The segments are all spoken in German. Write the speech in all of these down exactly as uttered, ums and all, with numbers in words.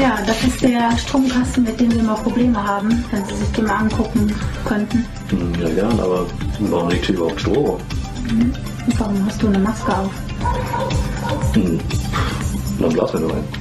Ja, das ist der Stromkasten, mit dem wir mal Probleme haben, wenn Sie sich den mal angucken könnten. Ja, gern, aber warum liegt hier überhaupt Strom? Mhm. Und warum hast du eine Maske auf? Hm. Dann blasen wir rein.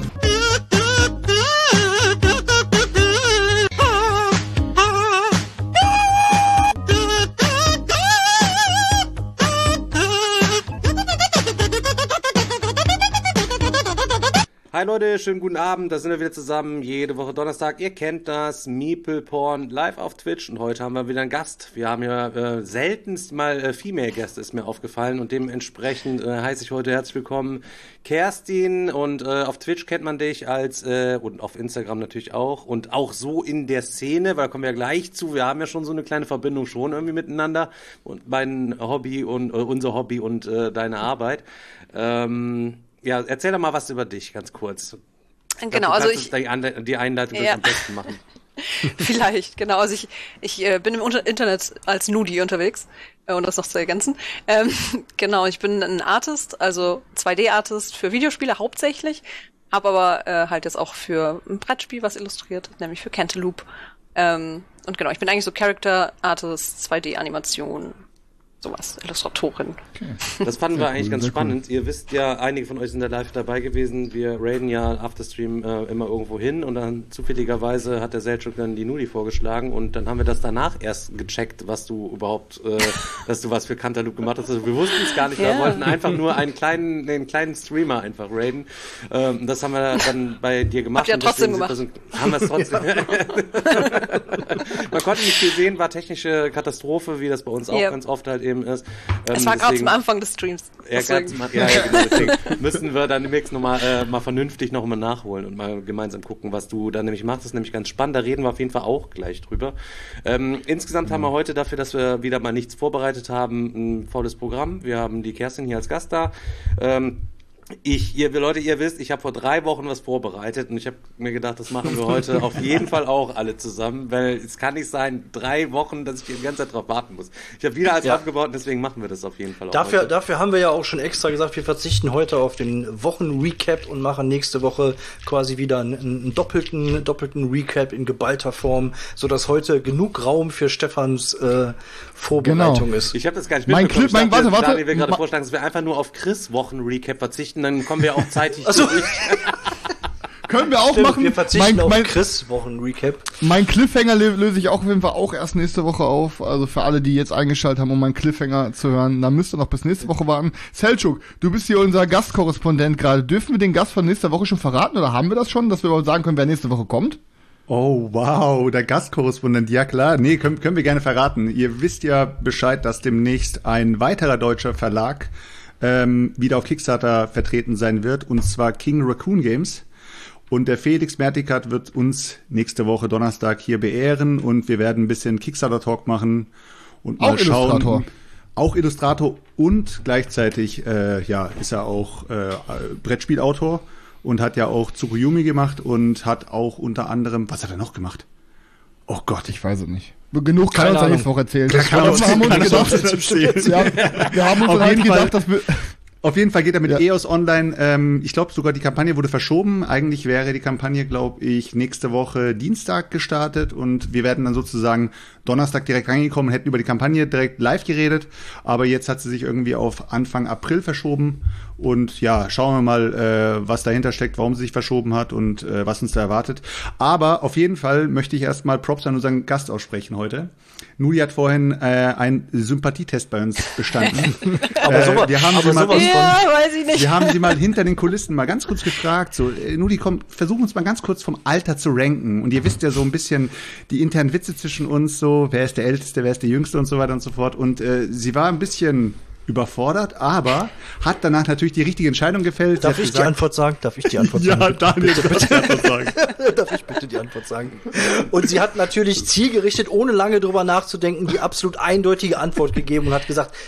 Hi Leute, schönen guten Abend, da sind wir wieder zusammen, jede Woche Donnerstag, ihr kennt das, Meeple Porn live auf Twitch und heute haben wir wieder einen Gast. Wir haben ja äh, seltenst mal äh, Female-Gäste, ist mir aufgefallen und dementsprechend äh, heiße ich heute herzlich willkommen Kerstin und äh, auf Twitch kennt man dich als, äh, und auf Instagram natürlich auch und auch so in der Szene, weil da kommen wir ja gleich zu, wir haben ja schon so eine kleine Verbindung schon irgendwie miteinander und mein Hobby und äh, unser Hobby und äh, deine Arbeit. Ähm... Ja, erzähl doch mal was über dich, ganz kurz. Genau, glaub, also ich... Die, Anle- die Einleitung ja. am besten machen. Vielleicht, genau. Also ich, ich äh, bin im Unter- Internet als Nudie unterwegs, äh, um das noch zu ergänzen. Ähm, genau, ich bin ein Artist, also zwei D-Artist für Videospiele hauptsächlich, habe aber äh, halt jetzt auch für ein Brettspiel was illustriert, nämlich für Cantaloupe. Ähm, und genau, ich bin eigentlich so Character-Artist, zwei D-Animation, sowas, Illustratorin. Okay. Das fanden wir eigentlich ganz spannend. Ihr wisst ja, einige von euch sind da live dabei gewesen. Wir raiden ja Afterstream äh, immer irgendwo hin und dann zufälligerweise hat der Selchuk dann die Nudi vorgeschlagen und dann haben wir das danach erst gecheckt, was du überhaupt, äh, dass du was für Cantaloupe gemacht hast. Also wir wussten es gar nicht. Ja. Wir wollten einfach nur einen kleinen, einen kleinen Streamer einfach raiden. Ähm, das haben wir dann bei dir gemacht. Habt ihr trotzdem gemacht? So, haben wir es trotzdem. Man konnte nicht viel sehen, war technische Katastrophe, wie das bei uns auch yep. ganz oft halt eben ist. Ähm, es war gerade zum Anfang des Streams. Ja, ganz, ja, ja, genau, deswegen müssen wir dann demnächst nochmal äh, mal vernünftig nochmal nachholen und mal gemeinsam gucken, was du da nämlich machst. Das ist nämlich ganz spannend, da reden wir auf jeden Fall auch gleich drüber. Ähm, insgesamt mhm. haben wir heute dafür, dass wir wieder mal nichts vorbereitet haben, ein volles Programm. Wir haben die Kerstin hier als Gast da. Ähm, Ich, ihr Leute, ihr wisst, ich habe vor drei Wochen was vorbereitet und ich habe mir gedacht, das machen wir heute auf jeden Fall auch alle zusammen, weil es kann nicht sein, drei Wochen, dass ich die ganze Zeit drauf warten muss. Ich habe wieder alles ja. aufgebaut und deswegen machen wir das auf jeden Fall auch dafür, heute. Dafür haben wir ja auch schon extra gesagt, wir verzichten heute auf den Wochen-Recap und machen nächste Woche quasi wieder einen, einen doppelten, doppelten Recap in geballter Form, sodass heute genug Raum für Stefans äh, Vorbereitung genau. ist. Ich habe das gar nicht mein mitbekommen. Clip, mein, warte, warte. Daniel will gerade vorschlagen, dass wir einfach nur auf Chris Wochen-Recap verzichten, dann kommen wir auch zeitig Achso. durch. Können wir auch Stimmt, machen. Wir verzichten mein, auf mein, Chris Wochen-Recap. Mein Cliffhanger lö- löse ich auch auf jeden Fall auch erst nächste Woche auf. Also für alle, die jetzt eingeschaltet haben, um meinen Cliffhanger zu hören, dann müsst ihr noch bis nächste Woche warten. Selchuk, du bist hier unser Gastkorrespondent gerade. Dürfen wir den Gast von nächster Woche schon verraten oder haben wir das schon, dass wir überhaupt sagen können, wer nächste Woche kommt? Oh, wow, der Gastkorrespondent, ja klar. Nee, können, können wir gerne verraten. Ihr wisst ja Bescheid, dass demnächst ein weiterer deutscher Verlag ähm, wieder auf Kickstarter vertreten sein wird, und zwar King Raccoon Games. Und der Felix Mertikat wird uns nächste Woche Donnerstag hier beehren und wir werden ein bisschen Kickstarter-Talk machen und mal auch schauen. Illustrator. Auch Illustrator und gleichzeitig äh, ja ist er auch äh, Brettspielautor und hat ja auch Tsukuyomi gemacht und hat auch unter anderem, was hat er noch gemacht? Oh Gott, ich weiß es nicht. Genug kann uns ja nächste Woche erzählen. Das kann uns, haben uns gedacht, ja, wir haben uns halt gedacht, dass wir auf jeden Fall geht er mit ja. E O S Online. Ähm, ich glaube sogar, die Kampagne wurde verschoben. Eigentlich wäre die Kampagne, glaube ich, nächste Woche Dienstag gestartet und wir werden dann sozusagen Donnerstag direkt reingekommen und hätten über die Kampagne direkt live geredet. Aber jetzt hat sie sich irgendwie auf Anfang April verschoben. Und ja, schauen wir mal, äh, was dahinter steckt, warum sie sich verschoben hat und äh, was uns da erwartet. Aber auf jeden Fall möchte ich erstmal Props an unseren Gast aussprechen heute. Nuli hat vorhin äh, einen Sympathietest bei uns bestanden. aber so, äh, wir haben aber sie mal, sowas ja, weiß ich nicht. wir haben sie mal hinter den Kulissen mal ganz kurz gefragt. So, äh, Nuli, komm, versuch uns mal ganz kurz vom Alter zu ranken. Und ihr wisst ja so ein bisschen die internen Witze zwischen uns, so wer ist der Älteste, wer ist der Jüngste und so weiter und so fort. Und äh, sie war ein bisschen überfordert, aber hat danach natürlich die richtige Entscheidung gefällt. Darf ich gesagt, die Antwort sagen? Darf ich die Antwort ja, sagen? Ja, Daniel, bitte, bitte. Die Antwort sagen. Darf ich bitte die Antwort sagen? Und sie hat natürlich zielgerichtet, ohne lange drüber nachzudenken, die absolut eindeutige Antwort gegeben und hat gesagt,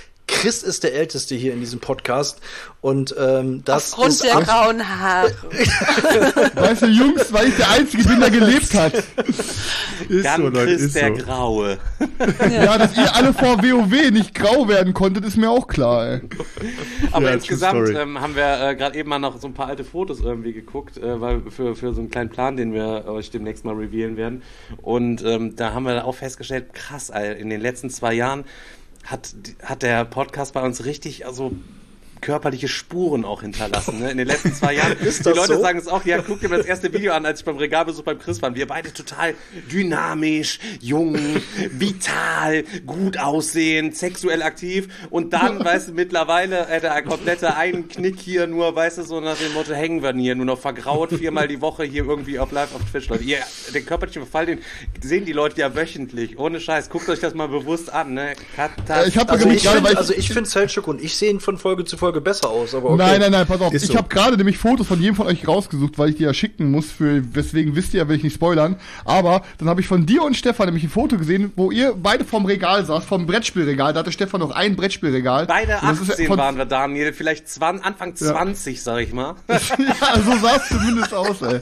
Chris ist der Älteste hier in diesem Podcast und ähm, das Aufgrund ist der ab- grauen Haare. Weißt du, Jungs, weil ich der Einzige bin, der gelebt hat. Ist Dann so, Leute, Chris ist der so. Graue. Ja, dass ihr alle vor WoW nicht grau werden konntet, ist mir auch klar, ey. Aber Ja, insgesamt true story. ähm, haben wir äh, gerade eben mal noch so ein paar alte Fotos irgendwie geguckt, äh, weil für, für so einen kleinen Plan, den wir euch demnächst mal revealen werden. Und ähm, da haben wir auch festgestellt, krass, Alter, in den letzten zwei Jahren hat, hat der Podcast bei uns richtig, also körperliche Spuren auch hinterlassen, ne? In den letzten zwei Jahren. Ist Die das Leute so? sagen es auch, ja, guck dir mal das erste Video an, als ich beim Regalbesuch beim Chris war. Wir beide total dynamisch, jung, vital, gut aussehend, sexuell aktiv. Und dann, weißt du, mittlerweile äh, der komplette einen Knick hier nur, weißt du, so nach dem Motto, hängen wir hier nur noch vergraut viermal die Woche hier irgendwie auf live auf Twitch, Leute. Ihr, den körperlichen Verfall, den sehen die Leute ja wöchentlich. Ohne Scheiß. Guckt euch das mal bewusst an, ne? Äh, ich hab Also nämlich ich gerade, weil finde, ich- also ich finde Selchuk und ich sehen von Folge zu Folge besser aus, aber okay. Nein, nein, nein, pass auf. Ist Ich so. habe gerade nämlich Fotos von jedem von euch rausgesucht, weil ich die ja schicken muss, für weswegen wisst ihr ja, will ich nicht spoilern. Aber dann habe ich von dir und Stefan nämlich ein Foto gesehen, wo ihr beide vorm Regal saßt, vom Brettspielregal. Da hatte Stefan noch ein Brettspielregal. Beide Und das ist achtzehn von- waren wir, Daniel. Vielleicht zwanzig, Anfang zwanzig, sag ich mal. Ja, so sah es zumindest aus, ey.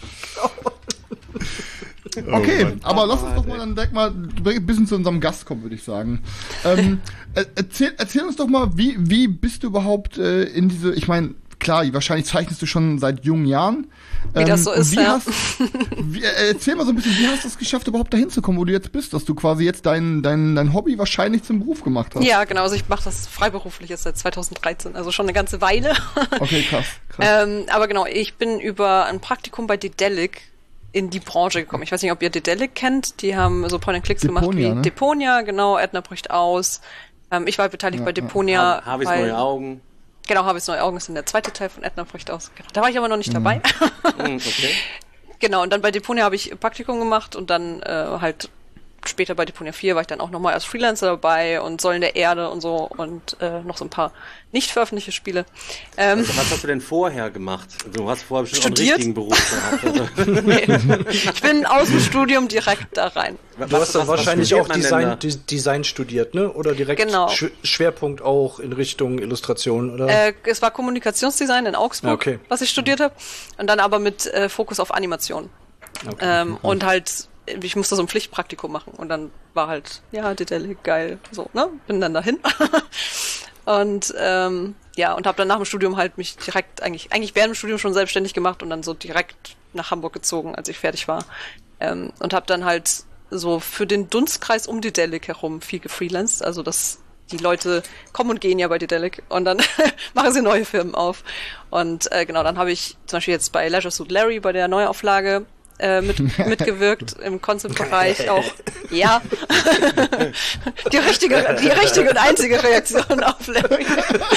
Okay, Mann. aber lass uns doch mal dann direkt mal ein bisschen zu unserem Gast kommen, würde ich sagen. ähm, er- erzähl, erzähl uns doch mal, wie, wie bist du überhaupt äh, in diese, ich meine, klar, wahrscheinlich zeichnest du schon seit jungen Jahren. Wie das so und ist, wie ja. Hast, wie, äh, erzähl mal so ein bisschen, wie hast du es geschafft, überhaupt dahin zu kommen, wo du jetzt bist, dass du quasi jetzt dein, dein, dein Hobby wahrscheinlich zum Beruf gemacht hast. Ja, genau. Also ich mache das freiberuflich jetzt seit zweitausenddreizehn, also schon eine ganze Weile. Okay, krass. krass. ähm, aber genau, ich bin über ein Praktikum bei Dedelic in die Branche gekommen. Ich weiß nicht, ob ihr Dedelic kennt. Die haben so Point-and-Clicks gemacht Deponia, wie ne? Deponia, genau. Edna bricht aus. Ähm, ich war beteiligt bei Deponia. Habe ich weil- neue Augen. Genau, Habis neue Augen ist dann der zweite Teil von Edna bricht aus. Genau. Da war ich aber noch nicht dabei. Hm, okay. Genau, und dann bei Deponia habe ich Praktikum gemacht und dann äh, halt später bei Deponia vier war ich dann auch nochmal als Freelancer dabei und Säulen der Erde und so und äh, noch so ein paar nicht veröffentlichte Spiele. Ähm, Also, was hast du denn vorher gemacht? Also, du hast vorher bestimmt auch Studiert? einen richtigen Beruf gehabt. Also, nee. Ich bin aus dem Studium direkt da rein. Du hast dann wahrscheinlich studiert auch man denn Design, da? Des- Design studiert, ne? Oder direkt Genau. Sch- Schwerpunkt auch in Richtung Illustration, oder? Äh, es war Kommunikationsdesign in Augsburg, Okay. was ich studiert habe. Und dann aber mit äh, Fokus auf Animation. Ähm, und halt, ich musste so ein Pflichtpraktikum machen. Und dann war halt, ja, Dedelic, geil. So, ne? Bin dann dahin. und ähm, ja, und habe dann nach dem Studium halt mich direkt, eigentlich, eigentlich während dem Studium schon selbstständig gemacht und dann so direkt nach Hamburg gezogen, als ich fertig war. Ähm, und habe dann halt so für den Dunstkreis um Dedelic herum viel gefreelanced. Also das die Leute kommen und gehen ja bei Dedelic und dann machen sie neue Firmen auf. Und äh, genau, dann habe ich zum Beispiel jetzt bei Leisure Suit Larry bei der Neuauflage äh, mit, mitgewirkt im Concept-Bereich auch. Ja. die richtige, die richtige und einzige Reaktion auf Larry.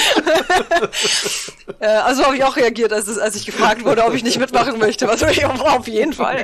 äh, also habe ich auch reagiert, als, es, als ich gefragt wurde, ob ich nicht mitmachen möchte. Was ich auf jeden Fall.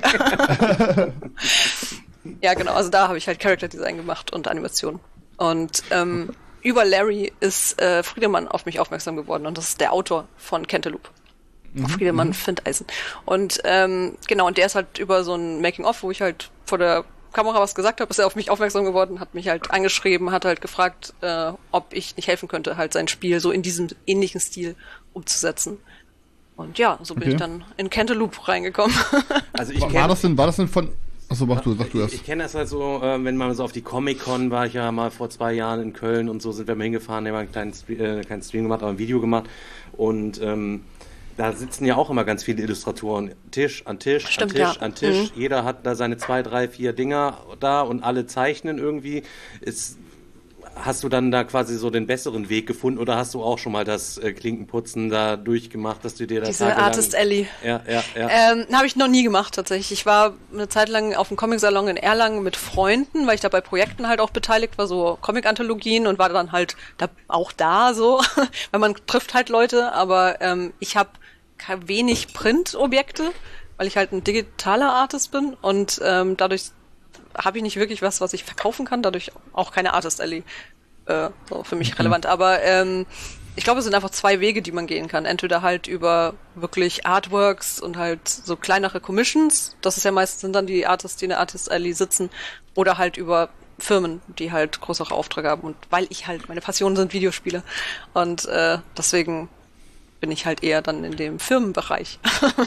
Ja, genau, also da habe ich halt Character Design gemacht und Animation. Und ähm, über Larry ist äh, Friedemann auf mich aufmerksam geworden und das ist der Autor von Cantaloupe. Mhm, Friedemann Findeisen. Und ähm, genau, und der ist halt über so ein Making-of, wo ich halt vor der Kamera was gesagt habe, ist er auf mich aufmerksam geworden, hat mich halt angeschrieben, hat halt gefragt, äh, ob ich nicht helfen könnte, halt sein Spiel so in diesem ähnlichen Stil umzusetzen. Und ja, so bin Okay. ich dann in Cantaloupe reingekommen. also ich War, kenn- war das denn, war das denn von, achso, mach du, sag du Ich, erst. ich kenne das halt so, äh, wenn man so auf die Comic-Con war, ich ja mal vor zwei Jahren in Köln und so sind wir mal hingefahren, haben einen kleinen, Stre- äh, keinen Stream gemacht, aber ein Video gemacht und ähm, da sitzen ja auch immer ganz viele Illustratoren, Tisch an Tisch, Stimmt, an Tisch, ja. an Tisch. Mhm. Jeder hat da seine zwei, drei, vier Dinger da und alle zeichnen irgendwie. Ist, hast du dann da quasi so den besseren Weg gefunden oder hast du auch schon mal das äh, Klinkenputzen da durchgemacht, dass du dir das Diese Artist Alley. Ja, ja, ja. Ähm, habe ich noch nie gemacht tatsächlich. Ich war eine Zeit lang auf dem Comic-Salon in Erlangen mit Freunden, weil ich da bei Projekten halt auch beteiligt war, so Comic-Anthologien und war dann halt da, auch da so, weil man trifft halt Leute, aber ähm, ich habe wenig Print-Objekte, weil ich halt ein digitaler Artist bin und ähm, dadurch habe ich nicht wirklich was, was ich verkaufen kann, dadurch auch keine Artist Alley äh, so für mich relevant. Aber ähm, ich glaube, es sind einfach zwei Wege, die man gehen kann. Entweder halt über wirklich Artworks und halt so kleinere Commissions. Das ist ja meistens sind dann die Artists, die in der Artist Alley sitzen. Oder halt über Firmen, die halt größere Aufträge haben. Und weil ich halt, meine Passion sind Videospiele. Und äh, deswegen bin ich halt eher dann in dem Firmenbereich.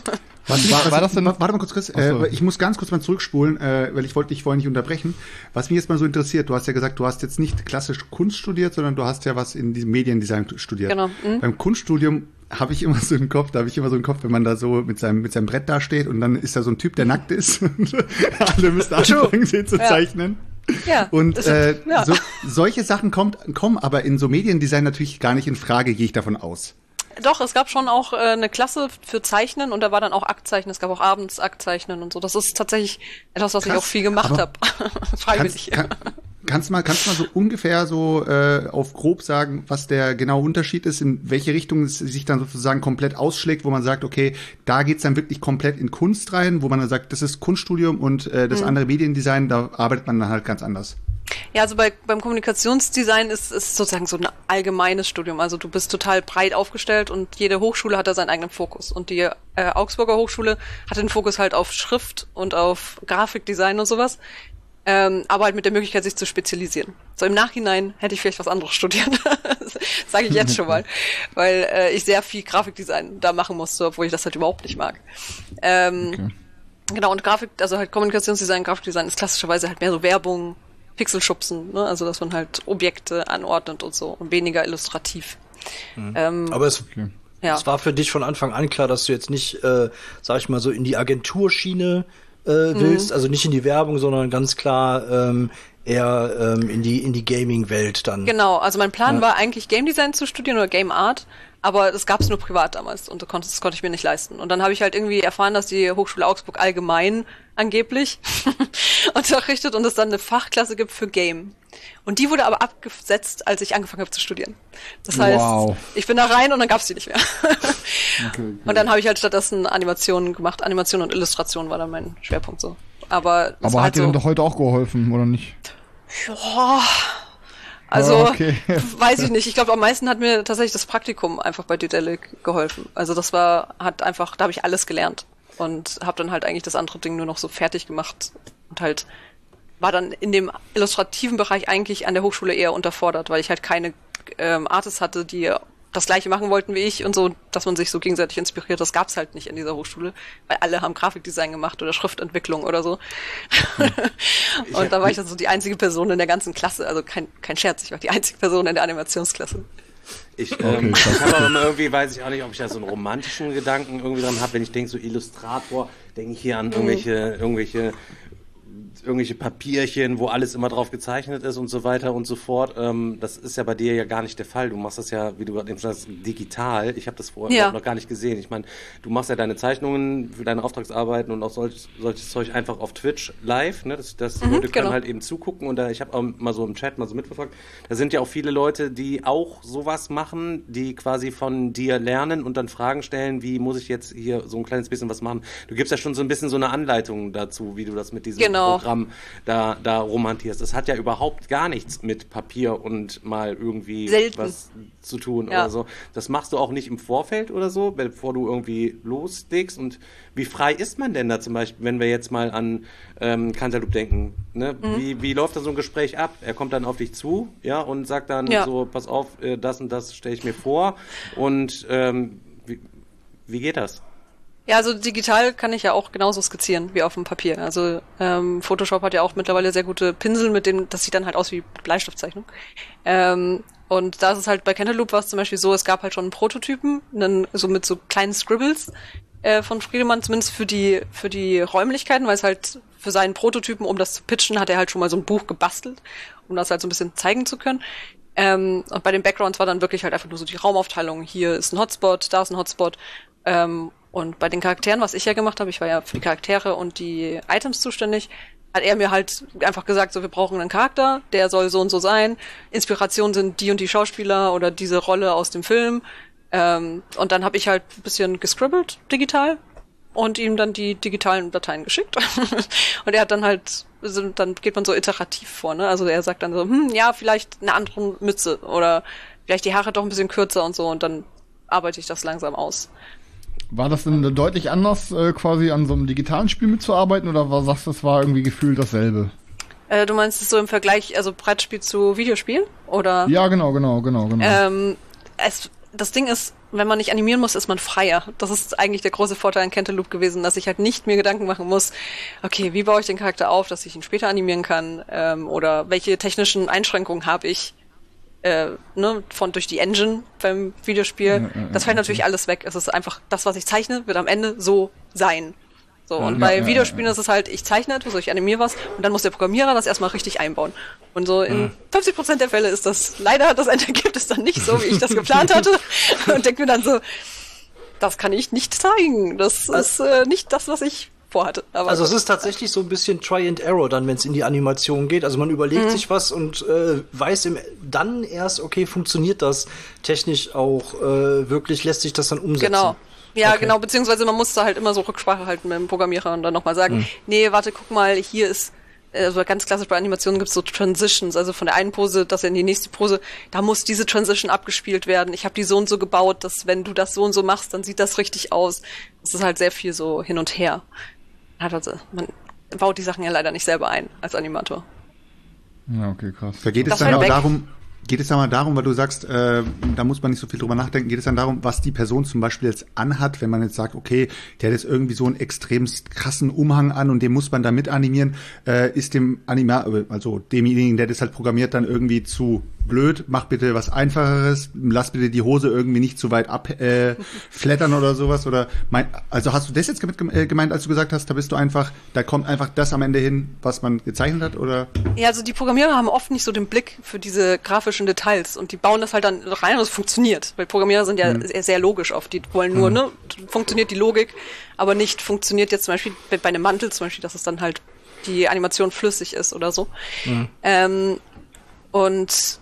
Was, War- was, war das denn- warte mal kurz, Chris. Ach so. Äh, ich muss ganz kurz mal zurückspulen, äh, weil ich wollte dich vorhin nicht unterbrechen. Was mich jetzt mal so interessiert, du hast ja gesagt, du hast jetzt nicht klassisch Kunst studiert, sondern du hast ja was in diesem Mediendesign studiert. Genau. Mhm. Beim Kunststudium habe ich immer so im Kopf, da habe ich immer so im Kopf, wenn man da so mit seinem mit seinem Brett da steht und dann ist da so ein Typ, der nackt ist und alle müssen anfangen, den zu Ja. zeichnen. Ja, Und ist- äh, ja. so, solche Sachen kommt, kommen aber in so Mediendesign natürlich gar nicht in Frage, gehe ich davon aus. Doch, es gab schon auch äh, eine Klasse für Zeichnen und da war dann auch Aktzeichnen. Es gab auch abends Aktzeichnen und so. Das ist tatsächlich etwas, was ich Krass, auch viel gemacht aber habe. Freiwillig. Kannst, kann, kannst, mal, kannst du mal so ungefähr so äh, auf grob sagen, was der genaue Unterschied ist, in welche Richtung es sich dann sozusagen komplett ausschlägt, wo man sagt, okay, da geht's dann wirklich komplett in Kunst rein, wo man dann sagt, das ist Kunststudium und äh, das Mhm. andere Mediendesign, da arbeitet man dann halt ganz anders. Ja, also bei, beim Kommunikationsdesign ist es sozusagen so ein allgemeines Studium. Also du bist total breit aufgestellt und jede Hochschule hat da seinen eigenen Fokus. Und die äh, Augsburger Hochschule hat den Fokus halt auf Schrift und auf Grafikdesign und sowas. Ähm, aber halt mit der Möglichkeit, sich zu spezialisieren. So im Nachhinein hätte ich vielleicht was anderes studiert. Sage ich jetzt schon mal. Weil äh, ich sehr viel Grafikdesign da machen musste, obwohl ich das halt überhaupt nicht mag. Ähm, Okay. Genau, und Grafik, also halt Kommunikationsdesign, Grafikdesign ist klassischerweise halt mehr so Werbung, Pixelschubsen, ne? Also dass man halt Objekte anordnet und so und weniger illustrativ. Ähm, Aber es, Okay. ja. es war für dich von Anfang an klar, dass du jetzt nicht, äh, sag ich mal, so in die Agenturschiene äh, willst, also nicht in die Werbung, sondern ganz klar ähm, eher ähm, in die in die Gaming-Welt dann. Genau, also mein Plan Ja. war eigentlich Game Design zu studieren oder Game Art, aber das gab es nur privat damals und das konnte, das konnte ich mir nicht leisten. Und dann habe ich halt irgendwie erfahren, dass die Hochschule Augsburg allgemein angeblich unterrichtet und es dann eine Fachklasse gibt für Game. Und die wurde aber abgesetzt, als ich angefangen habe zu studieren. Das heißt, Wow. ich bin da rein und dann gab's die nicht mehr. Okay, Und dann habe ich halt stattdessen Animationen gemacht. Animation und Illustration war dann mein Schwerpunkt so. Aber, es Aber war hat halt dir so, dann doch heute auch geholfen, oder nicht? Boah. Also, Ah, okay. weiß ich nicht. Ich glaube, am meisten hat mir tatsächlich das Praktikum einfach bei Dedelic geholfen. Also das war, hat einfach, da habe ich alles gelernt. Und habe dann halt eigentlich das andere Ding nur noch so fertig gemacht. Und halt war dann in dem illustrativen Bereich eigentlich an der Hochschule eher unterfordert, weil ich halt keine ähm, Artists hatte, die das Gleiche machen wollten wie ich und so, dass man sich so gegenseitig inspiriert. Das gab's halt nicht in dieser Hochschule, weil alle haben Grafikdesign gemacht oder Schriftentwicklung oder so. Und da war ich dann so die einzige Person in der ganzen Klasse, also kein, kein Scherz, ich war die einzige Person in der Animationsklasse. Ich, ähm, ich habe aber immer irgendwie, weiß ich auch nicht, ob ich da so einen romantischen Gedanken irgendwie dran habe, wenn ich denke, so Illustrator, denke ich hier an irgendwelche, irgendwelche, irgendwelche Papierchen, wo alles immer drauf gezeichnet ist und so weiter und so fort. Ähm, das ist ja bei dir ja gar nicht der Fall. Du machst das ja, wie du gerade eben schon sagst, digital. Ich habe das vorher Ja. überhaupt noch gar nicht gesehen. Ich meine, du machst ja deine Zeichnungen für deine Auftragsarbeiten und auch solches, solches Zeug einfach auf Twitch live. Ne? Das, das die Mhm, Leute können genau. halt eben zugucken und da, ich habe auch mal so im Chat mal so mitverfolgt, da sind ja auch viele Leute, die auch sowas machen, die quasi von dir lernen und dann Fragen stellen, wie muss ich jetzt hier so ein kleines bisschen was machen. Du gibst ja schon so ein bisschen so eine Anleitung dazu, wie du das mit diesem Genau. Programm da, da romantierst. Das hat ja überhaupt gar nichts mit Papier und mal irgendwie Selten. was zu tun Ja. oder so. Das machst du auch nicht im Vorfeld oder so, bevor du irgendwie loslegst. Und wie frei ist man denn da zum Beispiel, wenn wir jetzt mal an ähm, Cantaloupe denken? Ne? Mhm. Wie, wie läuft da so ein Gespräch ab? Er kommt dann auf dich zu, ja, und sagt dann Ja. so, pass auf, äh, das und das stelle ich mir vor. Und ähm, wie, wie geht das? Ja, also digital kann ich ja auch genauso skizzieren wie auf dem Papier. Also ähm, Photoshop hat ja auch mittlerweile sehr gute Pinsel, mit denen, das sieht dann halt aus wie Bleistiftzeichnung. Ähm, und da ist es halt bei Cantaloupe war es zum Beispiel so, es gab halt schon einen Prototypen, einen, so mit so kleinen Scribbles äh, von Friedemann, zumindest für die für die Räumlichkeiten, weil es halt für seinen Prototypen, um das zu pitchen, hat er halt schon mal so ein Buch gebastelt, um das halt so ein bisschen zeigen zu können. Ähm, und bei den Backgrounds war dann wirklich halt einfach nur so die Raumaufteilung. Hier ist ein Hotspot, da ist ein Hotspot. Ähm, und bei den Charakteren, was ich ja gemacht habe, ich war ja für die Charaktere und die Items zuständig, hat er mir halt einfach gesagt, so wir brauchen einen Charakter, der soll so und so sein. Inspiration sind die und die Schauspieler oder diese Rolle aus dem Film. Ähm, und dann habe ich halt ein bisschen gescribbelt digital und ihm dann die digitalen Dateien geschickt. Und er hat dann halt, also dann geht man so iterativ vor, ne? Also er sagt dann so, hm, ja, vielleicht eine andere Mütze oder vielleicht die Haare doch ein bisschen kürzer und so und dann arbeite ich das langsam aus. War das denn deutlich anders, äh, quasi an so einem digitalen Spiel mitzuarbeiten, oder war, sagst du, das war irgendwie gefühlt dasselbe? Äh, du meinst es so im Vergleich, also Brettspiel zu Videospiel? Oder? Ja, genau, genau, genau, genau. Ähm, es, das Ding ist, wenn man nicht animieren muss, ist man freier. Das ist eigentlich der große Vorteil an Cantaloupe gewesen, dass ich halt nicht mir Gedanken machen muss, okay, wie baue ich den Charakter auf, dass ich ihn später animieren kann, ähm, oder welche technischen Einschränkungen habe ich, äh, ne, von durch die Engine beim Videospiel. Ja, ja, das fällt ja, natürlich ja. alles weg. Es ist einfach, das, was ich zeichne, wird am Ende so sein. So, und ja, bei ja, Videospielen ja, ja. ist es halt, ich zeichne etwas, ich animiere was und dann muss der Programmierer das erstmal richtig einbauen. Und so in mhm. fünfzig Prozent der Fälle ist das, leider, das Endergebnis dann nicht so, wie ich das geplant hatte. Und denke mir dann so, das kann ich nicht zeigen. Das ist äh, nicht das, was ich vorhatte. Aber also es ist tatsächlich so ein bisschen Try and Error dann, wenn es in die Animation geht. Also man überlegt mhm. sich was und äh, weiß im, dann erst, okay, funktioniert das technisch auch äh, wirklich, lässt sich das dann umsetzen. Genau. Ja, okay. genau, beziehungsweise man muss da halt immer so Rücksprache halten mit dem Programmierer und dann nochmal sagen, mhm. nee, warte, guck mal, hier ist, also ganz klassisch bei Animationen gibt's so Transitions, also von der einen Pose, dass in die nächste Pose, da muss diese Transition abgespielt werden. Ich habe die so und so gebaut, dass wenn du das so und so machst, dann sieht das richtig aus. Das ist halt sehr viel so hin und her. Also, man baut die Sachen ja leider nicht selber ein als Animator. Ja, okay, krass. Da geht es das dann auch weg. darum, geht es dann mal darum, weil du sagst, äh, da muss man nicht so viel drüber nachdenken, geht es dann darum, was die Person zum Beispiel jetzt anhat, wenn man jetzt sagt, okay, der hat jetzt irgendwie so einen extremst krassen Umhang an und den muss man da mit animieren, äh, ist dem Anima, also demjenigen, der das halt programmiert, dann irgendwie zu blöd, mach bitte was Einfacheres, lass bitte die Hose irgendwie nicht zu weit abflattern äh, flattern oder sowas, oder mein, also hast du das jetzt gemeint, als du gesagt hast, da bist du einfach, da kommt einfach das am Ende hin, was man gezeichnet hat, oder? Ja, also die Programmierer haben oft nicht so den Blick für diese grafischen Details und die bauen das halt dann rein und es funktioniert, weil Programmierer sind ja hm. sehr, sehr logisch oft, die wollen nur, hm. ne, funktioniert die Logik, aber nicht funktioniert jetzt zum Beispiel bei einem Mantel zum Beispiel, dass es dann halt die Animation flüssig ist oder so. Hm. Ähm, und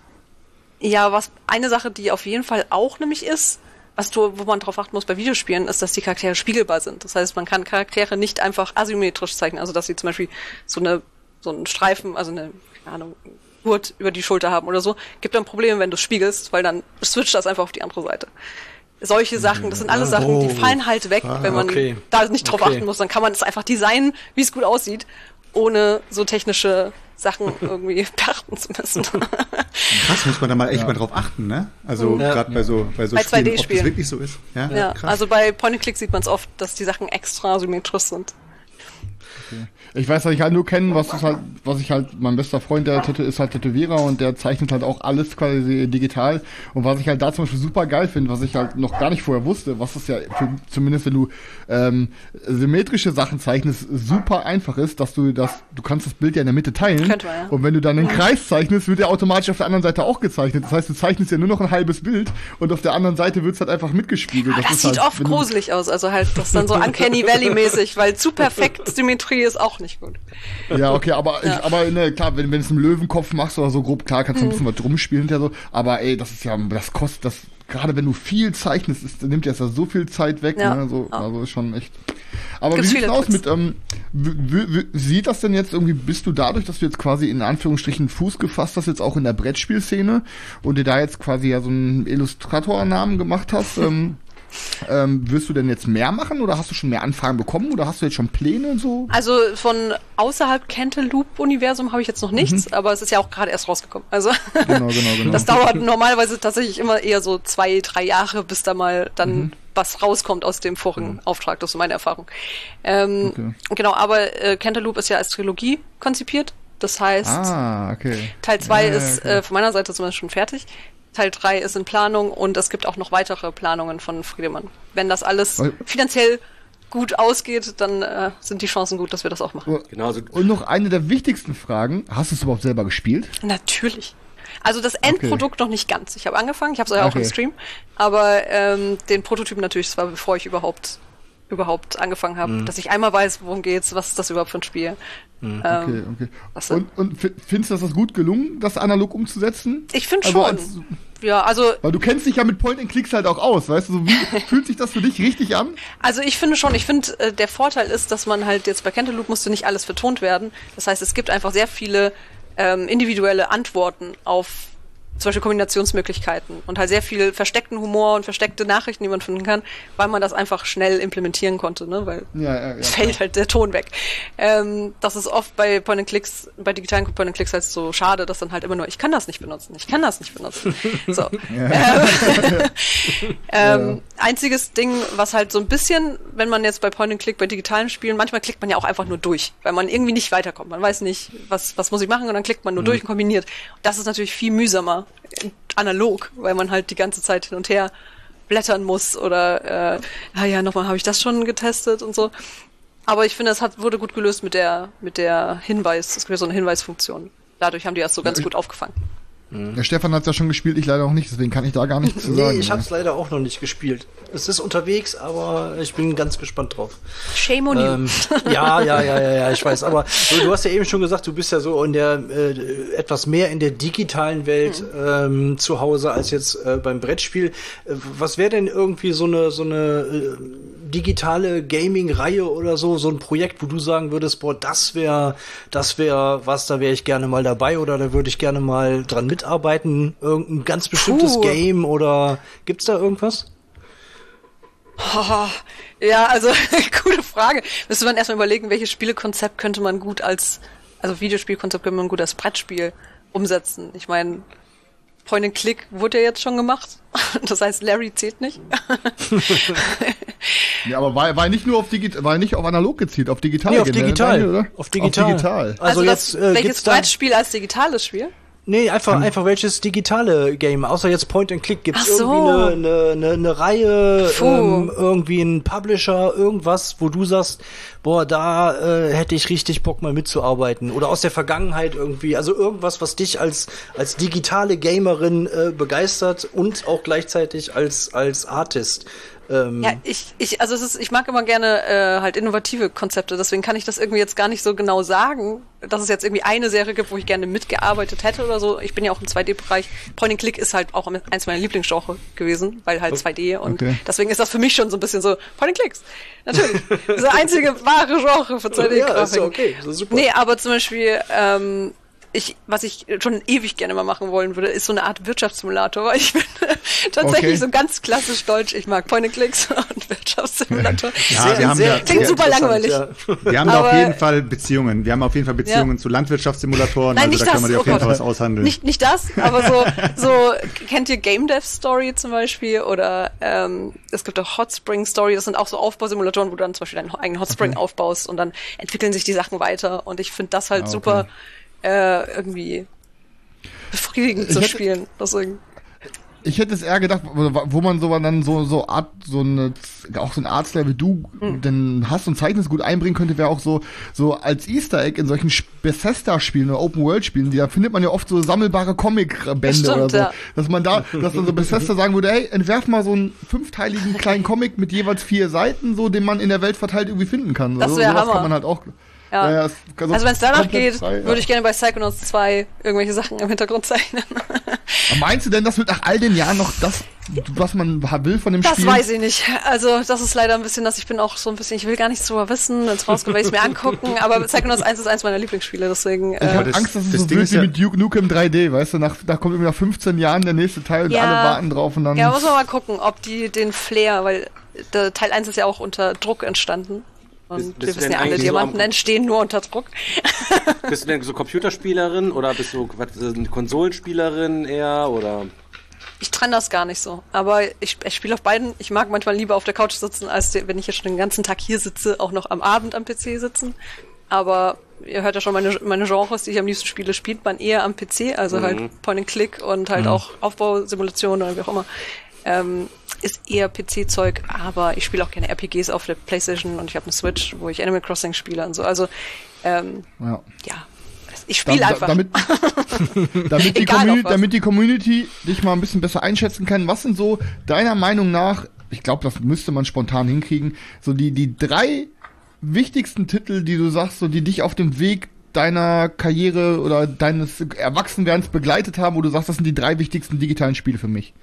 ja, was eine Sache, die auf jeden Fall auch nämlich ist, was du, wo man drauf achten muss bei Videospielen, ist, dass die Charaktere spiegelbar sind. Das heißt, man kann Charaktere nicht einfach asymmetrisch zeichnen, also dass sie zum Beispiel so eine so einen Streifen, also eine, keine Ahnung, Gurt über die Schulter haben oder so. Gibt dann Probleme, wenn du spiegelst, weil dann switcht das einfach auf die andere Seite. Solche Sachen, das sind alles Sachen, oh. die fallen halt weg, wenn man okay. da nicht drauf okay. achten muss. Dann kann man es einfach designen, wie es gut aussieht, ohne so technische Sachen irgendwie beachten zu müssen. Krass, muss man da mal echt ja. mal drauf achten, ne? Also ja. gerade bei so bei so bei Spielen, zwei D ob Spielen. das wirklich so ist. Ja, ja. Krass. Also bei Point-and-Click sieht man es oft, dass die Sachen extra symmetrisch sind. Okay. Ich weiß, dass ich halt nur kenne, was ist halt, was ich halt, mein bester Freund, der Tätow- ist halt Tätowierer und der zeichnet halt auch alles quasi digital. Und was ich halt da zum Beispiel super geil finde, was ich halt noch gar nicht vorher wusste, was es ja für, zumindest wenn du ähm, symmetrische Sachen zeichnest, super einfach ist, dass du das, du kannst das Bild ja in der Mitte teilen. Könnte man, ja. Und wenn du dann einen Kreis zeichnest, wird der automatisch auf der anderen Seite auch gezeichnet. Das heißt, du zeichnest ja nur noch ein halbes Bild und auf der anderen Seite wird es halt einfach mitgespiegelt. Das, das das ist sieht halt, oft gruselig aus, also halt das dann so Uncanny Valley-mäßig, weil zu perfekt Symmetrie ist auch nicht gut. Ja, okay, aber Ja. ich, aber ne, klar, wenn, wenn du es im Löwenkopf machst oder so grob, klar, kannst du ein bisschen was drum spielen hinterher so, aber ey, das ist ja, das kostet, das, gerade wenn du viel zeichnest, ist, nimmt ja so viel Zeit weg, Ja. ne, so, Ja. also ist schon echt. Aber Gibt's wie sieht's viele aus Tricks. mit, ähm, wie, wie, wie sieht das denn jetzt irgendwie, bist du dadurch, dass du jetzt quasi in Anführungsstrichen Fuß gefasst hast, jetzt auch in der Brettspielszene und dir da jetzt quasi ja so einen Illustratornamen gemacht hast, ähm, Ähm, wirst du denn jetzt mehr machen oder hast du schon mehr Anfragen bekommen oder hast du jetzt schon Pläne und so? Also von außerhalb Cantaloupe-Universum habe ich jetzt noch nichts, aber es ist ja auch gerade erst rausgekommen. Also Genau, genau, genau. das dauert normalerweise tatsächlich immer eher so zwei, drei Jahre, bis da mal dann Mhm. was rauskommt aus dem vorigen Mhm. Auftrag. Das ist so meine Erfahrung. Ähm, Okay. Genau, aber äh, Cantaloupe ist ja als Trilogie konzipiert. Das heißt, Ah, okay. Teil zwei Ja, ja, ist okay. äh, von meiner Seite zumindest schon fertig. Teil drei ist in Planung und es gibt auch noch weitere Planungen von Friedemann. Wenn das alles Weil- finanziell gut ausgeht, dann äh, sind die Chancen gut, dass wir das auch machen. Genau, so Und noch eine der wichtigsten Fragen, hast du es überhaupt selber gespielt? Natürlich. Also das Endprodukt noch nicht ganz. Ich habe angefangen, ich habe es ja auch Okay. im Stream, aber ähm, den Prototypen natürlich, das war bevor ich überhaupt überhaupt angefangen habe, Mhm. dass ich einmal weiß, worum geht's, was ist das überhaupt für ein Spiel. Ähm, Okay, okay. was- Und, und fi- findest du, dass das gut gelungen, das analog umzusetzen? Ich finde Also schon. als- Ja, also Weil du kennst dich ja mit Point-and-Clicks halt auch aus, weißt du? So, wie fühlt sich das für dich richtig an? Also ich finde schon, ich finde, äh, der Vorteil ist, dass man halt jetzt bei Cantaloupe musste nicht alles vertont werden. Das heißt, es gibt einfach sehr viele ähm, individuelle Antworten auf zum Beispiel Kombinationsmöglichkeiten und halt sehr viel versteckten Humor und versteckte Nachrichten, die man finden kann, weil man das einfach schnell implementieren konnte, ne? Weil Ja, ja, ja, es fällt klar. halt der Ton weg. Ähm, das ist oft bei Point-and-Clicks, bei digitalen Point-and-Clicks halt so schade, dass dann halt immer nur, ich kann das nicht benutzen, ich kann das nicht benutzen. So. ähm, ähm, einziges Ding, was halt so ein bisschen, wenn man jetzt bei Point-and-Click, bei digitalen Spielen, manchmal klickt man ja auch einfach nur durch, weil man irgendwie nicht weiterkommt. Man weiß nicht, was, was muss ich machen und dann klickt man nur durch und kombiniert. Das ist natürlich viel mühsamer analog, weil man halt die ganze Zeit hin und her blättern muss oder äh, ah ja, nochmal habe ich das schon getestet und so. Aber ich finde, es hat, wurde gut gelöst mit der mit der Hinweis, es gibt ja so eine Hinweisfunktion. Dadurch haben die das so ganz gut aufgefangen. Der Stefan hat's ja schon gespielt, ich leider noch nicht, deswegen kann ich da gar nichts zu sagen. Nee, ich hab's leider auch noch nicht gespielt. Es ist unterwegs, aber ich bin ganz gespannt drauf. Shame on Ähm, you. ja, ja, ja, ja, ja, ich weiß. Aber du, du hast ja eben schon gesagt, du bist ja so in der äh, etwas mehr in der digitalen Welt ähm, zu Hause als jetzt äh, beim Brettspiel. Äh, was wäre denn irgendwie so eine so eine äh, digitale Gaming-Reihe oder so, so ein Projekt, wo du sagen würdest, boah, das wäre, das wäre was, da wäre ich gerne mal dabei oder da würde ich gerne mal dran mitarbeiten. Irgendein ganz bestimmtes Puh. Game oder gibt's da irgendwas? Oh, ja, also gute Frage. Müsste man erstmal überlegen, welches Spielekonzept könnte man gut als, also Videospielkonzept könnte man gut als Brettspiel umsetzen. Ich meine, Point and Click wurde ja jetzt schon gemacht. Das heißt, Larry zählt nicht. Ja, aber war, war nicht nur auf digital, war nicht auf analog gezielt, auf digital. Nee, auf generell, digital. Daniel, oder? Auf digital. Auf digital. Also, das, jetzt äh, welches gibt's da Brettspiel als digitales Spiel? Nee, einfach, einfach welches digitale Game. Außer jetzt Point and Click. Gibt's Ach so. irgendwie eine, eine, eine, eine Reihe, Puh. ähm, irgendwie ein Publisher, irgendwas, wo du sagst, boah, da äh, hätte ich richtig Bock mal mitzuarbeiten. Oder aus der Vergangenheit irgendwie. Also irgendwas, was dich als, als digitale Gamerin äh, begeistert und auch gleichzeitig als, als Artist. Ähm, Ja, ich, ich, also es ist, ich mag immer gerne äh, halt innovative Konzepte, deswegen kann ich das irgendwie jetzt gar nicht so genau sagen, dass es jetzt irgendwie eine Serie gibt, wo ich gerne mitgearbeitet hätte oder so. Ich bin ja auch im zwei D-Bereich. Point and Click ist halt auch eins meiner Lieblingsgenre gewesen, weil halt zwei D und Okay. deswegen ist das für mich schon so ein bisschen so Point and Clicks. Natürlich. Das ist der einzige wahre Genre für zwei D-Grafik. ja, ist ja okay, das ist super. Nee, aber zum Beispiel, ähm, ich, was ich schon ewig gerne mal machen wollen würde, ist so eine Art Wirtschaftssimulator, weil ich bin tatsächlich Okay. so ganz klassisch deutsch. Ich mag Point-and-Clicks und Wirtschaftssimulator. Ja, wir haben ja, Klingt sehr super interessant, langweilig. ja. wir haben da auf Aber- jeden Fall Beziehungen. Wir haben auf jeden Fall Beziehungen Ja. zu Landwirtschaftssimulatoren, Nein, also nicht da können das, wir dir oh auf jeden Gott. Fall was aushandeln. Nicht, nicht das, aber so, so, kennt ihr Game Dev Story zum Beispiel oder ähm, es gibt auch Hot Spring Story, das sind auch so Aufbausimulatoren, wo du dann zum Beispiel deinen eigenen Hot Spring aufbaust und dann entwickeln sich die Sachen weiter und ich finde das halt Ah, okay. super äh, irgendwie befriedigend Ich zu hätte- spielen. Deswegen. Ich hätte es eher gedacht, wo, wo man so dann so so Art so eine auch so ein Artstyle wie du Hm. denn hast und Zeichnest gut einbringen könnte, wäre auch so so als Easter Egg in solchen Bethesda-Spielen oder Open World Spielen, da findet man ja oft so sammelbare Comic-Bände Stimmt, oder so, ja. dass man da, dass dann so Bethesda sagen würde, hey, entwerf mal so einen fünfteiligen kleinen Comic mit jeweils vier Seiten, so den man in der Welt verteilt irgendwie finden kann. Das So- wär sowas Hammer. kann man halt auch. Ja. Ja, es- also Also wenn es danach komplett geht, frei, ja. würde ich gerne bei Psychonauts zwei irgendwelche Sachen im Hintergrund zeichnen. Aber meinst du denn, das wird nach all den Jahren noch das, was man will von dem Das Spiel? weiß ich nicht. Also das ist leider ein bisschen, dass ich bin auch so ein bisschen, ich will gar nichts drüber wissen, wenn es rauskommt, werde ich es mir angucken, aber Psychonauts eins ist eins meiner Lieblingsspiele, deswegen... Ich Äh, habe das- Angst, dass es das so Ding wird ist wie ja- mit Duke Nukem drei D, weißt du, nach, da kommt irgendwie nach fünfzehn Jahren der nächste Teil und Ja. alle warten drauf und dann... ja, muss man mal gucken, ob die den Flair, weil der Teil eins ist ja auch unter Druck entstanden. Und Bist- bist wir du wissen denn ja alle, eigentlich so Diamanten am- entstehen nur unter Druck. Bist du denn so Computerspielerin oder bist du was, eine Konsolenspielerin eher oder? Ich trenne das gar nicht so. Aber ich, ich spiele auf beiden. Ich mag manchmal lieber auf der Couch sitzen, als die, wenn ich jetzt schon den ganzen Tag hier sitze, auch noch am Abend am P C sitzen. Aber ihr hört ja schon meine, meine Genres, die ich am liebsten spiele, spielt man eher am P C, also halt Point and Click und halt auch Aufbausimulationen oder wie auch immer. Ähm, ist eher P C-Zeug, aber ich spiele auch gerne R P Gs auf der PlayStation und ich habe eine Switch, wo ich Animal Crossing spiele und so. Also, ähm, Ja. ja, ich spiele Da- einfach. Damit, damit, die Egal, Community, auf was. damit die Community dich mal ein bisschen besser einschätzen kann, was sind so deiner Meinung nach, ich glaube, das müsste man spontan hinkriegen, so die, die drei wichtigsten Titel, die du sagst, so die dich auf dem Weg deiner Karriere oder deines Erwachsenwerdens begleitet haben, wo du sagst, das sind die drei wichtigsten digitalen Spiele für mich.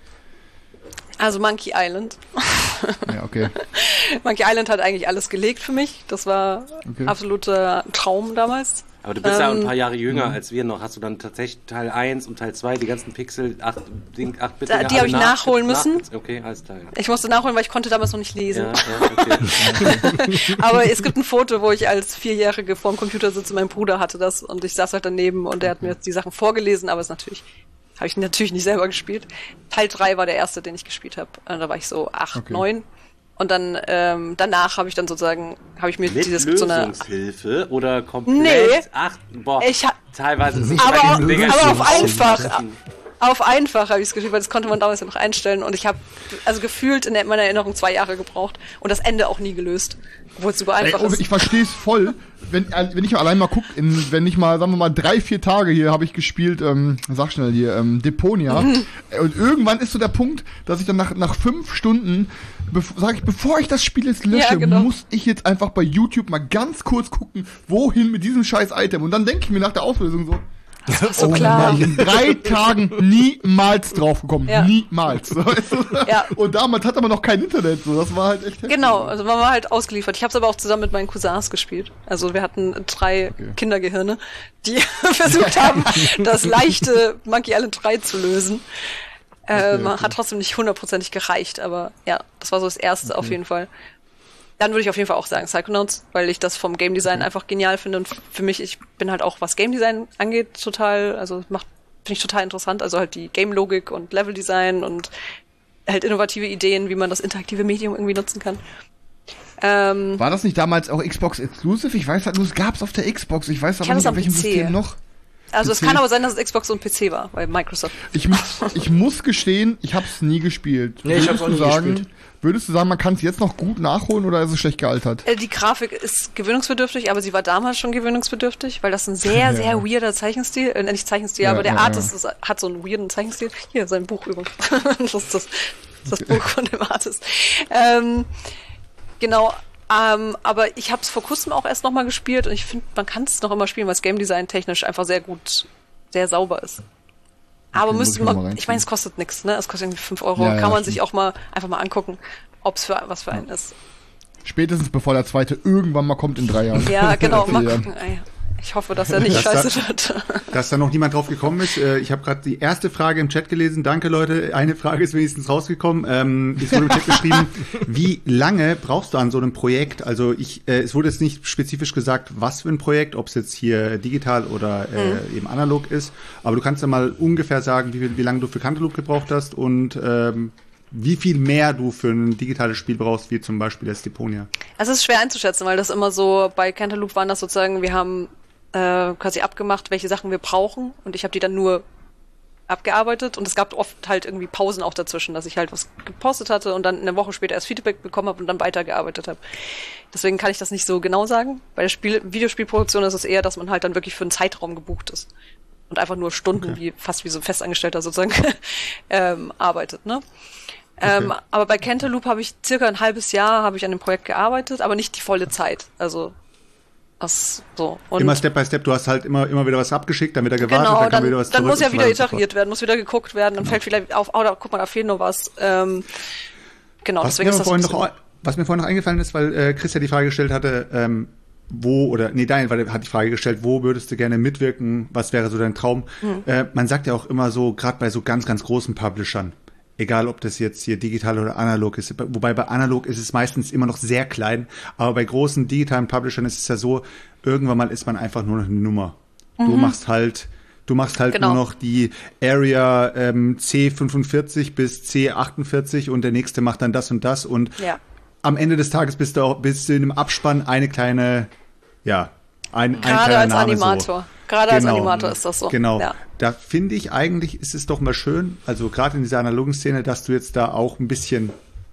Also Monkey Island. Ja, okay. Monkey Island hat eigentlich alles gelegt für mich. Das war Okay. absoluter Traum damals. Aber du bist ähm, ja auch ein paar Jahre jünger mh. als wir noch. Hast du dann tatsächlich Teil eins und Teil zwei, die ganzen Pixel, acht Bit da, die habe ich nachholen nach, müssen. Nach, okay, alles klar. Ich musste nachholen, weil ich konnte damals noch nicht lesen. Ja, ja, okay. Aber es gibt ein Foto, wo ich als Vierjährige vorm Computer sitze, mein Bruder hatte das und ich saß halt daneben und der hat mir jetzt die Sachen vorgelesen, aber es natürlich habe ich natürlich nicht selber gespielt. Teil drei war der erste, den ich gespielt habe. Da war ich so acht, okay. neun. Und dann ähm, danach habe ich dann sozusagen, habe ich mir mit dieses Lösungshilfe so oder komplett? Nee. Ach, boah, ich ha- teilweise ist es aber, aber, aber auf einfach. Auf einfach habe ich es gespielt, weil das konnte man damals ja noch einstellen. Und ich habe also gefühlt in meiner Erinnerung zwei Jahre gebraucht und das Ende auch nie gelöst. Obwohl es super einfach Ey, ist. Ich verstehe es voll. Wenn, wenn ich allein mal gucke, wenn ich mal, sagen wir mal, drei, vier Tage hier habe ich gespielt, ähm, sag schnell hier, ähm, Deponia. Mhm. Und irgendwann ist so der Punkt, dass ich dann nach, nach fünf Stunden, bev- sage ich, bevor ich das Spiel jetzt lösche, ja, genau. muss ich jetzt einfach bei YouTube mal ganz kurz gucken, wohin mit diesem scheiß Item. Und dann denke ich mir nach der Auflösung so, das war so oh klar. Mann, in drei Tagen niemals draufgekommen. Ja. Niemals. So, weißt du? Ja. Und damals hatte man noch kein Internet. So. Das war halt echt heftig. Genau, also man war halt ausgeliefert. Ich habe es aber auch zusammen mit meinen Cousins gespielt. Also wir hatten drei okay. Kindergehirne, die versucht haben, das leichte Monkey Island drei zu lösen. Okay, ähm, okay. Hat trotzdem nicht hundertprozentig gereicht, aber ja, das war so das Erste okay. auf jeden Fall. Dann würde ich auf jeden Fall auch sagen Psychonauts, weil ich das vom Game Design einfach genial finde und für mich, ich bin halt auch, was Game Design angeht, total, also macht, finde ich total interessant, also halt die Game-Logik und Level-Design und halt innovative Ideen, wie man das interaktive Medium irgendwie nutzen kann. Ähm, War das nicht damals auch Xbox Exclusive? Ich weiß halt nur, es gab's auf der Xbox, ich weiß aber nicht, auf welchem P C. System noch. Also P es C. kann aber sein, dass es Xbox und P C war, weil Microsoft. Ich, ich muss gestehen, ich hab's nie gespielt. Nee, ich hab's auch nie sagen, gespielt. Würdest du sagen, man kann es jetzt noch gut nachholen oder ist es schlecht gealtert? Die Grafik ist gewöhnungsbedürftig, aber sie war damals schon gewöhnungsbedürftig, weil das ein sehr, ja. sehr weirder Zeichenstil, äh, nicht Zeichenstil, ja, aber der ja, Artist ja. Ist, hat so einen weirden Zeichenstil. Hier, sein Buch übrigens. das ist das, das Buch von dem Artist. Ähm, genau, ähm, aber ich habe es vor kurzem auch erst nochmal gespielt und ich finde, man kann es noch immer spielen, weil es Game Design technisch einfach sehr gut, sehr sauber ist. Aber okay, müsste man, ich meine, es kostet nichts, ne? Es kostet irgendwie fünf Euro. Ja, ja, kann man stimmt. sich auch mal einfach mal angucken, ob es für was für einen ja. ist. Spätestens bevor der zweite irgendwann mal kommt in drei Jahren. Ja, genau, mal gucken. Ich hoffe, dass er nicht scheiße da, wird. Dass da noch niemand drauf gekommen ist. Ich habe gerade die erste Frage im Chat gelesen. Danke, Leute. Eine Frage ist wenigstens rausgekommen. Ähm, es wurde im Chat geschrieben, wie lange brauchst du an so einem Projekt? Also ich, äh, es wurde jetzt nicht spezifisch gesagt, was für ein Projekt, ob es jetzt hier digital oder äh, mhm. eben analog ist. Aber du kannst ja mal ungefähr sagen, wie, wie lange du für Cantaloupe gebraucht hast und ähm, wie viel mehr du für ein digitales Spiel brauchst, wie zum Beispiel das Deponia. Es ist schwer einzuschätzen, weil das immer so, bei Cantaloupe waren das sozusagen, wir haben äh, quasi abgemacht, welche Sachen wir brauchen und ich habe die dann nur abgearbeitet und es gab oft halt irgendwie Pausen auch dazwischen, dass ich halt was gepostet hatte und dann eine Woche später erst Feedback bekommen habe und dann weitergearbeitet habe. Deswegen kann ich das nicht so genau sagen. Bei der Spiel- Videospielproduktion ist es eher, dass man halt dann wirklich für einen Zeitraum gebucht ist und einfach nur Stunden, okay. wie fast wie so ein Festangestellter sozusagen, ähm, arbeitet, ne? Okay. Ähm, aber bei Cantaloupe habe ich circa ein halbes Jahr habe ich an dem Projekt gearbeitet, aber nicht die volle Zeit. Also das so. Und immer Step by Step. Du hast halt immer immer wieder was abgeschickt, dann wird er gewartet, genau, dann, dann kann wieder was zurück. Dann muss ja wieder so iteriert werden, muss wieder geguckt werden, dann genau. fällt vielleicht auf, oh, da, guck mal, da fehlt noch was. Ähm, genau, was deswegen mir ist das vorhin noch, was mir vorhin noch eingefallen ist, weil äh, Chris ja die Frage gestellt hatte, ähm, wo, oder, nee, Daniel weil hat die Frage gestellt, wo würdest du gerne mitwirken, was wäre so dein Traum? Mhm. Äh, man sagt ja auch immer so, gerade bei so ganz, ganz großen Publishern, egal ob das jetzt hier digital oder analog ist, wobei bei analog ist es meistens immer noch sehr klein, aber bei großen digitalen Publishern ist es ja so, irgendwann mal ist man einfach nur noch eine Nummer. Mhm. Du machst halt, du machst halt genau. nur noch die Area ähm, C fünfundvierzig bis C achtundvierzig und der nächste macht dann das und das und ja. am Ende des Tages bist du auch, bist du in einem Abspann eine kleine, ja, ein, ein Gerade als Name Animator. So. Gerade genau. als Animator ist das so. Genau. Ja. Da finde ich eigentlich, ist es doch mal schön, also gerade in dieser analogen Szene, dass du jetzt da auch ein bisschen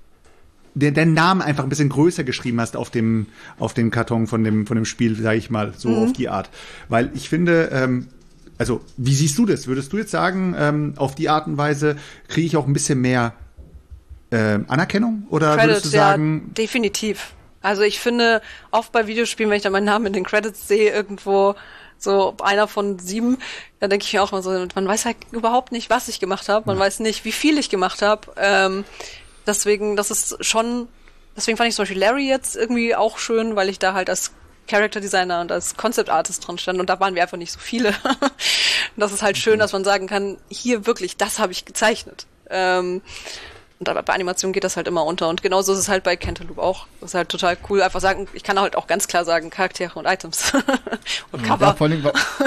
den, den Namen einfach ein bisschen größer geschrieben hast auf dem auf dem Karton von dem von dem Spiel, sage ich mal, so mhm. auf die Art. Weil ich finde, ähm, also wie siehst du das? Würdest du jetzt sagen, ähm, auf die Art und Weise kriege ich auch ein bisschen mehr äh, Anerkennung? Oder Credit, würdest du sagen... Ja, definitiv. Also ich finde, oft bei Videospielen, wenn ich dann meinen Namen in den Credits sehe, irgendwo so einer von sieben, dann denke ich mir auch mal so, man weiß halt überhaupt nicht, was ich gemacht habe, man ja. weiß nicht, wie viel ich gemacht habe. Ähm, deswegen, das ist schon, deswegen fand ich zum Beispiel Larry jetzt irgendwie auch schön, weil ich da halt als Character Designer und als Concept Artist drin stand und da waren wir einfach nicht so viele. Und das ist halt schön, dass man sagen kann, hier wirklich, das habe ich gezeichnet. Ähm, Und aber bei Animation geht das halt immer unter. Und genauso ist es halt bei Cantaloupe auch. Das ist halt total cool. Einfach sagen, ich kann halt auch ganz klar sagen, Charaktere und Items. Und Cover. Ja, vor allem,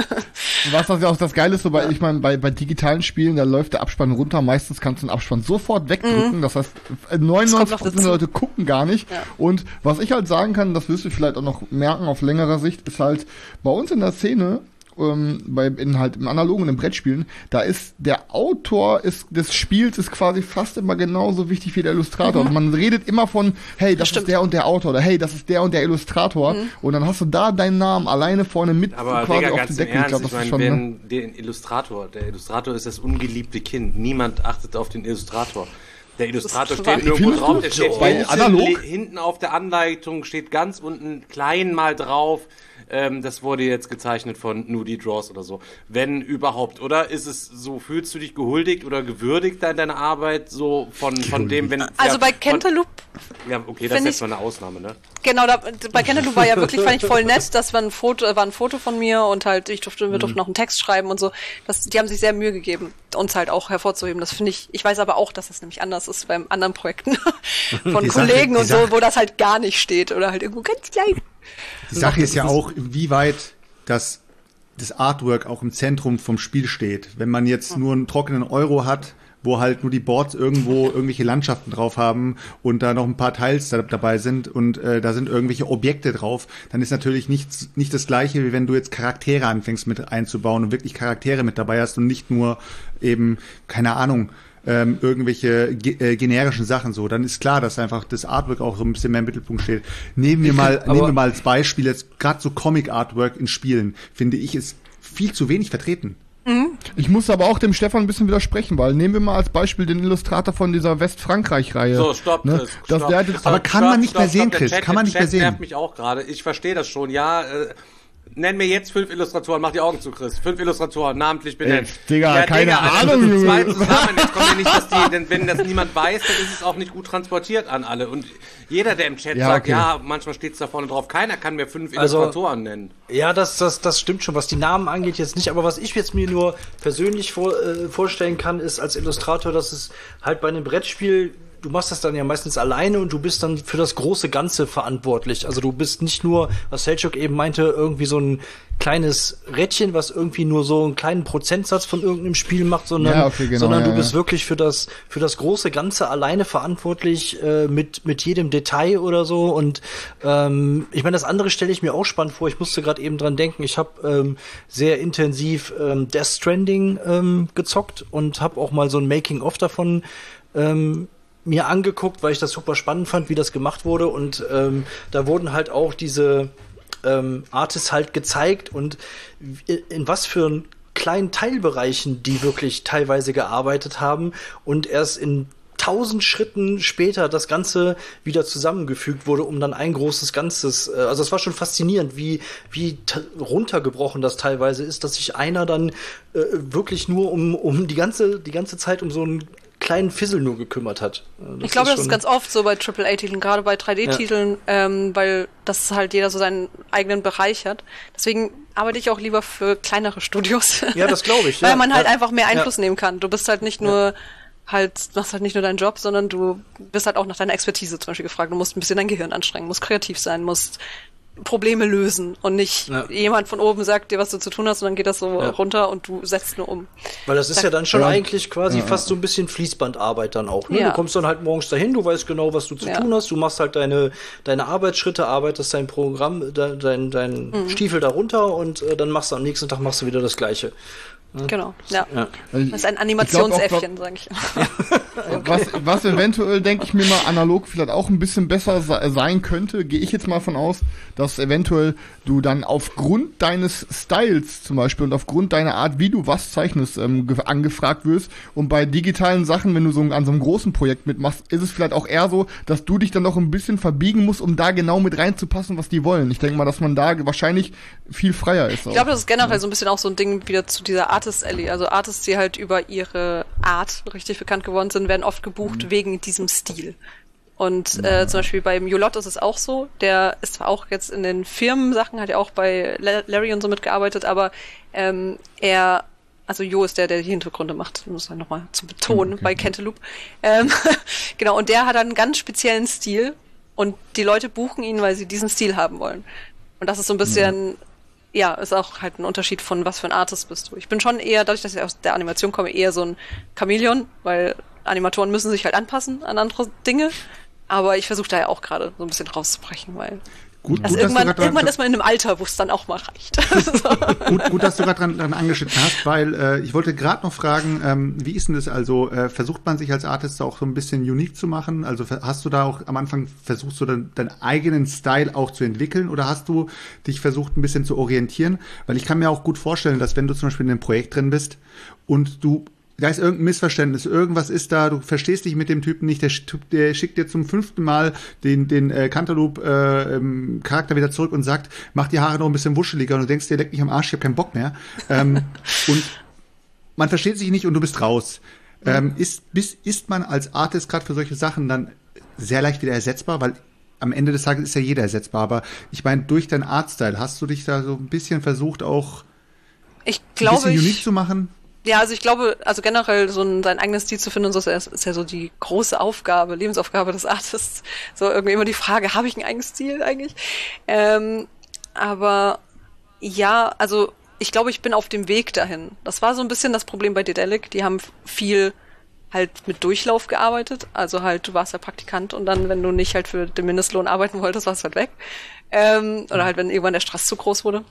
was das ja auch das Geile ist, so bei, ich meine, bei, bei digitalen Spielen, da läuft der Abspann runter. Meistens kannst du den Abspann sofort wegdrücken. Mhm. Das heißt, neunundneunzig Prozent der Leute gucken gar nicht. Ja. Und was ich halt sagen kann, das wirst du vielleicht auch noch merken auf längerer Sicht, ist halt bei uns in der Szene, Ähm, bei in halt im analogen und im Brettspielen, da ist der Autor ist, des Spiels ist quasi fast immer genauso wichtig wie der Illustrator. Mhm. Also man redet immer von, hey, das, das ist der und der Autor oder hey, das ist der und der Illustrator mhm. und dann hast du da deinen Namen alleine vorne mit aber quasi Digga, auf ganz den Deckel. Ernst, Ich glaube, das ich mein, ist schon, wenn ne? den Illustrator, der Illustrator ist das ungeliebte Kind. Niemand achtet auf den Illustrator. Der Illustrator steht nirgendwo drauf, der steht bei hinten, analog? hinten auf der Anleitung, steht ganz unten klein mal drauf. Ähm, das wurde jetzt gezeichnet von Nudie Draws oder so. Wenn überhaupt, oder? Ist es so, fühlst du dich gehuldigt oder gewürdigt in deiner Arbeit so von, von dem, wenn... Also ja, bei Cantaloupe... Ja, okay, das ist jetzt mal eine Ausnahme, ne? Genau, da, bei Cantaloupe war ja wirklich, fand ich voll nett, das war ein Foto, war ein Foto von mir und halt, ich durfte, wir durften noch einen Text schreiben und so. Das, die haben sich sehr Mühe gegeben, uns halt auch hervorzuheben. Das finde ich, ich weiß aber auch, dass das nämlich anders ist beim anderen Projekten von die Kollegen Sache, und so, Sache. wo das halt gar nicht steht oder halt irgendwo ganz klein. Die Sache ist ja auch, wie weit das, das Artwork auch im Zentrum vom Spiel steht. Wenn man jetzt nur einen trockenen Euro hat, wo halt nur die Boards irgendwo irgendwelche Landschaften drauf haben und da noch ein paar Tiles da, dabei sind und äh, da sind irgendwelche Objekte drauf, dann ist natürlich nichts, nicht das Gleiche, wie wenn du jetzt Charaktere anfängst mit einzubauen und wirklich Charaktere mit dabei hast und nicht nur eben, keine Ahnung, ähm, irgendwelche ge äh, generischen Sachen so. Dann ist klar, dass einfach das Artwork auch so ein bisschen mehr im Mittelpunkt steht. Nehmen wir mal, nehmen wir mal als Beispiel jetzt gerade so Comic-Artwork in Spielen, finde ich, ist viel zu wenig vertreten. Ich muss aber auch dem Stefan ein bisschen widersprechen, weil nehmen wir mal als Beispiel den Illustrator von dieser Westfrankreich-Reihe. So, stopp, ne? Chris. Das, stopp, der hat, stopp, aber kann stopp, man nicht stopp, mehr sehen, stopp, Chris, Chat, kann man nicht Chat mehr sehen. nervt mich auch gerade. Ich verstehe das schon, ja. Äh, nenn mir jetzt fünf Illustratoren, mach die Augen zu, Chris. Fünf Illustratoren, namentlich benennt. Ey, Digga, ja, keine Digga, also Ahnung, das sind zwei Junge. zusammen. Jetzt kommt ja nicht, dass die, denn wenn das niemand weiß, dann ist es auch nicht gut transportiert an alle. Und jeder, der im Chat Ja, sagt, okay. ja, manchmal steht's da vorne drauf, keiner kann mir fünf Also- Illustratoren nennen. Ja, das, das, das stimmt schon, was die Namen angeht jetzt nicht, aber was ich jetzt mir nur persönlich vor, äh, vorstellen kann, ist als Illustrator, dass es halt bei einem Brettspiel, du machst das dann ja meistens alleine und du bist dann für das große Ganze verantwortlich. Also du bist nicht nur, was Selchuk eben meinte, irgendwie so ein kleines Rädchen, was irgendwie nur so einen kleinen Prozentsatz von irgendeinem Spiel macht, sondern, Ja, okay, genau, sondern ja, du bist ja. wirklich für das, für das große Ganze alleine verantwortlich, äh, mit, mit jedem Detail oder so. Und ähm, ich meine, das andere stelle ich mir auch spannend vor. Ich musste gerade eben dran denken, ich habe ähm, sehr intensiv ähm, Death Stranding ähm, gezockt und habe auch mal so ein Making-of davon ähm, mir angeguckt, weil ich das super spannend fand, wie das gemacht wurde. Und ähm, da wurden halt auch diese ähm, Artists halt gezeigt und in was für einen kleinen Teilbereichen die wirklich teilweise gearbeitet haben und erst in tausend Schritten später das Ganze wieder zusammengefügt wurde, um dann ein großes Ganzes, äh, also es war schon faszinierend, wie, wie t- runtergebrochen das teilweise ist, dass sich einer dann äh, wirklich nur um, um die ganze, die ganze Zeit um so einen kleinen Fizzle nur gekümmert hat. Das ich glaube, das schon- ist ganz oft so bei Triple A Titeln, gerade bei drei D-Titeln, ähm, weil das halt jeder so seinen eigenen Bereich hat. Deswegen arbeite ich auch lieber für kleinere Studios. Ja, das glaube ich. Weil ja. man halt ja. einfach mehr Einfluss Ja. nehmen kann. Du bist halt nicht nur halt, machst halt nicht nur deinen Job, sondern du bist halt auch nach deiner Expertise zum Beispiel gefragt. Du musst ein bisschen dein Gehirn anstrengen, musst kreativ sein, musst Probleme lösen und nicht Ja. jemand von oben sagt dir, was du zu tun hast und dann geht das so Ja. runter und du setzt nur um. Weil das ist ja dann schon Ja. eigentlich quasi fast so ein bisschen Fließbandarbeit dann auch. Ne? Ja. Du kommst dann halt morgens dahin, du weißt genau, was du zu Ja. tun hast, du machst halt deine, deine Arbeitsschritte, arbeitest dein Programm, de, dein, dein Mhm. Stiefel da runter und äh, dann machst du am nächsten Tag machst du wieder das Gleiche. Genau, ja. Ja. Das ist ein Ich Animationsäffchen, sag ich. Was, was eventuell, denke ich mir mal, analog vielleicht auch ein bisschen besser se- sein könnte, gehe ich jetzt mal von aus, dass eventuell du dann aufgrund deines Styles zum Beispiel und aufgrund deiner Art, wie du was zeichnest, ähm, ge- angefragt wirst. Und bei digitalen Sachen, wenn du so an so einem großen Projekt mitmachst, ist es vielleicht auch eher so, dass du dich dann noch ein bisschen verbiegen musst, um da genau mit reinzupassen, was die wollen. Ich denke mal, dass man da wahrscheinlich viel freier ist. Ich glaube, das ist generell so ein bisschen auch so ein Ding wieder zu dieser Artist Alley. Also Artists, die halt über ihre Art richtig bekannt geworden sind, werden oft gebucht wegen diesem Stil. Und äh, zum Beispiel beim Julot ist es auch so, der ist zwar auch jetzt in den Firmensachen, hat ja auch bei Larry und so mitgearbeitet, aber ähm, er, also Jo ist der, der die Hintergründe macht, um es nochmal zu betonen, okay. bei Cantaloupe. Ähm, genau, und der hat einen ganz speziellen Stil und die Leute buchen ihn, weil sie diesen Stil haben wollen. Und das ist so ein bisschen, mhm. ja, ist auch halt ein Unterschied von, was für ein Artist bist du. Ich bin schon eher, dadurch, dass ich aus der Animation komme, eher so ein Chamäleon, weil Animatoren müssen sich halt anpassen an andere Dinge. Aber ich versuche da ja auch gerade so ein bisschen rauszubrechen, weil gut, also gut, irgendwann, dass du irgendwann ist man in einem Alter, wo es dann auch mal reicht. gut, gut, dass du gerade dran, dran angeschnitten hast, weil äh, ich wollte gerade noch fragen, ähm, wie ist denn das also? Äh, versucht man sich als Artist auch so ein bisschen unique zu machen? Also hast du da auch am Anfang versucht, so dein, deinen eigenen Style auch zu entwickeln oder hast du dich versucht, ein bisschen zu orientieren? Weil ich kann mir auch gut vorstellen, dass wenn du zum Beispiel in einem Projekt drin bist und du da ist irgendein Missverständnis, irgendwas ist da, du verstehst dich mit dem Typen nicht, der, der schickt dir zum fünften Mal den, den äh, Cantaloupe äh, ähm, Charakter wieder zurück und sagt, mach die Haare noch ein bisschen wuscheliger und du denkst dir, leck mich am Arsch, ich hab keinen Bock mehr. Ähm, und man versteht sich nicht und du bist raus. Ähm, ist, bis, ist man als Artist gerade für solche Sachen dann sehr leicht wieder ersetzbar, weil am Ende des Tages ist ja jeder ersetzbar, aber ich meine, durch deinen Artstyle hast du dich da so ein bisschen versucht, auch ich glaube, ein bisschen unique ich zu machen? Ja, also ich glaube, also generell so ein, seinen eigenen Stil zu finden und so ist, ist ja so die große Aufgabe, Lebensaufgabe des Artists. So irgendwie immer die Frage, habe ich einen eigenen Stil eigentlich? Ähm, aber ja, also ich glaube, ich bin auf dem Weg dahin. Das war so ein bisschen das Problem bei Dedelic. Die haben viel halt mit Durchlauf gearbeitet. Also halt, du warst ja Praktikant und dann, wenn du nicht halt für den Mindestlohn arbeiten wolltest, warst du halt weg. Ähm, oder halt, wenn irgendwann der Stress zu groß wurde.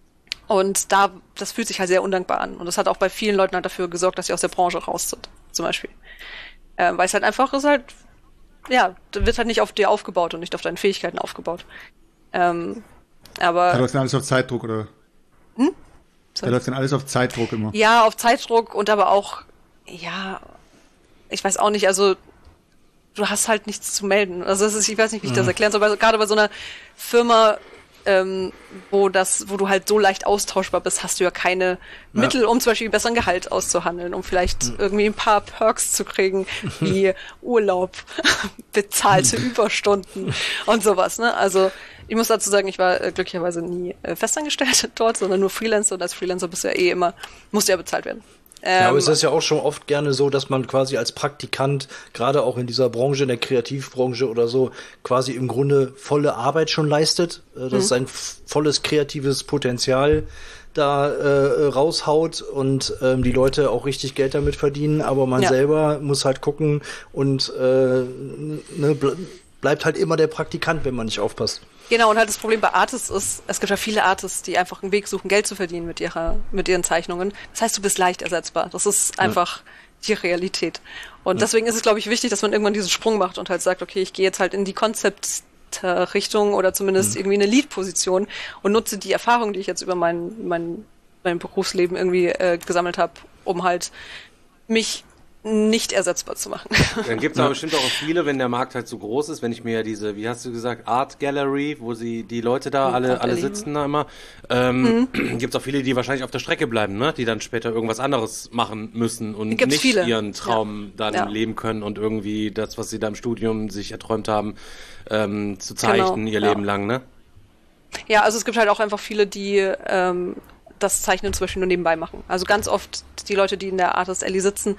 Und da, das fühlt sich halt sehr undankbar an. Und das hat auch bei vielen Leuten halt dafür gesorgt, dass sie aus der Branche raus sind, zum Beispiel. Ähm, weil es halt einfach ist halt, ja, wird halt nicht auf dir aufgebaut und nicht auf deinen Fähigkeiten aufgebaut. Ähm, aber. Da läuft dann alles auf Zeitdruck, oder? Hm? Da läuft dann alles auf Zeitdruck immer. Ja, auf Zeitdruck und aber auch, ja, ich weiß auch nicht, also, du hast halt nichts zu melden. Also, das ist, ich weiß nicht, wie ich das erklären soll, aber gerade bei so einer Firma, Ähm, wo das, wo du halt so leicht austauschbar bist, hast du ja keine ja. Mittel, um zum Beispiel einen besseren Gehalt auszuhandeln, um vielleicht mhm. irgendwie ein paar Perks zu kriegen, wie Urlaub, bezahlte Überstunden und sowas, ne? Also, ich muss dazu sagen, ich war äh, glücklicherweise nie äh, festangestellt dort, sondern nur Freelancer und als Freelancer bist du ja eh immer, musst du ja bezahlt werden. Ja, aber es ist ja auch schon oft gerne so, dass man quasi als Praktikant, gerade auch in dieser Branche, in der Kreativbranche oder so, quasi im Grunde volle Arbeit schon leistet, dass mhm. sein volles kreatives Potenzial da äh, raushaut und ähm, die Leute auch richtig Geld damit verdienen, aber man ja. selber muss halt gucken und äh, ne, ble- bleibt halt immer der Praktikant, wenn man nicht aufpasst. Genau, und halt das Problem bei Artists ist, es gibt ja viele Artists, die einfach einen Weg suchen, Geld zu verdienen mit ihrer, mit ihren Zeichnungen. Das heißt, du bist leicht ersetzbar. Das ist einfach ja. die Realität. Und ja. deswegen ist es, glaube ich, wichtig, dass man irgendwann diesen Sprung macht und halt sagt, okay, ich gehe jetzt halt in die Konzeptrichtung oder zumindest mhm. irgendwie eine Lead-Position und nutze die Erfahrung, die ich jetzt über mein, mein, mein Berufsleben irgendwie äh, gesammelt habe, um halt mich nicht ersetzbar zu machen. Dann gibt es aber bestimmt auch viele, wenn der Markt halt so groß ist, wenn ich mir ja diese, wie hast du gesagt, Art Gallery, wo sie die Leute da mhm, alle alle sitzen da immer, ähm, mhm. gibt es auch viele, die wahrscheinlich auf der Strecke bleiben, ne? Die dann später irgendwas anderes machen müssen und Gibt's nicht viele. ihren Traum ja. dann ja. leben können und irgendwie das, was sie da im Studium sich erträumt haben, ähm, zu zeichnen, genau. ihr ja. Leben lang, ne? Ja, also es gibt halt auch einfach viele, die ähm, das Zeichnen zum Beispiel nur nebenbei machen. Also ganz oft die Leute, die in der Artist Alley sitzen,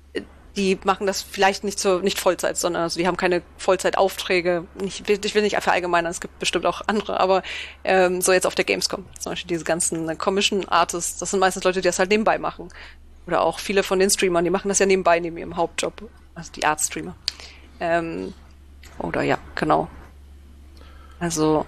die machen das vielleicht nicht zur, nicht Vollzeit, sondern also die haben keine Vollzeitaufträge. Ich will, ich will nicht verallgemeinern, es gibt bestimmt auch andere, aber ähm, so jetzt auf der Gamescom, zum Beispiel diese ganzen Commission Artists, das sind meistens Leute, die das halt nebenbei machen. Oder auch viele von den Streamern, die machen das ja nebenbei neben ihrem Hauptjob, also die Art-Streamer. Ähm, oder ja, genau. Also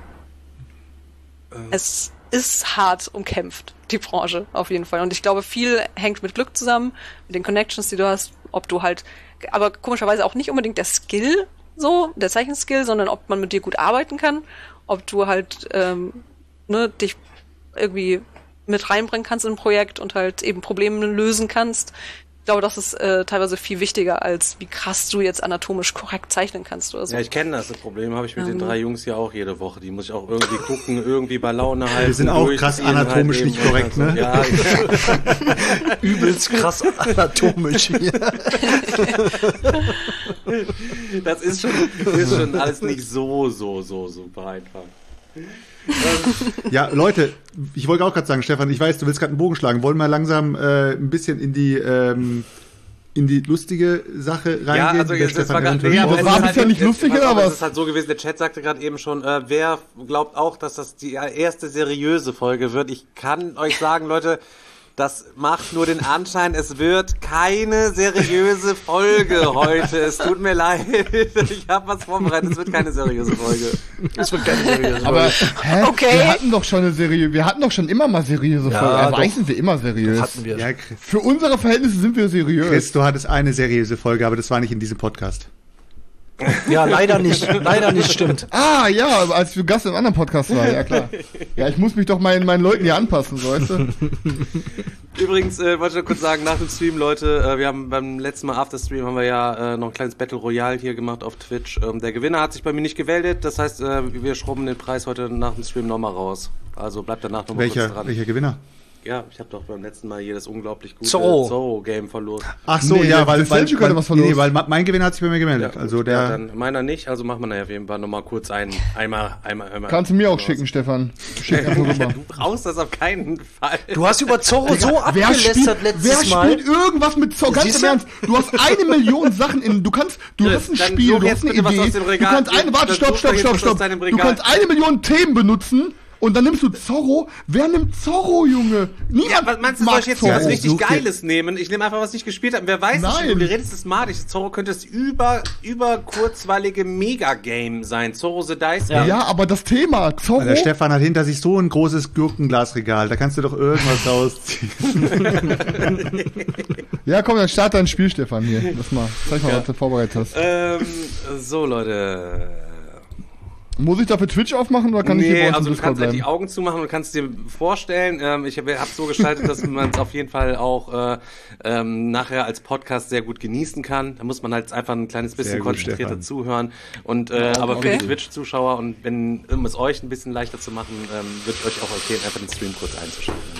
ähm. es ist hart umkämpft, die Branche, auf jeden Fall. Und ich glaube, viel hängt mit Glück zusammen, mit den Connections, die du hast, ob du halt, aber komischerweise auch nicht unbedingt der Skill, so, der Zeichenskill, sondern ob man mit dir gut arbeiten kann, ob du halt, ähm, ne, dich irgendwie mit reinbringen kannst in ein Projekt und halt eben Probleme lösen kannst. Ich glaube, das ist äh, teilweise viel wichtiger, als wie krass du jetzt anatomisch korrekt zeichnen kannst oder so. Ja, ich kenne das. Das Problem habe ich mit ähm. den drei Jungs ja auch jede Woche. Die muss ich auch irgendwie gucken, irgendwie bei Laune halten. Wir sind auch krass anatomisch halt nicht korrekt, ne? Ja, ja. Übelst krass anatomisch hier. Das ist schon, ist schon alles nicht so, so, so super einfach. Ja, Leute, ich wollte auch gerade sagen, Stefan, ich weiß, du willst gerade einen Bogen schlagen. Wollen wir langsam äh, ein bisschen in die ähm, in die lustige Sache reingehen? Ja, also Der jetzt, das Stefan war gerade, eventuell- nee, aber aber es war ist bisher halt, nicht lustig, pass oder auf, was? Es ist halt so gewesen, der Chat sagte gerade eben schon, äh, wer glaubt auch, dass das die erste seriöse Folge wird? Ich kann euch sagen, Leute, das macht nur den Anschein, es wird keine seriöse Folge heute. Es tut mir leid. Ich habe was vorbereitet, es wird keine seriöse Folge. Es wird keine seriöse Aber, Folge. hä? Okay. Wir hatten doch schon eine seriöse, wir hatten doch schon immer mal seriöse Ja, Folgen. Also doch. eigentlich sind wir immer seriös. Hatten wir. Ja, Für unsere Verhältnisse sind wir seriös. Chris, du hattest eine seriöse Folge, aber das war nicht in diesem Podcast. Ja, leider nicht. Leider nicht, stimmt. Ah, ja, als du Gast im anderen Podcast war, ja klar. Ja, ich muss mich doch meinen, meinen Leuten hier anpassen, so, weißt du? Übrigens, äh, wollte ich noch kurz sagen, nach dem Stream, Leute, äh, wir haben beim letzten Mal After Stream haben wir ja äh, noch ein kleines Battle Royale hier gemacht auf Twitch. Ähm, der Gewinner hat sich bei mir nicht gemeldet, das heißt, äh, wir schrubben den Preis heute nach dem Stream nochmal raus. Also bleibt danach nochmal kurz Welcher, dran. welcher Gewinner? Ja, ich habe doch beim letzten Mal hier das unglaublich gute Zorro. Zorro-Game verloren. Ach so, Nee, ja, der- weil, der weil, Selchuk weil, hatte was nee, verloren. weil ma- mein Gewinner hat sich bei mir gemeldet. Also der, Ja, dann meiner nicht, also machen wir nachher auf jeden Fall nochmal kurz einen, einmal, einmal, einmal. Kannst du mir auch schicken, Stefan. Schick einfach rüber. Du brauchst das auf keinen Fall. Du hast über Zorro so Wer abgelästert spielt, letztes wer Mal. spielt irgendwas mit Zorro? Ganz Siehst im du? Ernst. Du hast eine Million Sachen in, du kannst, du Chris, hast ein dann Spiel, such du jetzt hast eine bitte was Idee. aus dem Du Regal. kannst eine, warte, Dann stopp, such stopp, doch stopp, jetzt was aus stopp. deinem Du Regal. kannst eine Million Themen benutzen und dann nimmst du Zorro. Wer nimmt Zorro, Junge? Niemand Ja, was meinst du, soll ich jetzt hier Zorro. was richtig Such dir- Geiles nehmen? Ich nehme einfach, was ich gespielt habe. Wer weiß, Nein. nicht, du redest es madig. Zorro könnte das über, über kurzweilige Mega-Game sein. Zorro the Dice Game. Ja, aber das Thema, Zorro. der Stefan hat hinter sich so ein großes Gurkenglasregal. Da kannst du doch irgendwas rausziehen. Ja, komm, dann start dein Spiel, Stefan, hier. Lass mal. Zeig mal, was du vorbereitet hast. Ähm, so, Leute. Muss ich dafür Twitch aufmachen oder kann ich hier bei Nee, uns also im du Discord kannst halt bleiben? die Augen zumachen und kannst dir vorstellen, ähm, ich habe es so gestaltet, dass man es auf jeden Fall auch äh, ähm, nachher als Podcast sehr gut genießen kann. Da muss man halt einfach ein kleines bisschen Sehr gut, konzentrierter Stefan. zuhören. Und äh, aber für okay. die Twitch-Zuschauer und wenn, um es euch ein bisschen leichter zu machen, ähm, würde ich euch auch empfehlen, einfach den Stream kurz einzuschalten an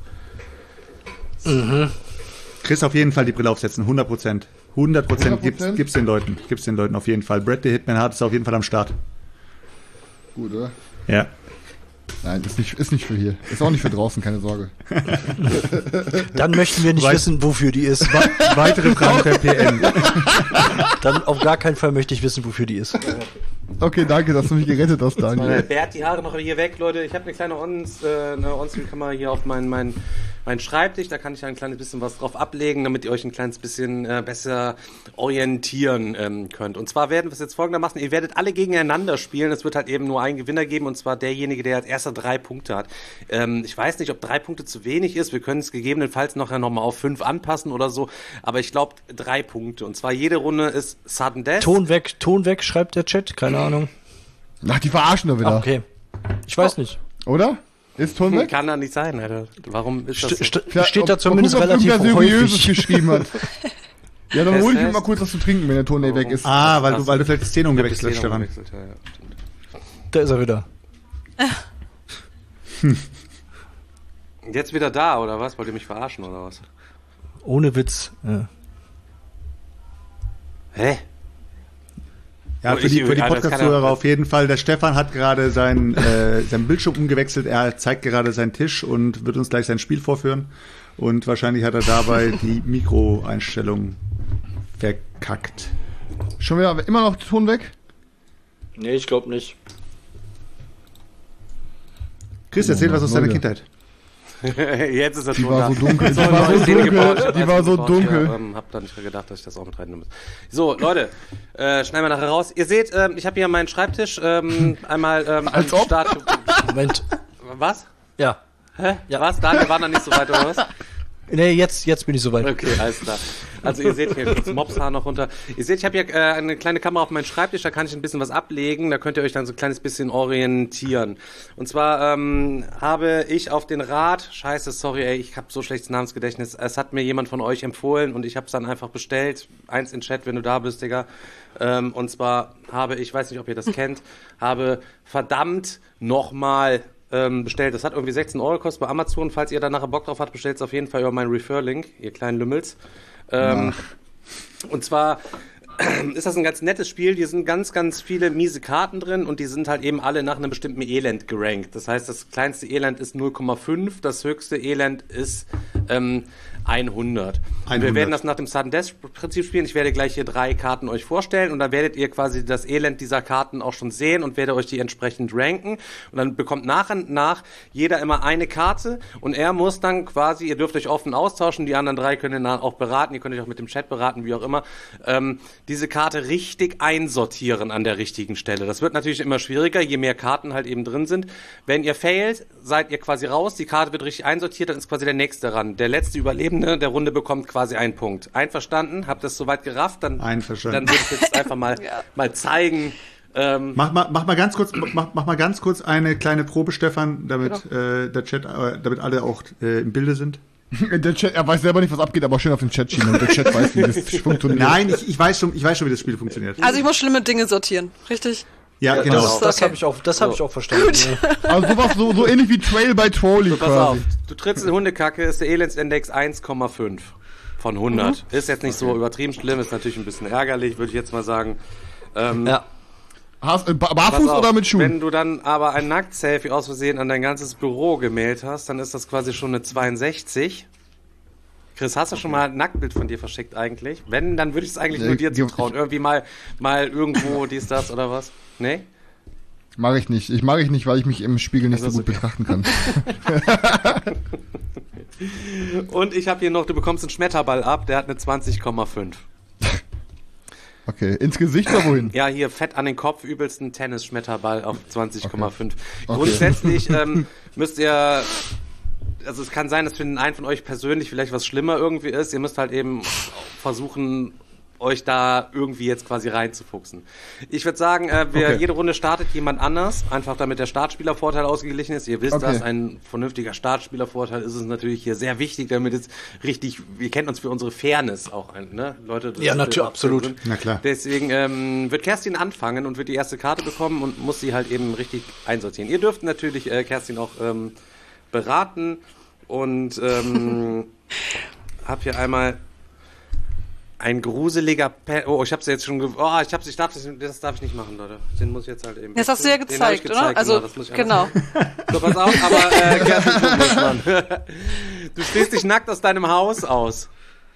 der Stelle. Chris, auf jeden Fall die Brille aufsetzen, hundert Prozent. hundert Prozent gibt's, hundert Prozent? gibt's den Leuten. Gibt's den Leuten auf jeden Fall. Brad the Hitman Hart ist auf jeden Fall am Start. Gut, oder? Ja. Nein, ist nicht, ist nicht für hier. Ist auch nicht für draußen, keine Sorge. Dann möchten wir nicht Weiß- wissen, wofür die ist. Weitere Fragen per P M. Dann auf gar keinen Fall möchte ich wissen, wofür die ist. Okay, danke, dass du mich gerettet hast, Äh, Daniel. Bert, die Haare noch hier weg, Leute. Ich habe eine kleine On- äh, eine On-Screen-Kamera hier auf meinen mein, mein Schreibtisch. Da kann ich ein kleines bisschen was drauf ablegen, damit ihr euch ein kleines bisschen äh, besser orientieren ähm, könnt. Und zwar werden wir es jetzt folgendermaßen, ihr werdet alle gegeneinander spielen. Es wird halt eben nur einen Gewinner geben, und zwar derjenige, der als erster drei Punkte hat. Ähm, ich weiß nicht, ob drei Punkte zu wenig ist. Wir können es gegebenenfalls nachher nochmal auf fünf anpassen oder so. Aber ich glaube, drei Punkte. Und zwar jede Runde ist Sudden Death. Ton weg, Ton weg, schreibt der Chat, keine Ahnung. Ach, die verarschen doch wieder. Okay. Ich weiß nicht. Oder? Ist Ton weg? Kann da nicht sein, Alter. Warum ist das St so? st Ja, steht ob- da zumindest ob relativ irgendwer Seriöses häufig. geschrieben hat. Ja, dann Fest, hol ich mir fest. mal kurz was zu trinken, wenn der Ton nicht weg ist. Ah, weil du, weil du vielleicht die Szene umgewechselt hast, Szene Stefan. umgewechselt, ja, ja, stimmt. Da ist er wieder. Jetzt wieder da, oder was? Wollt ihr mich verarschen, oder was? Ohne Witz. Ja. Hä? Ja, Oh, für ich- die, für die ja, das kann Podcast-Zuhörer er- auf jeden Fall. Der Stefan hat gerade sein, äh, sein Bildschirm umgewechselt. Er zeigt gerade seinen Tisch und wird uns gleich sein Spiel vorführen. Und wahrscheinlich hat er dabei die Mikroeinstellung verkackt. Schon wieder immer noch Ton weg? Nee, ich glaube nicht. Chris, erzähl was aus deiner Leute. Kindheit. Jetzt ist das Die schon war da. so dunkel. Die So, war so neue Szene gebaut, dunkel. Die neue war Szene so gebaut. dunkel. Ja, ähm, hab da nicht gedacht, dass ich das auch mit reinnehmen muss. So, Leute, äh, schneiden wir nachher raus. Ihr seht, ähm, ich habe hier meinen Schreibtisch ähm, einmal ähm, Als am ob. Start. Moment. Was? Ja. Hä? Ja. Was? Daniel war noch nicht so weit, oder was? Nee, jetzt, jetzt bin ich soweit. Okay, alles klar. Also ihr seht hier das Mopshaar noch runter. Ihr seht, ich habe hier äh, eine kleine Kamera auf meinem Schreibtisch, da kann ich ein bisschen was ablegen, da könnt ihr euch dann so ein kleines bisschen orientieren. Und zwar ähm, habe ich auf den Rat, scheiße, sorry, ey, ich habe so schlechtes Namensgedächtnis, es hat mir jemand von euch empfohlen und ich habe es dann einfach bestellt. Eins in Chat, wenn du da bist, Digga. Ähm, und zwar habe ich, weiß nicht, ob ihr das kennt, habe verdammt nochmal ähm, bestellt. Das hat irgendwie sechzehn Euro gekostet bei Amazon. Falls ihr da nachher Bock drauf habt, bestellt es auf jeden Fall über meinen Refer-Link, ihr kleinen Lümmels. Ähm, und zwar ist das ein ganz nettes Spiel. Hier sind ganz, ganz viele miese Karten drin und die sind halt eben alle nach einem bestimmten Elend gerankt. Das heißt, das kleinste Elend ist null Komma fünf, das höchste Elend ist ähm, hundert. Und wir werden das nach dem Sudden Death Prinzip spielen. Ich werde gleich hier drei Karten euch vorstellen und dann werdet ihr quasi das Elend dieser Karten auch schon sehen und werde euch die entsprechend ranken. Und dann bekommt nach und nach jeder immer eine Karte und er muss dann quasi, ihr dürft euch offen austauschen, die anderen drei können dann auch beraten, ihr könnt euch auch mit dem Chat beraten, wie auch immer, ähm, diese Karte richtig einsortieren an der richtigen Stelle. Das wird natürlich immer schwieriger, je mehr Karten halt eben drin sind. Wenn ihr failt, seid ihr quasi raus, die Karte wird richtig einsortiert, dann ist quasi der nächste ran. Der letzte Überlebende der Runde bekommt quasi einen Punkt. Einverstanden? Habt ihr das soweit gerafft? Dann, Einverstanden. Dann würde ich jetzt einfach mal, ja. mal zeigen. Ähm, mach, mal, mach mal ganz kurz, mach, mach mal ganz kurz eine kleine Probe, Stefan, damit genau. äh, der Chat, äh, damit alle auch äh, im Bilde sind. Der Chat, er weiß selber nicht, was abgeht, aber schön auf den Chat schieben, damit der Chat weiß, wie das funktioniert. Nein, ich, ich weiß schon, ich weiß schon, wie das Spiel funktioniert. Also ich muss schlimme Dinge sortieren, richtig? Ja, genau. Das, das okay. habe ich auch, das habe ich auch verstanden. Ja. Also sowas so, so ähnlich wie Trail by Trolley so, pass quasi. auf, du trittst in Hundekacke, ist der Elendsindex eins Komma fünf von hundert. Mhm. Ist jetzt nicht okay. so übertrieben schlimm, ist natürlich ein bisschen ärgerlich, würde ich jetzt mal sagen. Ähm, ja. Hast, äh, barfuß oder mit Schuhen? Wenn du dann aber ein Nackt-Selfie aus Versehen an dein ganzes Büro gemailt hast, dann ist das quasi schon eine zweiundsechzig. Chris, hast du schon mal ein Nacktbild von dir verschickt eigentlich? Wenn, dann würde ich es eigentlich nur dir zutrauen. Irgendwie mal, mal irgendwo dies, das oder was? Nee? Mache ich nicht. Ich mache ich nicht, weil ich mich im Spiegel nicht also so gut okay. betrachten kann. Und ich habe hier noch, du bekommst einen Schmetterball ab, der hat eine zwanzig Komma fünf. Okay, ins Gesicht oder wohin? Ja, hier fett an den Kopf, übelst ein Tennis-Schmetterball auf zwanzig Komma fünf. Okay. Okay. Grundsätzlich ähm, müsst ihr, also es kann sein, dass für den einen von euch persönlich vielleicht was schlimmer irgendwie ist. Ihr müsst halt eben versuchen, euch da irgendwie jetzt quasi reinzufuchsen. Ich würde sagen, äh, wir, okay. jede Runde startet jemand anders, einfach damit der Startspielervorteil ausgeglichen ist. Ihr wisst, okay. dass ein vernünftiger Startspielervorteil ist es natürlich hier sehr wichtig, damit es richtig, wir kennen uns für unsere Fairness auch ein, ne? Leute, das ja, natürlich, absolut. Drin. Na klar. Deswegen ähm, wird Kerstin anfangen und wird die erste Karte bekommen und muss sie halt eben richtig einsortieren. Ihr dürft natürlich äh, Kerstin auch ähm, beraten und ähm, hab hier einmal ein gruseliger Pe Oh, ich hab's jetzt schon ge Oh, ich hab's, ich darf das, das darf ich nicht machen, Leute. Den muss ich jetzt halt eben. Das hast du ja gezeigt, gezeigt oder? Also, genau. So, pass auf, aber äh, Kerstin, du musst, Mann. Du stehst dich nackt aus deinem Haus aus.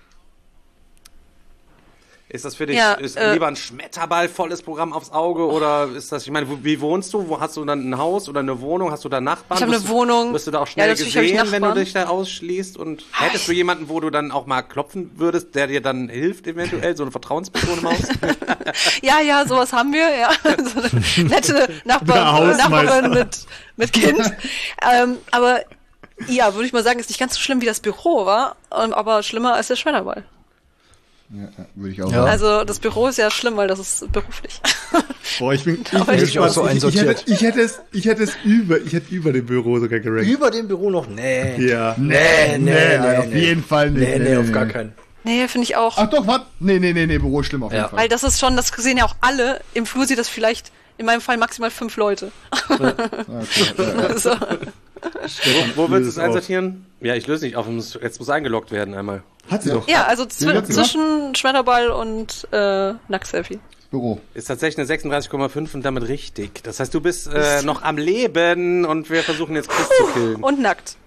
Ist das für dich ja, ist äh, lieber ein Schmetterball, volles Programm aufs Auge oder ist das, ich meine, wo, wie wohnst du? Wo hast du dann ein Haus oder eine Wohnung? Hast du da Nachbarn? Ich habe eine Wohnung. Wirst du da auch schnell ja, gesehen, wenn du dich da ausschließt? Und hättest du jemanden, wo du dann auch mal klopfen würdest, der dir dann hilft eventuell? So eine Vertrauensperson im Haus? Ja, ja, sowas haben wir, ja. So eine nette Nachbar, Nachbarin mit, mit Kind. ähm, aber ja, würde ich mal sagen, ist nicht ganz so schlimm wie das Büro war, aber schlimmer als der Schmetterball. Ja, würde ich auch ja. sagen. Also das Büro ist ja schlimm, weil das ist beruflich. Boah, ich bin, ich, ich, bin ich, auch so ich, ich, hätte, ich hätte es, ich hätte es über, ich hätte über dem Büro sogar gerankt. Über dem Büro noch? Nee. Ja. Nee, nee, nee, nee auf nee. jeden Fall nicht. Nee, nee, nee auf gar keinen. Nee, finde ich auch. Ach doch, was? Nee, nee, nee, nee, Büro ist schlimm auf jeden ja. Fall. Weil das ist schon, das sehen ja auch alle. Im Flur sieht das vielleicht, in meinem Fall maximal fünf Leute. Ja. Okay, ja. So. Wo, wo willst du es einsortieren? Ja, ich löse nicht auf. Jetzt muss eingeloggt werden einmal. Hat sie Ja. doch. Ja, also zw Ja, zwischen Schmetterball und äh, Nacktselfie. Büro. Ist tatsächlich eine sechsunddreißig Komma fünf und damit richtig. Das heißt, du bist äh, noch am Leben und wir versuchen jetzt Chris zu killen. Und nackt.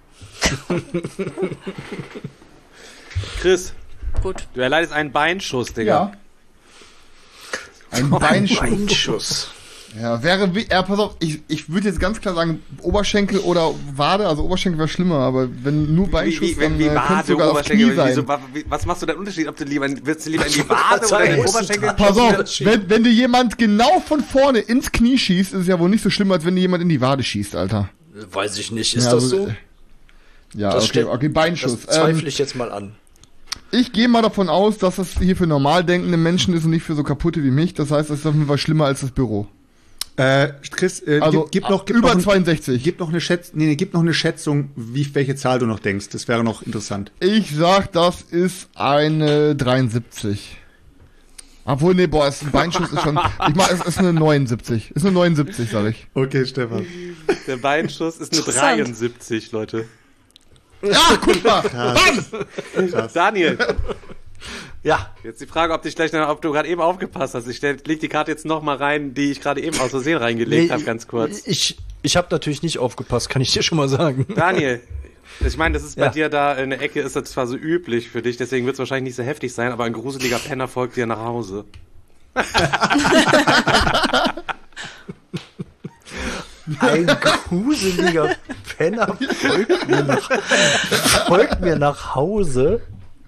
Chris, Gut. du erleidest einen Beinschuss, Digga. Ja. Ein Beinschuss. Beinschuss. Ja, wäre wie, ja, pass auf, ich, ich würde jetzt ganz klar sagen, Oberschenkel oder Wade, also Oberschenkel wäre schlimmer, aber wenn nur Beinschuss, wie, wie, dann wie äh, könnte es sogar aufs Knie Oberschenkel, sein. wieso, wie, was machst du da Unterschied, ob du lieber, willst du lieber in die Wade oder in den Oberschenkel? Pass auf, wenn, wenn dir jemand genau von vorne ins Knie schießt, ist es ja wohl nicht so schlimm, als wenn dir jemand in die Wade schießt, Alter. Weiß ich nicht, ist Ja, das also, so? Ja, Das okay, steht- okay, Beinschuss. Das zweifle Ähm, ich jetzt mal an. Ich gehe mal davon aus, dass das hier für normal denkende Menschen ist und nicht für so kaputte wie mich. Das heißt, es ist auf jeden Fall schlimmer als das Büro. Äh, Chris, äh, Also gib, gib noch, gib über noch ein, zweiundsechzig. Gib noch eine Schätzung, nee, nee, gib noch eine Schätzung, wie, welche Zahl du noch denkst. Das wäre noch interessant. Ich sag, das ist eine dreiundsiebzig. Obwohl, nee, boah, ist ein Beinschuss ist schon. Ich mach, es ist eine neunundsiebzig. Ist eine neunundsiebzig, sag ich. Okay, Stefan. Der Beinschuss ist eine Interessant. dreiundsiebzig, Leute. Ja, guck mal. Bam! Daniel, Ja. jetzt die Frage, ob, dich gleich, noch- ob du gerade eben aufgepasst hast. Ich stell, leg die Karte jetzt noch mal rein, die ich gerade eben aus Versehen reingelegt Nee, habe, ganz kurz. Ich, ich habe natürlich nicht aufgepasst, kann ich dir schon mal sagen. Daniel, ich meine, das ist bei Ja. dir da in der Ecke, ist das zwar so üblich für dich, deswegen wird es wahrscheinlich nicht so heftig sein, aber ein gruseliger Penner folgt dir nach Hause. Ein gruseliger Penner folgt mir nach, folgt mir nach Hause.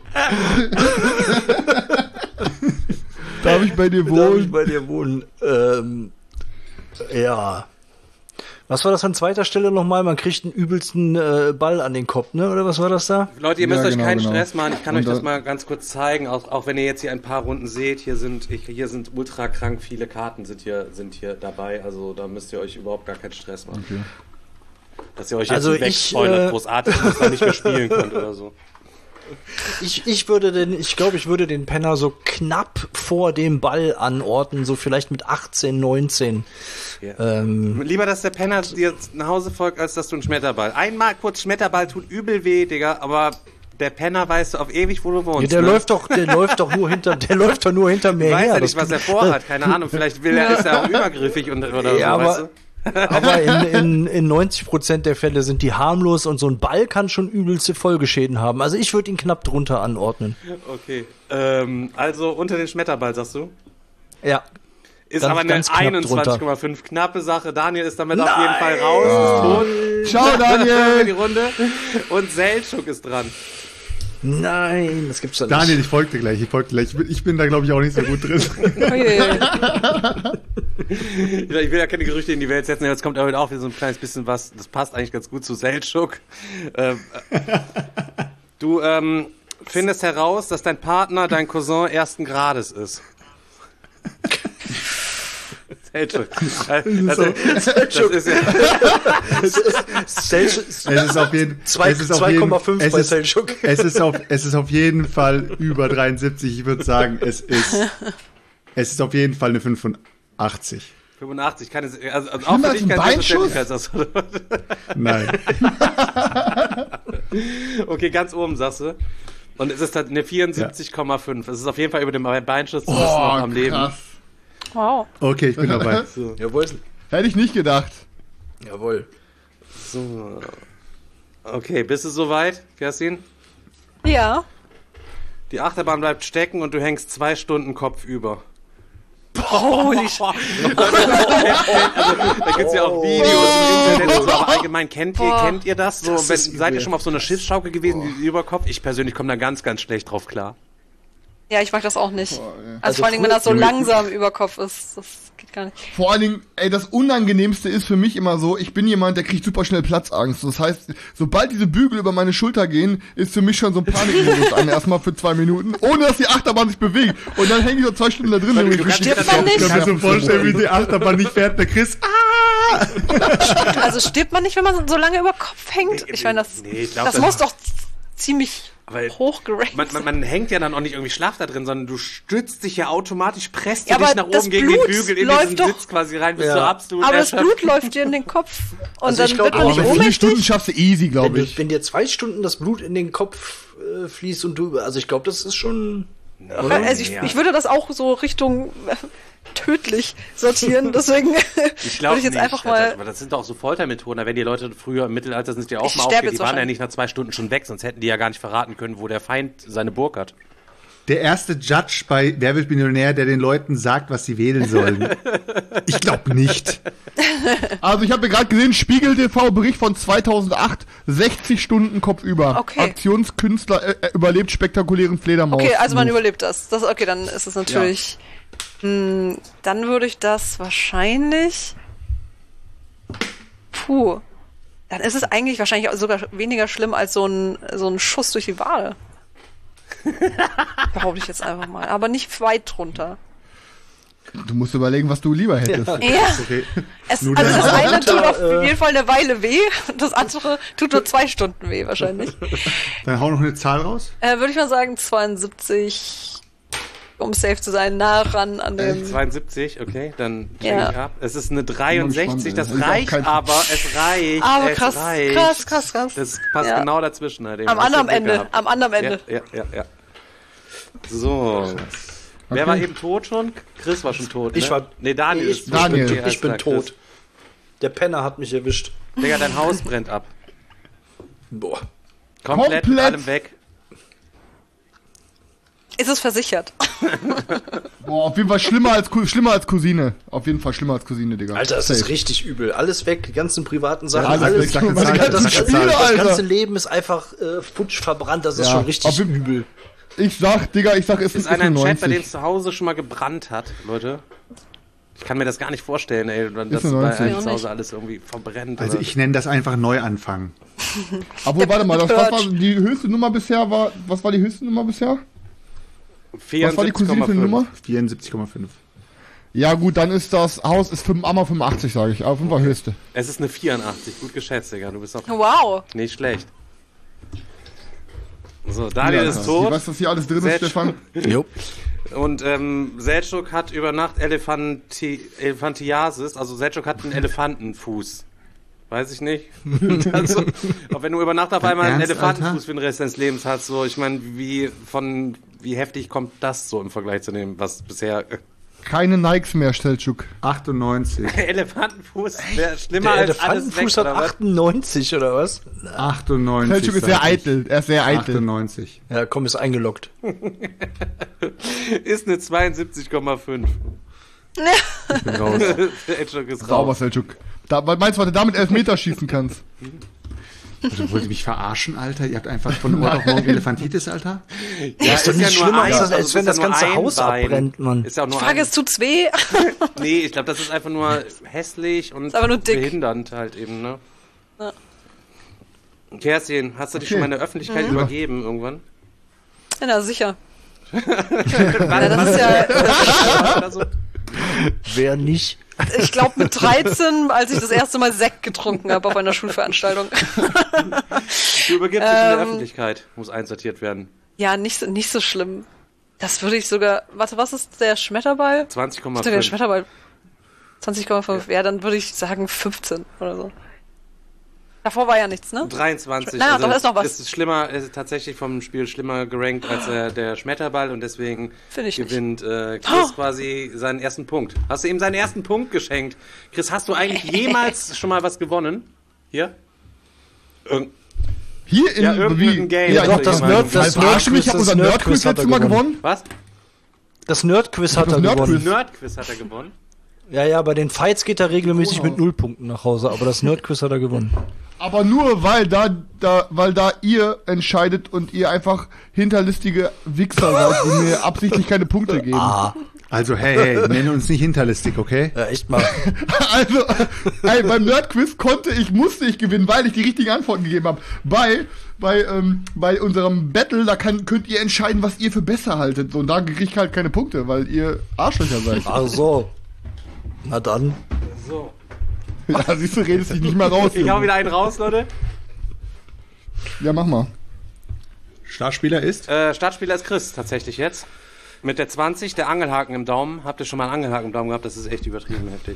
Darf ich bei dir Darf ich wohnen? bei dir wohnen? Ähm, ja. Was war das an zweiter Stelle nochmal? Man kriegt einen übelsten äh, Ball an den Kopf, ne? Oder was war das da? Leute, ihr müsst Ja, euch genau, keinen genau. Stress machen. Ich kann Und euch das da- mal ganz kurz zeigen, auch, auch wenn ihr jetzt hier ein paar Runden seht. Hier sind, ich, hier sind ultra krank viele Karten sind hier, sind hier dabei. Also da müsst ihr euch überhaupt gar keinen Stress machen. Okay. Dass ihr euch jetzt Also nicht ich, wegspoilert, äh, großartig, dass ihr nicht mehr spielen könnt oder so. Ich, ich würde den, ich glaube, ich würde den Penner so knapp vor dem Ball anordnen, so vielleicht mit achtzehn, neunzehn. Ja. Ähm, Lieber, dass der Penner dir nach Hause folgt, als dass du einen Schmetterball. Einmal kurz Schmetterball tut übel weh, Digga, aber der Penner weißt du auf ewig, wo du wohnst. ja, der ne? läuft doch, der läuft doch nur hinter, der läuft doch nur hinter mir Ich weiß her. ja nicht, Das- was er vorhat, keine Ahnung. Vielleicht will er, ist er auch übergriffig und, oder Ja, so, aber- weißt du? Aber in, in, in neunzig Prozent der Fälle sind die harmlos und so ein Ball kann schon übelste Folgeschäden haben. Also ich würde ihn knapp drunter anordnen. Okay. Ähm, also unter den Schmetterball, sagst du? Ja. Ist Ganz- aber eine ganz knapp einundzwanzig Komma fünf. Knappe Sache. Daniel ist damit auf jeden Fall raus. Ist tot. Ciao, Für die Daniel! Runde. Und Seltschuk ist dran. Nein, das gibt's doch nicht. Daniel, ich folge dir gleich, ich folge dir gleich. Ich bin, ich bin da, glaube ich, auch nicht so gut drin. Okay. Ich will ja keine Gerüchte in die Welt setzen. Jetzt kommt aber auch wieder so ein kleines bisschen was. Das passt eigentlich ganz gut zu Seltschuk. Ähm, äh, du ähm, findest heraus, dass dein Partner dein Cousin ersten Grades ist. Seltschuk. Also, das ist ja, Selch- Es ist auf jeden Zwei- es ist auf zwei jeden- Komma fünf es bei ist- Selçuk. Es ist auf, es ist auf jeden Fall über dreiundsiebzig. Ich würde sagen, es ist, es ist auf jeden Fall eine fünfundachtzig. fünfundachtzig. Keine, also, also auch Schlimmer für als dich ein kein Beinschuss? Selbstverständlichkeitsausdruck. Nein. Okay, ganz oben sagst du. Und es ist halt eine vierundsiebzig Komma fünf. Es ist auf jeden Fall über dem Beinschuss, du bist noch Oh, am Leben. krass. Wow. Okay, ich bin dabei. Jawohl. Hätte ich nicht gedacht. Jawohl. So. Okay, bist du soweit, Kerstin? Ja. Die Achterbahn bleibt stecken und du hängst zwei Stunden Kopf über. Holy shit. Also, da gibt's ja auch Videos im Internet und so, aber allgemein kennt ihr, Boah. kennt ihr das? So, Das wenn, ist seid ihr übel. schon mal auf so einer Schiffsschaukel gewesen, die über Kopf? Ich persönlich komme da ganz, ganz schlecht drauf klar. Ja, ich mag das auch nicht. Also, Also vor allen Dingen, wenn früher- das so langsam über Kopf ist. Das geht gar nicht. Vor allen Dingen, ey, das Unangenehmste ist für mich immer so, ich bin jemand, der kriegt super schnell Platzangst. Das heißt, sobald diese Bügel über meine Schulter gehen, ist für mich schon so ein Panikmodus an, erstmal für zwei Minuten, ohne dass die Achterbahn sich bewegt. Und dann hänge ich so zwei Stunden da drin. Du und kannst ich- das man nicht? Ich kann mir so vorstellen, wie die Achterbahn nicht fährt. Der Chris, ah! Also stirbt man nicht, wenn man so lange über Kopf hängt? Ich meine, das, Nee, ich glaub, das das- muss doch ziemlich Aber hoch gerankt Man, man, man hängt ja dann auch nicht irgendwie schlaff da drin, sondern du stützt dich ja automatisch, presst Ja, du dich aber nach das oben gegen den Blut Bügel in läuft diesen doch- Sitz quasi rein, bis Ja. du absolut Aber das erschöpft. Blut läuft dir in den Kopf und Also ich dann glaub, wird man Aber nicht mit vier ohnmächtig. Stunden schaffst du easy, Wenn, glaube du, ich. wenn dir zwei Stunden das Blut in den Kopf äh, fließt und du, also ich glaube, das ist schon. Also ich, Ja. ich würde das auch so Richtung äh, tödlich sortieren, deswegen Ich glaube würde ich jetzt nicht. einfach mal. Aber das sind doch so Foltermethoden. Da werden die Leute früher im Mittelalter sind die auch Ich mal sterbe aufgegeben. jetzt Die waren ja wahrscheinlich. nicht nach zwei Stunden schon weg, sonst hätten die ja gar nicht verraten können, wo der Feind seine Burg hat. Der erste Judge bei Wer wird Millionär, der den Leuten sagt, was sie wählen sollen. Ich glaube nicht. Also ich habe gerade gesehen, Spiegel T V-Bericht von zweitausendacht, sechzig Stunden kopfüber. Okay. Aktionskünstler äh, äh, überlebt spektakulären Fledermaus. Okay, also man Move. überlebt das. das. Okay, dann ist es natürlich. Mh, dann würde ich das wahrscheinlich. Puh. Dann ist es eigentlich wahrscheinlich sogar weniger schlimm als so ein, so ein Schuss durch die Wade. Behaupte ich jetzt einfach mal. Aber nicht weit drunter. Du musst überlegen, was du lieber hättest. Ja. Okay. Es, Nur also das das eine tut Runter, auf äh, jeden Fall eine Weile weh, das andere tut nur zwei Stunden weh wahrscheinlich. Dann hau noch eine Zahl raus. Äh, Würde ich mal sagen zweiundsiebzig, um safe zu sein, nah ran an dem... zweiundsiebzig, okay, dann Ja. check ich ab. Es ist eine dreiundsechzig, das Ist auch reicht kein- aber, es reicht, Aber es krass, reicht. krass, krass, krass. Das passt Ja. genau dazwischen. Halt eben. Am Hast du anderen Glück Ende, gehabt. am anderen Ende. Ja, ja, ja, ja. So. Wer war eben tot schon? Chris war schon tot, Ich ne? war- Nee, Daniel Nee, ist ich- tot. Daniel. Okay, Ich alles bin klar, tot. Chris. Der Penner hat mich erwischt. Digga, dein Haus brennt ab. Boah. Komplett, Komplett. mit allem weg. Ist es versichert? Boah, auf jeden Fall schlimmer als, Cou- schlimmer als Cousine. Auf jeden Fall schlimmer als Cousine, Digga. Alter, das ist Safe. richtig übel. Alles weg, die ganzen privaten Sachen, alles alles, weg. Sag eine Meine Zahl, ganzen sag eine Spiele, Zahl. Das Alter. ganze Leben ist einfach äh, futsch verbrannt, das ist Ja, schon auf richtig jeden- übel. Ich sag, Digga, ich sag, es Ist ist einer im Chat, bei dem neunzig. es zu Hause schon mal gebrannt hat, Leute? Ich kann mir das gar nicht vorstellen, ey, wenn das eine bei neunzig. einem zu Hause alles irgendwie verbrennt. Also oder- ich nenne das einfach Neuanfang. Obwohl, warte mal, das, was war Purge. die höchste Nummer bisher war, was war die höchste Nummer bisher? Was war die Cousine für eine Nummer? vierundsiebzig Komma fünf. Ja gut, dann ist das Haus ist fünf- einmal fünfundachtzig, sage ich. Aber fünf war höchste. Es ist eine vierundachtzig, gut geschätzt, Digga. Du bist auch Wow. nicht schlecht. So, Daniel Ja, ist Ich tot. weiß, was hier alles drin ist, Selchuk- Stefan. Jo. Und ähm, Selchuk hat über Nacht Elefanti Elefantiasis, also Selchuk hat einen Elefantenfuß. Weiß ich nicht. Also, auch wenn du über Nacht auf einmal einen Ernst, Elefantenfuß Alter? für den Rest deines Lebens hast, so, ich meine, wie von wie heftig kommt das so im Vergleich zu dem, was bisher Keine Nikes mehr, Stelzschuk. achtundneunzig. Elefantenfuß wäre schlimmer Der als alles weg, Elefantenfuß hat oder was? achtundneunzig oder was? achtundneunzig. Stelzschuk ist sag sehr ich. eitel. Er ist sehr eitel. achtundneunzig. Ja, komm, ist eingeloggt. Ist eine zweiundsiebzig Komma fünf. Ich bin raus. Selchuk ist Sauber, raus. Stelzschuk. Da, weil meinst du, was du damit Elfmeter schießen kannst? Also wollt ihr mich verarschen, Alter? Ihr habt einfach von heute auf morgen Elefantitis, Alter? Ja, ist doch nicht nur schlimmer, ein- als, als also wenn ist das ja nur ganze ein Haus Bein. abbrennt, Mann. Ist ja auch nur Die Frage ein, ist, tut's weh? Nee, ich glaube, das ist einfach nur hässlich und einfach nur dick. behindernd halt eben, ne? Ja. Kerstin, hast du dich Okay. schon mal in der Öffentlichkeit Mhm. übergeben irgendwann? Ja, na, sicher. Was, Ja, das ist ja, oder so? Wer nicht? ich glaube mit dreizehn, als ich das erste Mal Sekt getrunken habe auf einer Schulveranstaltung. Du übergibst dich in der Ähm. Öffentlichkeit, muss einsortiert werden. Ja, nicht so, nicht so schlimm. Das würde ich sogar, warte, was ist der Schmetterball? zwanzig Komma Was ist der fünf. Schmetterball? zwanzig Komma fünf. Ja. dann würde ich sagen fünfzehn oder so. Davor war ja nichts, ne? dreiundzwanzig. Na, doch, ist noch was. Es ist schlimmer, es ist tatsächlich vom Spiel schlimmer gerankt als äh, der Schmetterball und deswegen Finde ich nicht. gewinnt äh, Chris Oh. quasi seinen ersten Punkt. Hast du ihm seinen ersten Punkt geschenkt? Chris, hast du eigentlich jemals schon mal was gewonnen? Hier? Irgend Hier in Ja, irgendein wie, Game. Ja, Doch, ich das hab Nerd- das das Verarsch mich, ich hab Nerdquiz- unser das Nerdquiz Nerdquiz hat letztes er Mal gewonnen. gewonnen. Was? Das Nerdquiz hat Das er Nerdquiz. gewonnen. Nerdquiz hat er gewonnen. Ja, ja, bei den Fights geht er regelmäßig Wow. mit Nullpunkten nach Hause, aber das Nerdquiz hat er gewonnen. Aber nur weil da, da, weil da ihr entscheidet und ihr einfach hinterlistige Wichser seid, die mir absichtlich keine Punkte geben. Also, hey, hey, nenne uns nicht hinterlistig, okay? Ja, echt mal. Also, ey, beim Nerdquiz konnte ich, musste ich gewinnen, weil ich die richtigen Antworten gegeben habe. Bei, bei, ähm, bei unserem Battle, da kann, könnt ihr entscheiden, was ihr für besser haltet. So, und da krieg ich halt keine Punkte, weil ihr Arschlöcher seid. Ach so. Na dann. So. Ja, siehst du, redest dich nicht mehr raus. Ich hau Junge. wieder einen raus, Leute. Ja, mach mal. Startspieler ist? Äh, Startspieler ist Chris tatsächlich jetzt. Mit der zwanzig, der Angelhaken im Daumen. Habt ihr schon mal einen Angelhaken im Daumen gehabt? Das ist echt übertrieben heftig.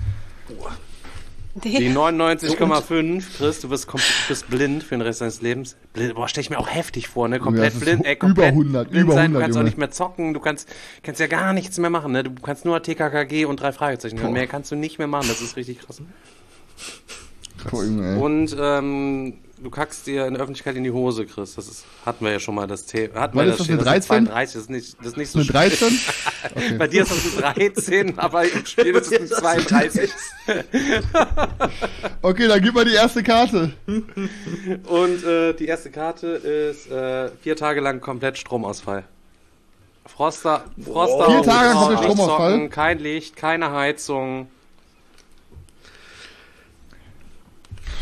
Die Nee. neunundneunzig Komma fünf, Chris, du bist, kom- du bist blind für den Rest deines Lebens. Blind, boah, stell ich mir auch heftig vor, ne? Komplett das ist blind, ey, über komplett hundert, blind über sein. Du hundert, kannst auch Junge. nicht mehr zocken, du kannst, kannst ja gar nichts mehr machen, ne? Du kannst nur T K K G und drei Fragezeichen hören. Mehr kannst du nicht mehr machen, das ist richtig krass. Boah, Junge, ey. Und ähm, du kackst dir in der Öffentlichkeit in die Hose, Chris. Das ist, hatten wir ja schon mal das Thema. Hatten Was wir ist das, stehen. eine Das ist dreizehn? zweiunddreißig, das ist nicht, das ist nicht so Eine dreizehn? Bei dir ist das eine dreizehn, aber im Spiel ist es eine zweiunddreißig. Okay, dann gib mal die erste Karte. Und äh, die erste Karte ist äh, vier Tage lang komplett Stromausfall. Froster, Froster, Vier Tage lang Haus, komplett nicht Stromausfall? zocken, kein Licht, keine Heizung.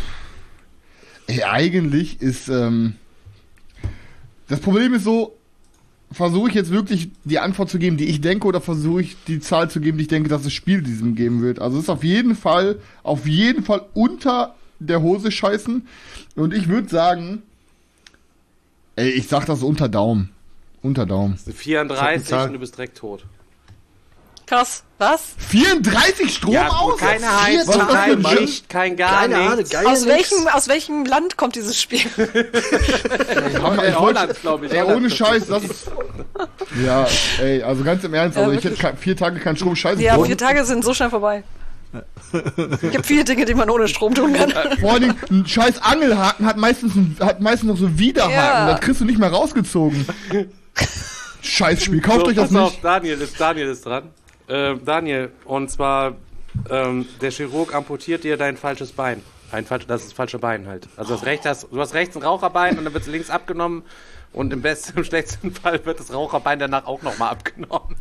Ey, eigentlich ist, ähm, das Problem ist so, versuche ich jetzt wirklich die Antwort zu geben, die ich denke, oder versuche ich die Zahl zu geben, die ich denke, dass das Spiel diesem geben wird? Also es ist auf jeden Fall, auf jeden Fall unter der Hose scheißen. Und ich würde sagen, ey, ich sag das unter Daumen. Unter Daumen. vierunddreißig und du bist direkt tot. Krass. Was? vierunddreißig Strom Ja, aus? gut, keine Heizung, Was ist das für kein ein Licht, kein gar Keine Ahnung, nichts. geil. Aus nix. welchem, aus welchem Land kommt dieses Spiel? Aber In ich Holland, wollte, glaube ich. ey, Holland. ohne Scheiß, das ist, ja, ey, also ganz im Ernst, also Ja, ich hätte wirklich. ke- vier Tage keinen Strom, scheiße. Ja, Vor- vier Tage sind so schnell vorbei. Es gibt viele Dinge, die man ohne Strom tun kann. Vor allen Dingen, ein scheiß Angelhaken hat meistens, ein, hat meistens noch so Widerhaken, Ja. das kriegst du nicht mehr rausgezogen. Scheiß Spiel, kauft So, euch das pass auf, nicht. Daniel ist, Daniel ist dran. Äh, Daniel, und zwar, ähm, der Chirurg amputiert dir dein falsches Bein. Ein falsch, das ist das falsche Bein halt. Also das recht hast, du hast rechts ein Raucherbein und dann wird es links abgenommen und im besten, im schlechtesten Fall wird das Raucherbein danach auch nochmal abgenommen.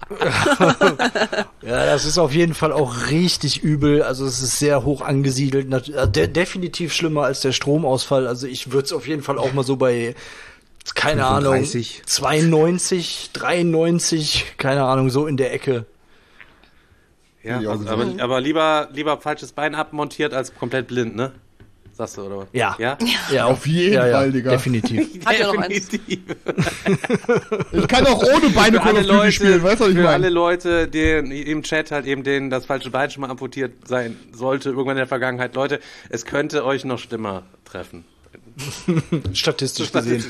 Ja, das ist auf jeden Fall auch richtig übel. Also es ist sehr hoch angesiedelt. Nat- äh, de definitiv schlimmer als der Stromausfall. Also ich würde es auf jeden Fall auch mal so bei, keine fünfunddreißig. Ahnung, zweiundneunzig, dreiundneunzig, keine Ahnung, so in der Ecke. Ja, Ja, also, aber, aber lieber, lieber falsches Bein abmontiert als komplett blind, ne? Sagst du, oder was? Ja. Ja? Ja, Auf jeden ja, ja, Fall, Digga. definitiv. Hat ja noch eins. Definitiv. Ich kann auch ohne Beine Für Call alle of Duty Leute, spielen, weißt du, was ich für alle meine? Leute, die im Chat halt eben denen das falsche Bein schon mal amputiert sein sollte, irgendwann in der Vergangenheit. Leute, es könnte euch noch schlimmer treffen. Statistisch gesehen.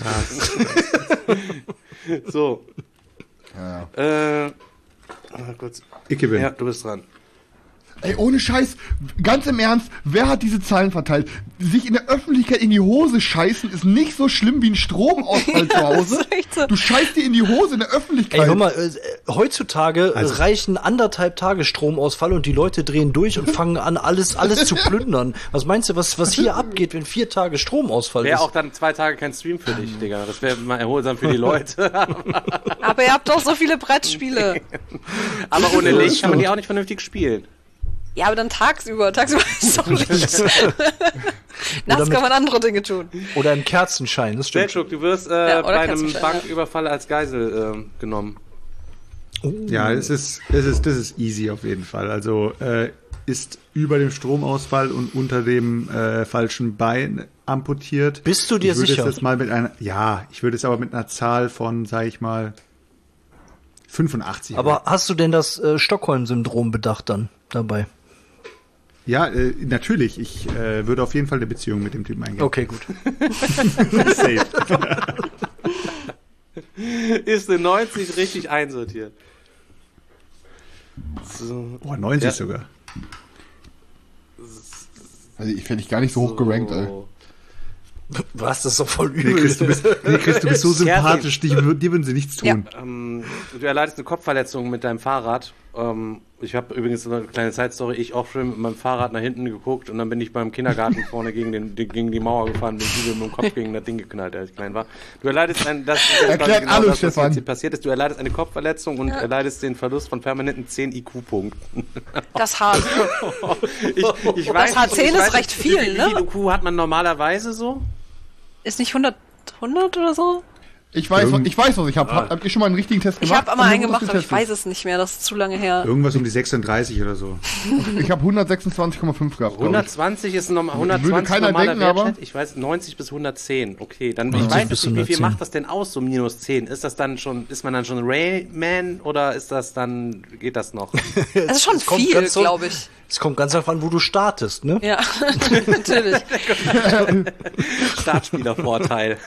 So. Ja. Äh, mal kurz. Ich gewinne. Ja, du bist dran. Ey, ohne Scheiß, ganz im Ernst, wer hat diese Zahlen verteilt? Sich in der Öffentlichkeit in die Hose scheißen ist nicht so schlimm wie ein Stromausfall zu Hause. ist echt so. Du scheißt dir in die Hose in der Öffentlichkeit. Ey, hör mal, äh, heutzutage Also- reichen anderthalb Tage Stromausfall und die Leute drehen durch und fangen an, alles, alles zu plündern. Was meinst du, was, was hier abgeht, wenn vier Tage Stromausfall Wäre ist? auch dann zwei Tage kein Stream für dich, Digga. Das wäre mal erholsam für die Leute. Aber ihr habt doch so viele Brettspiele. Aber ohne Licht kann man die auch nicht vernünftig spielen. Ja, aber dann tagsüber. Tagsüber ist doch Licht. Nachts mit- kann man andere Dinge tun. Oder im Kerzenschein, das stimmt. Selchuk, du wirst äh, Ja, oder bei einem Kerzenschein, Banküberfall als Geisel äh, genommen. Ja, es ist, es ist, das ist easy auf jeden Fall. Also äh, ist über dem Stromausfall und unter dem äh, falschen Bein amputiert. Bist du dir ich würde sicher? Es jetzt mal mit einer, ja, ich würde es aber mit einer Zahl von, sag ich mal, fünfundachtzig. Aber hast du denn das äh, Stockholm-Syndrom bedacht dann dabei? Ja, äh, natürlich. Ich äh, würde auf jeden Fall eine Beziehung mit dem Typen eingehen. Okay, gut. Safe. Ist eine neunzig richtig einsortiert. So. Boah, neunzig Ja. sogar. Also ich fände ich gar nicht so hoch gerankt, ey. So. Was, das ist doch voll Nee, übel. Chris, du bist, nee, Chris, du bist so Kerstin. sympathisch, dir, wür- dir würden sie nichts tun. Ähm, du erleidest eine Kopfverletzung mit deinem Fahrrad. Ähm, ich habe übrigens eine kleine Side-Story. Ich auch schon mit meinem Fahrrad nach hinten geguckt und dann bin ich beim Kindergarten vorne gegen, den, die- gegen die Mauer gefahren, bin mit dem Kopf gegen das Ding geknallt, als ich klein war. Du erleidest ein, das ist Erklärt quasi genau alles, das, was Stefan. jetzt hier passiert ist. Du erleidest eine Kopfverletzung und erleidest den Verlust von permanenten zehn I Q-Punkten. Das ist hart. Ich, ich weiß H nicht, zehn ich ist weiß recht nicht, viel, wie, ne? Wie viel I Q hat man normalerweise so? Ist nicht hundert, hundert oder so? Ich weiß, ich weiß, was ich habe. Hab, habt ihr schon mal einen richtigen Test Ich gemacht? habe einmal Und einen wie wurde gemacht, das aber ich getestet? weiß es nicht mehr. Das ist zu lange her. Irgendwas um die sechsunddreißig oder so. Ich habe hundertsechsundzwanzig Komma fünf gehabt, glaub ich. hundertzwanzig ist ein normal, Würde hundertzwanzig keiner normaler denken, aber- Wertschätzung. Ich weiß, neunzig bis hundertzehn. Okay, dann ich neunzig weiß bis jetzt nicht, wie viel hundertzehn. macht das denn aus, so minus zehn? Ist das dann schon, ist man dann schon Rayman oder ist das dann, geht das noch? Das ist schon Es kommt viel, ganz so- glaube ich. Es kommt ganz darauf an, wo du startest, ne? Ja, natürlich. Startspielervorteil.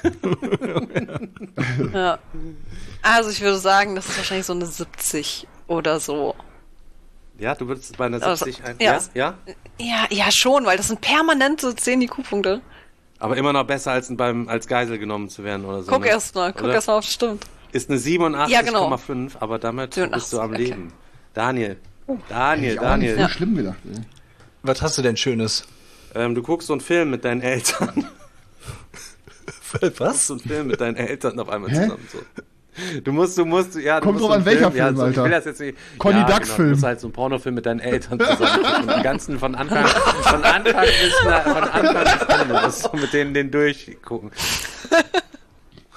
Ja. Also ich würde sagen, das ist wahrscheinlich so eine siebzig oder so. Ja, du würdest bei einer Also, siebzig ein, ja. ja? Ja? Ja, ja schon, weil das sind permanente zehn I Q-Punkte. Aber immer noch besser als beim, als Geisel genommen zu werden oder so. Guck ne? erst mal, guck Oder? erst mal, ob es stimmt. Ist eine siebenundachtzig Komma fünf, Ja, aber damit bist du am siebenundachtzig, okay. Leben. Daniel. Daniel, Ich auch nicht Daniel. so schlimm gedacht, ey. Was hast du denn Schönes? Ähm, du guckst so einen Film mit deinen Eltern. Was? So einen Film mit deinen Eltern auf einmal Hä? zusammen. So. Du musst, du musst, ja, du Kommt musst drauf so an, einen welcher ja, Film, so, Ich Alter. will das jetzt nicht. Conny ja, Ducks genau, Film. Du musst halt so einen Pornofilm mit deinen Eltern zusammen gucken. Und den ganzen von Anfang, von Anfang bis, na, von Anfang bis Ende. Das so mit denen, den durchgucken.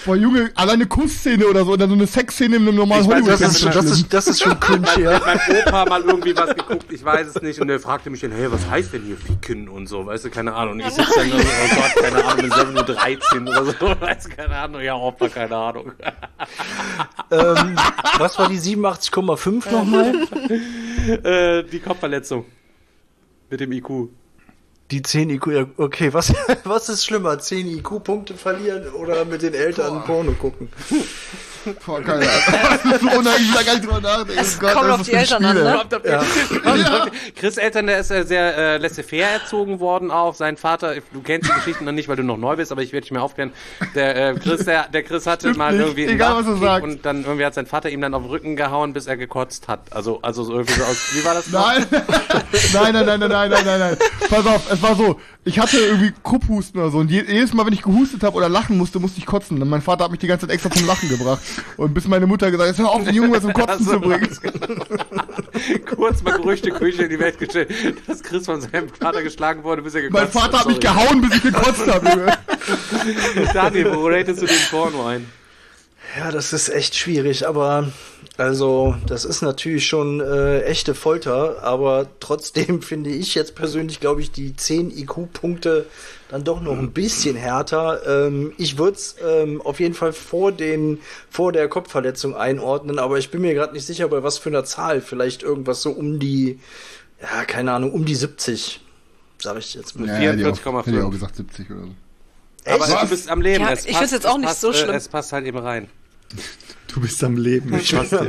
Boah, Junge, alleine Kussszene oder so, oder so eine Sexszene in einem normalen Ich weiß, Hollywood. Das ist, das ist, das ist schon cringe, Mein, ja. mein Opa mal irgendwie was geguckt, ich weiß es nicht, und der fragte mich dann, hey, was heißt denn hier Ficken und so, weißt du, keine Ahnung. Und ich sitze dann so, oh Gott, keine Ahnung, mit sieben Uhr dreizehn oder so, weißt du, keine Ahnung, ja, Opa, keine Ahnung. ähm, was war die siebenundachtzig Komma fünf nochmal? äh, die Kopfverletzung. Mit dem I Q. Die zehn I Q, ja, okay, was, was ist schlimmer? zehn I Q-Punkte verlieren oder mit den Eltern Boah. Porno gucken? Boah, keine Ahnung. Das ist so unheimlich, da gar nicht drüber nachdenken. Es Gott, kommt das auf ist die ein Eltern Spiel, an, ne? ey. Kommt auf die- Ja. Chris' Eltern, der ist äh, sehr äh, laissez-faire erzogen worden auch. Sein Vater, du kennst die Geschichten noch nicht, weil du noch neu bist, aber ich werde dich mal aufklären. Der, äh, Chris, der, der Chris hatte Stimmt mal nicht, irgendwie einen egal, was du Nachtkrieg sagst. und dann irgendwie hat sein Vater ihm dann auf den Rücken gehauen, bis er gekotzt hat. Also, also so irgendwie so aus, wie war das? noch? Nein, nein, nein, nein, nein, nein, nein, nein, nein. Pass auf, es war so, ich hatte irgendwie Kupphusten oder so und je- jedes Mal, wenn ich gehustet habe oder lachen musste, musste ich kotzen. Und mein Vater hat mich die ganze Zeit extra zum Lachen gebracht. Und bis meine Mutter gesagt hat, hör auf, den Jungen was zum Kotzen So zu bringen. war's, genau. Kurz mal Gerüchte Küche in die Welt gestellt, dass Chris von seinem Vater geschlagen wurde, bis er gekotzt Mein Vater hat mich Sorry. gehauen, bis ich gekotzt habe, Junge. Daniel, wo ratest du den Porno ein? Ja, das ist echt schwierig, aber also das ist natürlich schon äh, echte Folter, aber trotzdem finde ich jetzt persönlich, glaube ich, die zehn I Q-Punkte dann doch noch ein bisschen härter. Ähm, ich würde es ähm, auf jeden Fall vor den vor der Kopfverletzung einordnen, aber ich bin mir gerade nicht sicher, bei was für einer Zahl. Vielleicht irgendwas so um die, ja, keine Ahnung, um die siebzig, sage ich jetzt mal. Ja, hätte ich auch- vierundvierzig Komma fünf. hätte ich auch gesagt siebzig oder so. Aber Echt? du bist am Leben. Ja, es ich passt- find's jetzt auch es nicht passt, so äh, schlimm. Es passt halt eben rein. Du bist am Leben. Ich weiß ja.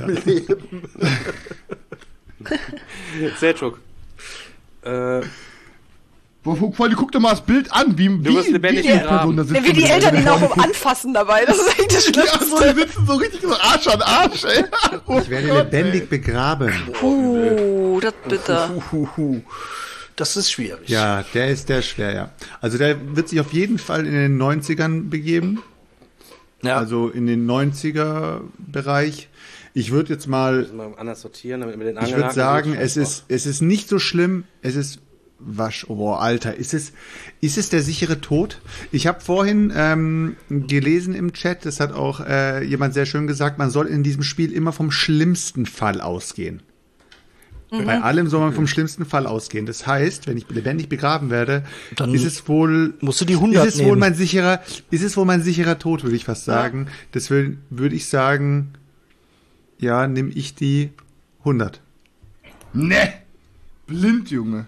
Selçuk. Äh, Wo, wo, vor allem, guck dir mal das Bild an, wie, Du wirst wie, lebendig wie die begraben. Person da sitzt. Ja, wie die und- Eltern ihn auch anfassen dabei, das ist echt das Ja, so, Schlimmste. die sitzen so richtig so Arsch an Arsch, ey. Oh Ich werde Gott, lebendig ey. begraben. Puh, das bitte. Huhuhu. Das ist schwierig. Ja, der ist der schwer, ja. Also der wird sich auf jeden Fall in den neunzigern begeben. Ja. Also in den neunziger-Bereich. Ich würde jetzt mal, mal anders sortieren, damit wir den ich würde sagen, es ist, es ist nicht so schlimm. Es ist Wasch, oh boah, Alter, ist es, ist es der sichere Tod? Ich habe vorhin ähm, gelesen im Chat, das hat auch äh, jemand sehr schön gesagt, man soll in diesem Spiel immer vom schlimmsten Fall ausgehen. Bei allem soll man vom schlimmsten Fall ausgehen. Das heißt, wenn ich lebendig begraben werde, Dann ist es wohl, musst du die hundert ist es wohl nehmen. mein sicherer, ist es wohl mein sicherer Tod, würde ich fast sagen. Das würde würd ich sagen, ja, nimm ich die hundert. Ne. Blind, Junge.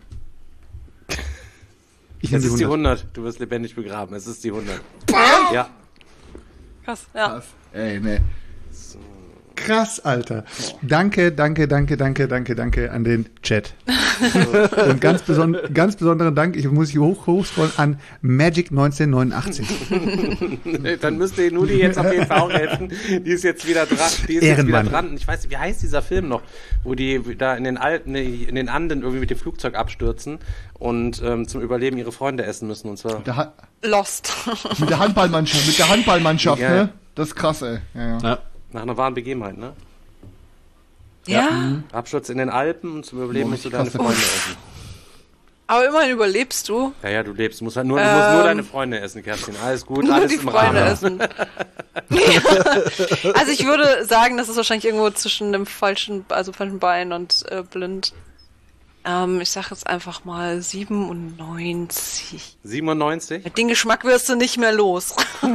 Ich Es nehme ist die hundert. Du wirst lebendig begraben. Es ist die hundert. Ja. Krass, ja. Krass. Ey, ne. Krass, Alter. Danke, danke, danke, danke, danke, danke an den Chat. Und ganz, beson ganz besonderen Dank, ich muss hier hoch hochscrollen, an Magic neunzehnhundertneunundachtzig. Dann müsste die Nudi jetzt auf jeden Fall auch helfen. Die ist jetzt wieder dran. Die ist jetzt wieder Ehrenmann. dran. Ich weiß nicht, wie heißt dieser Film noch, wo die da in den Alten, in den Anden irgendwie mit dem Flugzeug abstürzen und ähm, zum Überleben ihre Freunde essen müssen. Und zwar. Der ha Lost. mit der Handballmannschaft, mit der Handballmannschaft, Ja. ne? Das ist krass, ey. Ja, ja. Ja. Nach einer wahren Begebenheit, ne? Ja, Absturz in den Alpen und zum Überleben Boah, musst du deine krasse Freunde Folge. essen. aber immerhin überlebst du. Ja, ja, du lebst. Du musst, halt nur, du musst nur Ähm, deine Freunde essen, Kerstin. Alles gut, Nur alles die im Freunde Rahmen. essen. Also ich würde sagen, das ist wahrscheinlich irgendwo zwischen dem falschen, also falschen Bein und äh, blind. Ähm, ich sag jetzt einfach mal siebenundneunzig. siebenundneunzig? Den Geschmack wirst du nicht mehr los.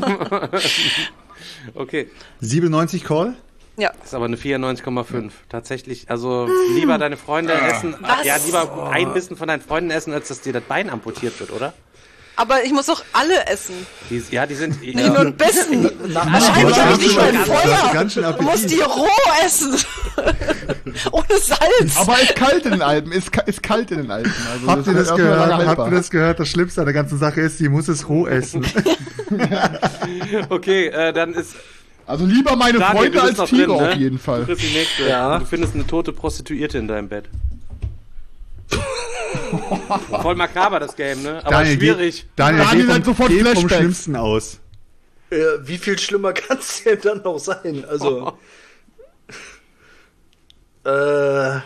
Okay. siebenundneunzig Call? Ja. Das ist aber eine vierundneunzig Komma fünf. Tatsächlich, also lieber deine Freunde essen, Was? ja, lieber ein Bissen von deinen Freunden essen, als dass dir das Bein amputiert wird, oder? Aber ich muss doch alle essen. Die, ja, die sind. Nicht nur ein bisschen. Nach Wahrscheinlich Du habe hast ich nicht mal ein ganz- du hast Feuer. ganz schön Du musst Appetit. die roh essen. Ohne Salz. Aber ist kalt in den Alpen, ist, ka- ist kalt in den Alpen. Also Habt ihr wird das erstmal gehört? lange Habt haltbar. ihr das gehört? Das Schlimmste an der ganzen Sache ist, sie muss es roh essen. Okay, äh, dann ist. Also lieber meine Daniel, Freunde du bist als noch Tiere drin, ne? auf jeden Du Fall. kriegst die nächste. Ja. Du findest eine tote Prostituierte in deinem Bett. Voll makaber, das Game, ne? Aber Daniel, schwierig. Geh, Daniel, Daniel geh hat vom, sofort geh vom Flashbacks. Schlimmsten aus. Äh, wie viel schlimmer kann es denn dann noch sein? Also. äh.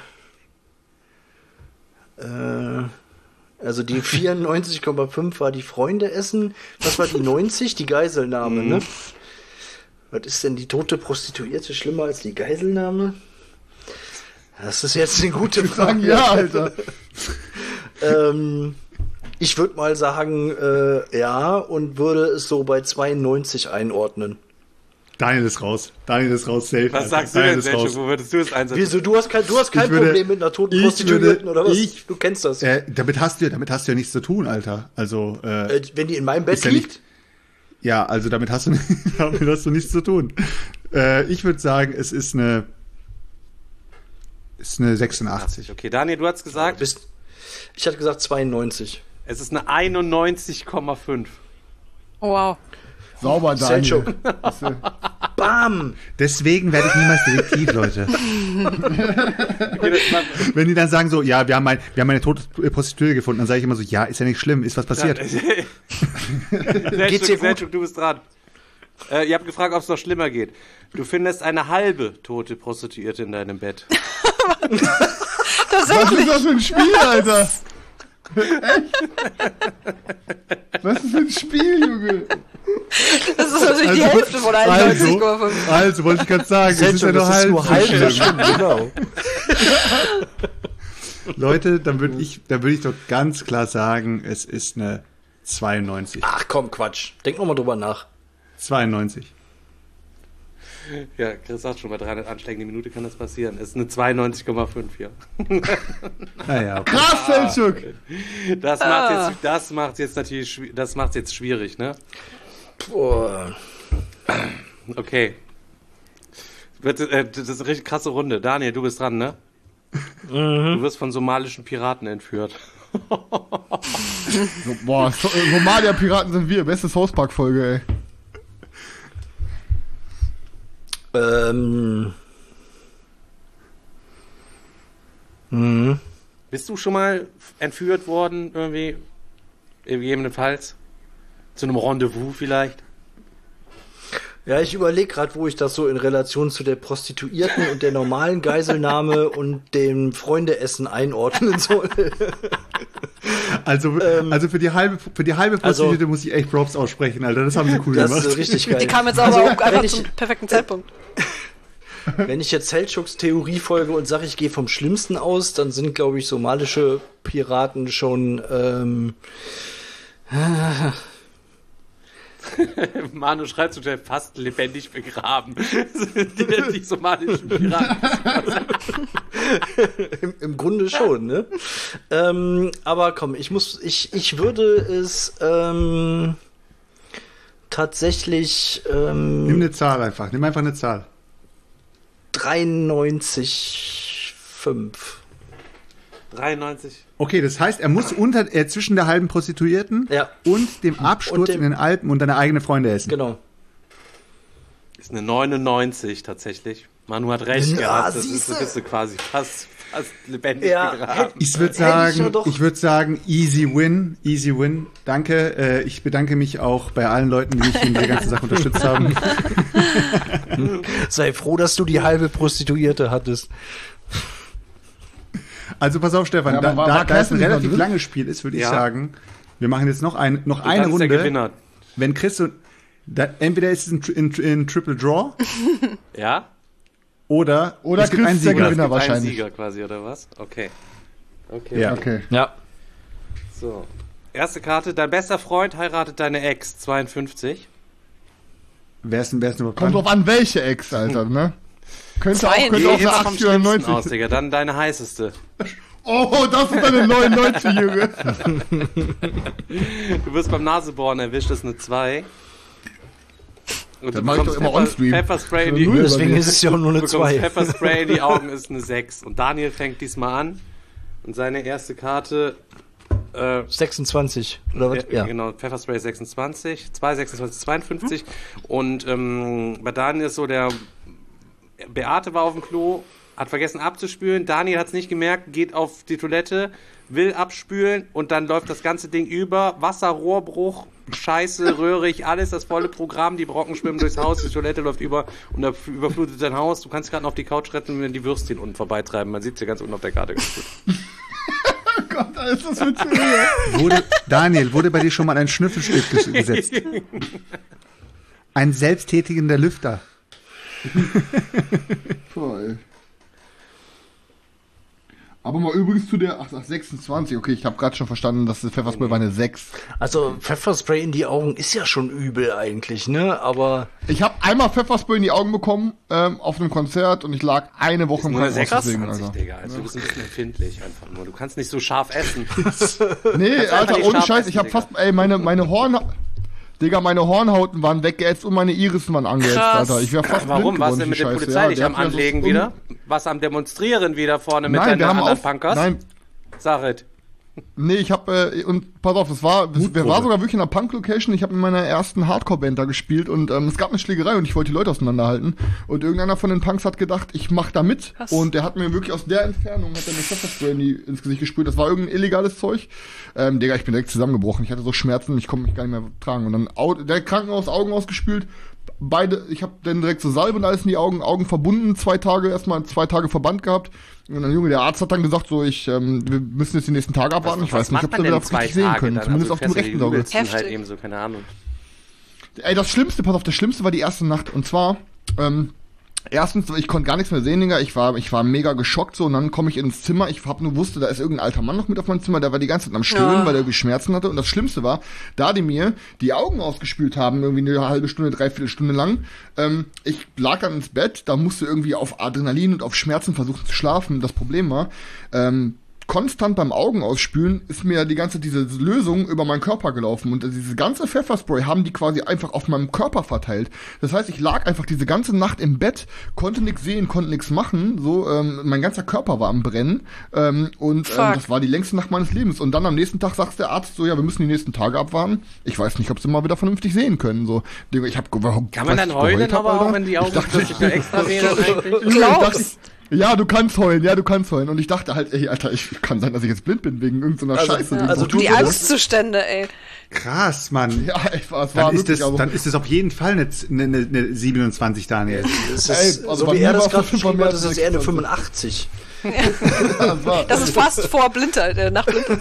Äh. Also die vierundneunzig Komma fünf war die Freunde essen. Was war die neunzig? Die Geiselnahme, ne? Was ist denn die tote Prostituierte schlimmer als die Geiselnahme? Das ist jetzt eine gute Frage. Ja, Alter. ähm, ich würde mal sagen, äh, ja, und würde es so bei zweiundneunzig einordnen. Daniel ist raus. Daniel ist raus, safe. Was Alter. sagst du Daniel denn, ist Selchuk? raus. Wo würdest du es einsetzen? Wieso, du hast kein, du hast kein Ich würde- Problem mit einer toten ich Prostituierten, würde- oder was? ich- du kennst das. Äh, damit hast du ja, damit hast du ja nichts zu tun, Alter. Also, äh, Äh, wenn die in meinem Bett ist ja liegt? nicht, ja, also damit hast du, damit hast du nichts zu tun. Äh, ich würde sagen, es ist eine, ist eine sechsundachtzig. Okay, Daniel, du hast gesagt, Bist, ich hatte gesagt zweiundneunzig. es ist eine einundneunzig Komma fünf. Oh, wow. Sauber, Daniel. Selchuk. Bam! Deswegen werde ich niemals Detektiv, Leute. Okay, das macht, Wenn die dann sagen so, ja, wir haben, ein, wir haben eine tote Prostituierte gefunden, dann sage ich immer so, ja, ist ja nicht schlimm, ist was passiert. Selchuk, Geht's dir gut? Selchuk, du bist dran. Äh, ihr habt gefragt, ob es noch schlimmer geht. Du findest eine halbe tote Prostituierte in deinem Bett. Was ist das für ein Spiel, Alter? Echt? Was ist das für ein Spiel, Junge? Das ist natürlich die Hälfte von einundneunzig Komma fünf. also, also, wollte ich gerade sagen, es ist ja nur halb, so schlimm. Stimmt, genau. Leute, dann würde ich, dann würde ich doch ganz klar sagen, es ist eine zweiundneunzig. Ach komm, Quatsch. Denk noch mal drüber nach. zweiundneunzig. Ja, Chris sagt schon, bei dreihundert Anschlägen die Minute kann das passieren. Es ist eine zweiundneunzig Komma fünf, ja. Naja, okay. Krass, Selchuk. Das macht jetzt, das macht jetzt natürlich, schwi- das macht jetzt schwierig, ne? Boah. Okay. Wird, äh, Das ist eine richtig krasse Runde. Daniel, du bist dran, ne? Du wirst von somalischen Piraten entführt. So, boah, so, äh, Somalia-Piraten sind wir. Beste South Park-Folge, ey. Ähm. Mhm. Bist du schon mal entführt worden, irgendwie? Gegebenenfalls? Zu einem Rendezvous vielleicht? Ja, ich überlege gerade, wo ich das so in Relation zu der Prostituierten und der normalen Geiselnahme und dem Freundeessen einordnen soll. Also, Ähm, also für die halbe, für die halbe also- Prostituierte muss ich echt Props aussprechen, Alter. Das haben sie cool Das gemacht. ist richtig geil. Die kam jetzt aber Also, auch einfach wenn ich, zum perfekten Zeitpunkt. wenn ich jetzt Selchuks Theorie folge und sage, ich gehe vom Schlimmsten aus, dann sind, glaube ich, somalische Piraten schon ähm, Manu schreit zu schnell, fast lebendig begraben. die, die somalischen Piraten. im, im Grunde schon, ne? ähm, aber komm, ich muss, ich, ich würde es ähm, tatsächlich ähm, Nimm eine Zahl einfach. Nimm einfach eine Zahl. dreiundneunzig Komma fünf. dreiundneunzig. Okay, das heißt, er muss unter, er zwischen der halben Prostituierten Ja. und dem Absturz Und dem- in den Alpen und deine eigene Freunde essen. Genau. Ist eine neunundneunzig tatsächlich. Manu hat recht Ja, gehabt. Das ist, siehste. du bist du quasi fast, fast lebendig Ja, begraben. Ich würde Hätte ich ja sagen, doch- ich würde sagen, easy win, easy win. Danke. Äh, ich bedanke mich auch bei allen Leuten, die mich in der ganzen Sache unterstützt haben. Sei froh, dass du die halbe Prostituierte hattest. Also pass auf, Stefan, Ja, da, aber war- da, war da es Kerstin ein nicht noch relativ drin? langes Spiel ist, würde ich Ja. sagen, wir machen jetzt noch, ein, noch Du eine kannst der Runde. Gewinner. Wenn Chris und da, entweder ist es ein, Tri- ein, Tri- ein Triple Draw Ja? oder, Oder es gibt Chris einen ist der Sieger. Gewinner. Gibt einen wahrscheinlich. Sieger quasi, oder was? Okay. Okay. Ja. Okay. Ja. So. Erste Karte, dein bester Freund heiratet deine Ex, zweiundfünfzig. Wer ist denn, wer ist denn überhaupt Kommt dran? drauf an, welche Ex, Alter, ne? Könnte auch, Zwei, könnte Geh auch eine immer vom achtzig oder Schlimmsten neunzig. aus, Digga. Dann deine heißeste. Oh, das ist eine neunundneunzig, Junge. Du wirst beim Nasebohren erwischt, das ist eine zwei. Und Das du mach ich bekommst doch immer Pfeffer, on-stream. Pfefferspray in Für die null. Deswegen ist es ja auch nur eine Du bekommst zwei. Pfefferspray in die Augen, ist eine sechs. Und Daniel fängt diesmal an. Und seine erste Karte, äh, sechsundzwanzig. Oder was? ja, Ja. genau, Pfefferspray sechsundzwanzig, zwei, sechsundzwanzig, zweiundfünfzig. Und ähm, bei Daniel ist so, der Beate war auf dem Klo, hat vergessen abzuspülen. Daniel hat es nicht gemerkt, geht auf die Toilette, will abspülen und dann läuft das ganze Ding über. Wasser, Rohrbruch, Scheiße, röhrig, alles, das volle Programm. Die Brocken schwimmen durchs Haus, die Toilette läuft über und da überflutet dein Haus. Du kannst gerade noch auf die Couch retten, wenn die Würstchen unten vorbeitreiben. Man sieht es ja ganz unten auf der Karte ganz gut. Oh Gott, Alter, ist das für Zähne? Wurde, Daniel, wurde bei dir schon mal ein Schnüffelstück ges- gesetzt? Ein selbsttätigender Lüfter. Voll. Aber mal übrigens zu der, ach, ach sechsundzwanzig, okay, ich habe gerade schon verstanden, dass das Pfefferspray war eine sechs. Also Pfefferspray in die Augen ist ja schon übel eigentlich, ne? Aber ich habe einmal Pfefferspray in die Augen bekommen ähm, auf einem Konzert und ich lag eine Woche im Nur Krankenhaus. sechsundzwanzig, deswegen, Alter. Digga. Also du bist ein bisschen empfindlich einfach nur. Du kannst nicht so scharf essen. Nee, Kannst einfach Alter, nicht ohne scharf Scheiß, essen, ich habe Digga. fast, ey, meine, meine Horn... Digga, meine Hornhauten waren weggeätzt und meine Irissen waren angeätzt, Krass. Alter. Ich wäre fast Warum? blind Was geworden, denn mit die der Scheiße. Polizei Ja, dich der am hat mir das Anlegen um- wieder? Was am Demonstrieren wieder vorne mit Nein, deinen wir haben anderen auf... Punkers? Nein, Sag es. nee, ich habe äh, und pass auf, es war, es Mutprobe. war sogar wirklich in einer Punk-Location. Ich habe in meiner ersten Hardcore-Band da gespielt und ähm, es gab eine Schlägerei und ich wollte die Leute auseinanderhalten. Und irgendeiner von den Punks hat gedacht, ich mach da mit. Krass. Und der hat mir wirklich aus der Entfernung hat er mir Pfefferspray in die, ins Gesicht gesprüht. Das war irgendein illegales Zeug. Ähm, Digga, ich bin direkt zusammengebrochen. Ich hatte so Schmerzen, ich konnte mich gar nicht mehr tragen. Und dann Au der Krankenhaus, Augen ausgespült. Beide, ich habe dann direkt so Salbe und alles in die Augen, Augen verbunden, zwei Tage, erstmal zwei Tage Verband gehabt. Und dann, Junge, der Arzt hat dann gesagt, so, ich, ähm, wir müssen jetzt die nächsten Tage abwarten. Ich weiß nicht, ob wir wieder richtig sehen können. Zumindest auf dem rechten Auge. Auge. Halt Heftig. eben so, keine Ahnung. Ey, das Schlimmste, pass auf, das Schlimmste war die erste Nacht. Und zwar, ähm, erstens, ich konnte gar nichts mehr sehen, Digga. Ich war, ich war mega geschockt so. Und dann komme ich ins Zimmer. Ich hab nur wusste, da ist irgendein alter Mann noch mit auf meinem Zimmer. Der war die ganze Zeit am Stöhnen, Ja. weil er irgendwie Schmerzen hatte. Und das Schlimmste war, da die mir die Augen ausgespült haben, irgendwie eine halbe Stunde, dreiviertel Stunde lang. Ähm, ich lag dann ins Bett. Da musste irgendwie auf Adrenalin und auf Schmerzen versuchen zu schlafen. Das Problem war, ähm, konstant beim Augen ausspülen ist mir die ganze diese Lösung über meinen Körper gelaufen und diese ganze Pfefferspray haben die quasi einfach auf meinem Körper verteilt. Das heißt, ich lag einfach diese ganze Nacht im Bett, konnte nichts sehen, konnte nichts machen, so ähm, mein ganzer Körper war am Brennen ähm, und ähm, Fuck. das war die längste Nacht meines Lebens. Und dann am nächsten Tag sagt der Arzt so, ja, wir müssen die nächsten Tage abwarten. Ich weiß nicht, ob sie mal wieder vernünftig sehen können. So, Digga, ich hab Kann man dann heulen, aber auch wenn die Augen plötzlich wieder extra wären eigentlich? Glaubst? Ja, du kannst heulen, ja, du kannst heulen. Und ich dachte halt, ey, Alter, ich kann sein, dass ich jetzt blind bin wegen irgendeiner Also, Scheiße. ja, wegen also so du- Die Blutdruck. Angstzustände, ey. Krass, Mann. Ja, ich war, es Dann war ist, wirklich, das, also, dann ist das auf jeden Fall eine, eine, eine siebenundzwanzig, Daniel. es Ey, ist, also so bei wie mir er war das es gerade auf jeden Fall beschrieben mehr hat, als ist das eher eine sechsundzwanzig. fünfundachtzig. das war, Das ist fast vor Blindheit, äh, nach Blindheit.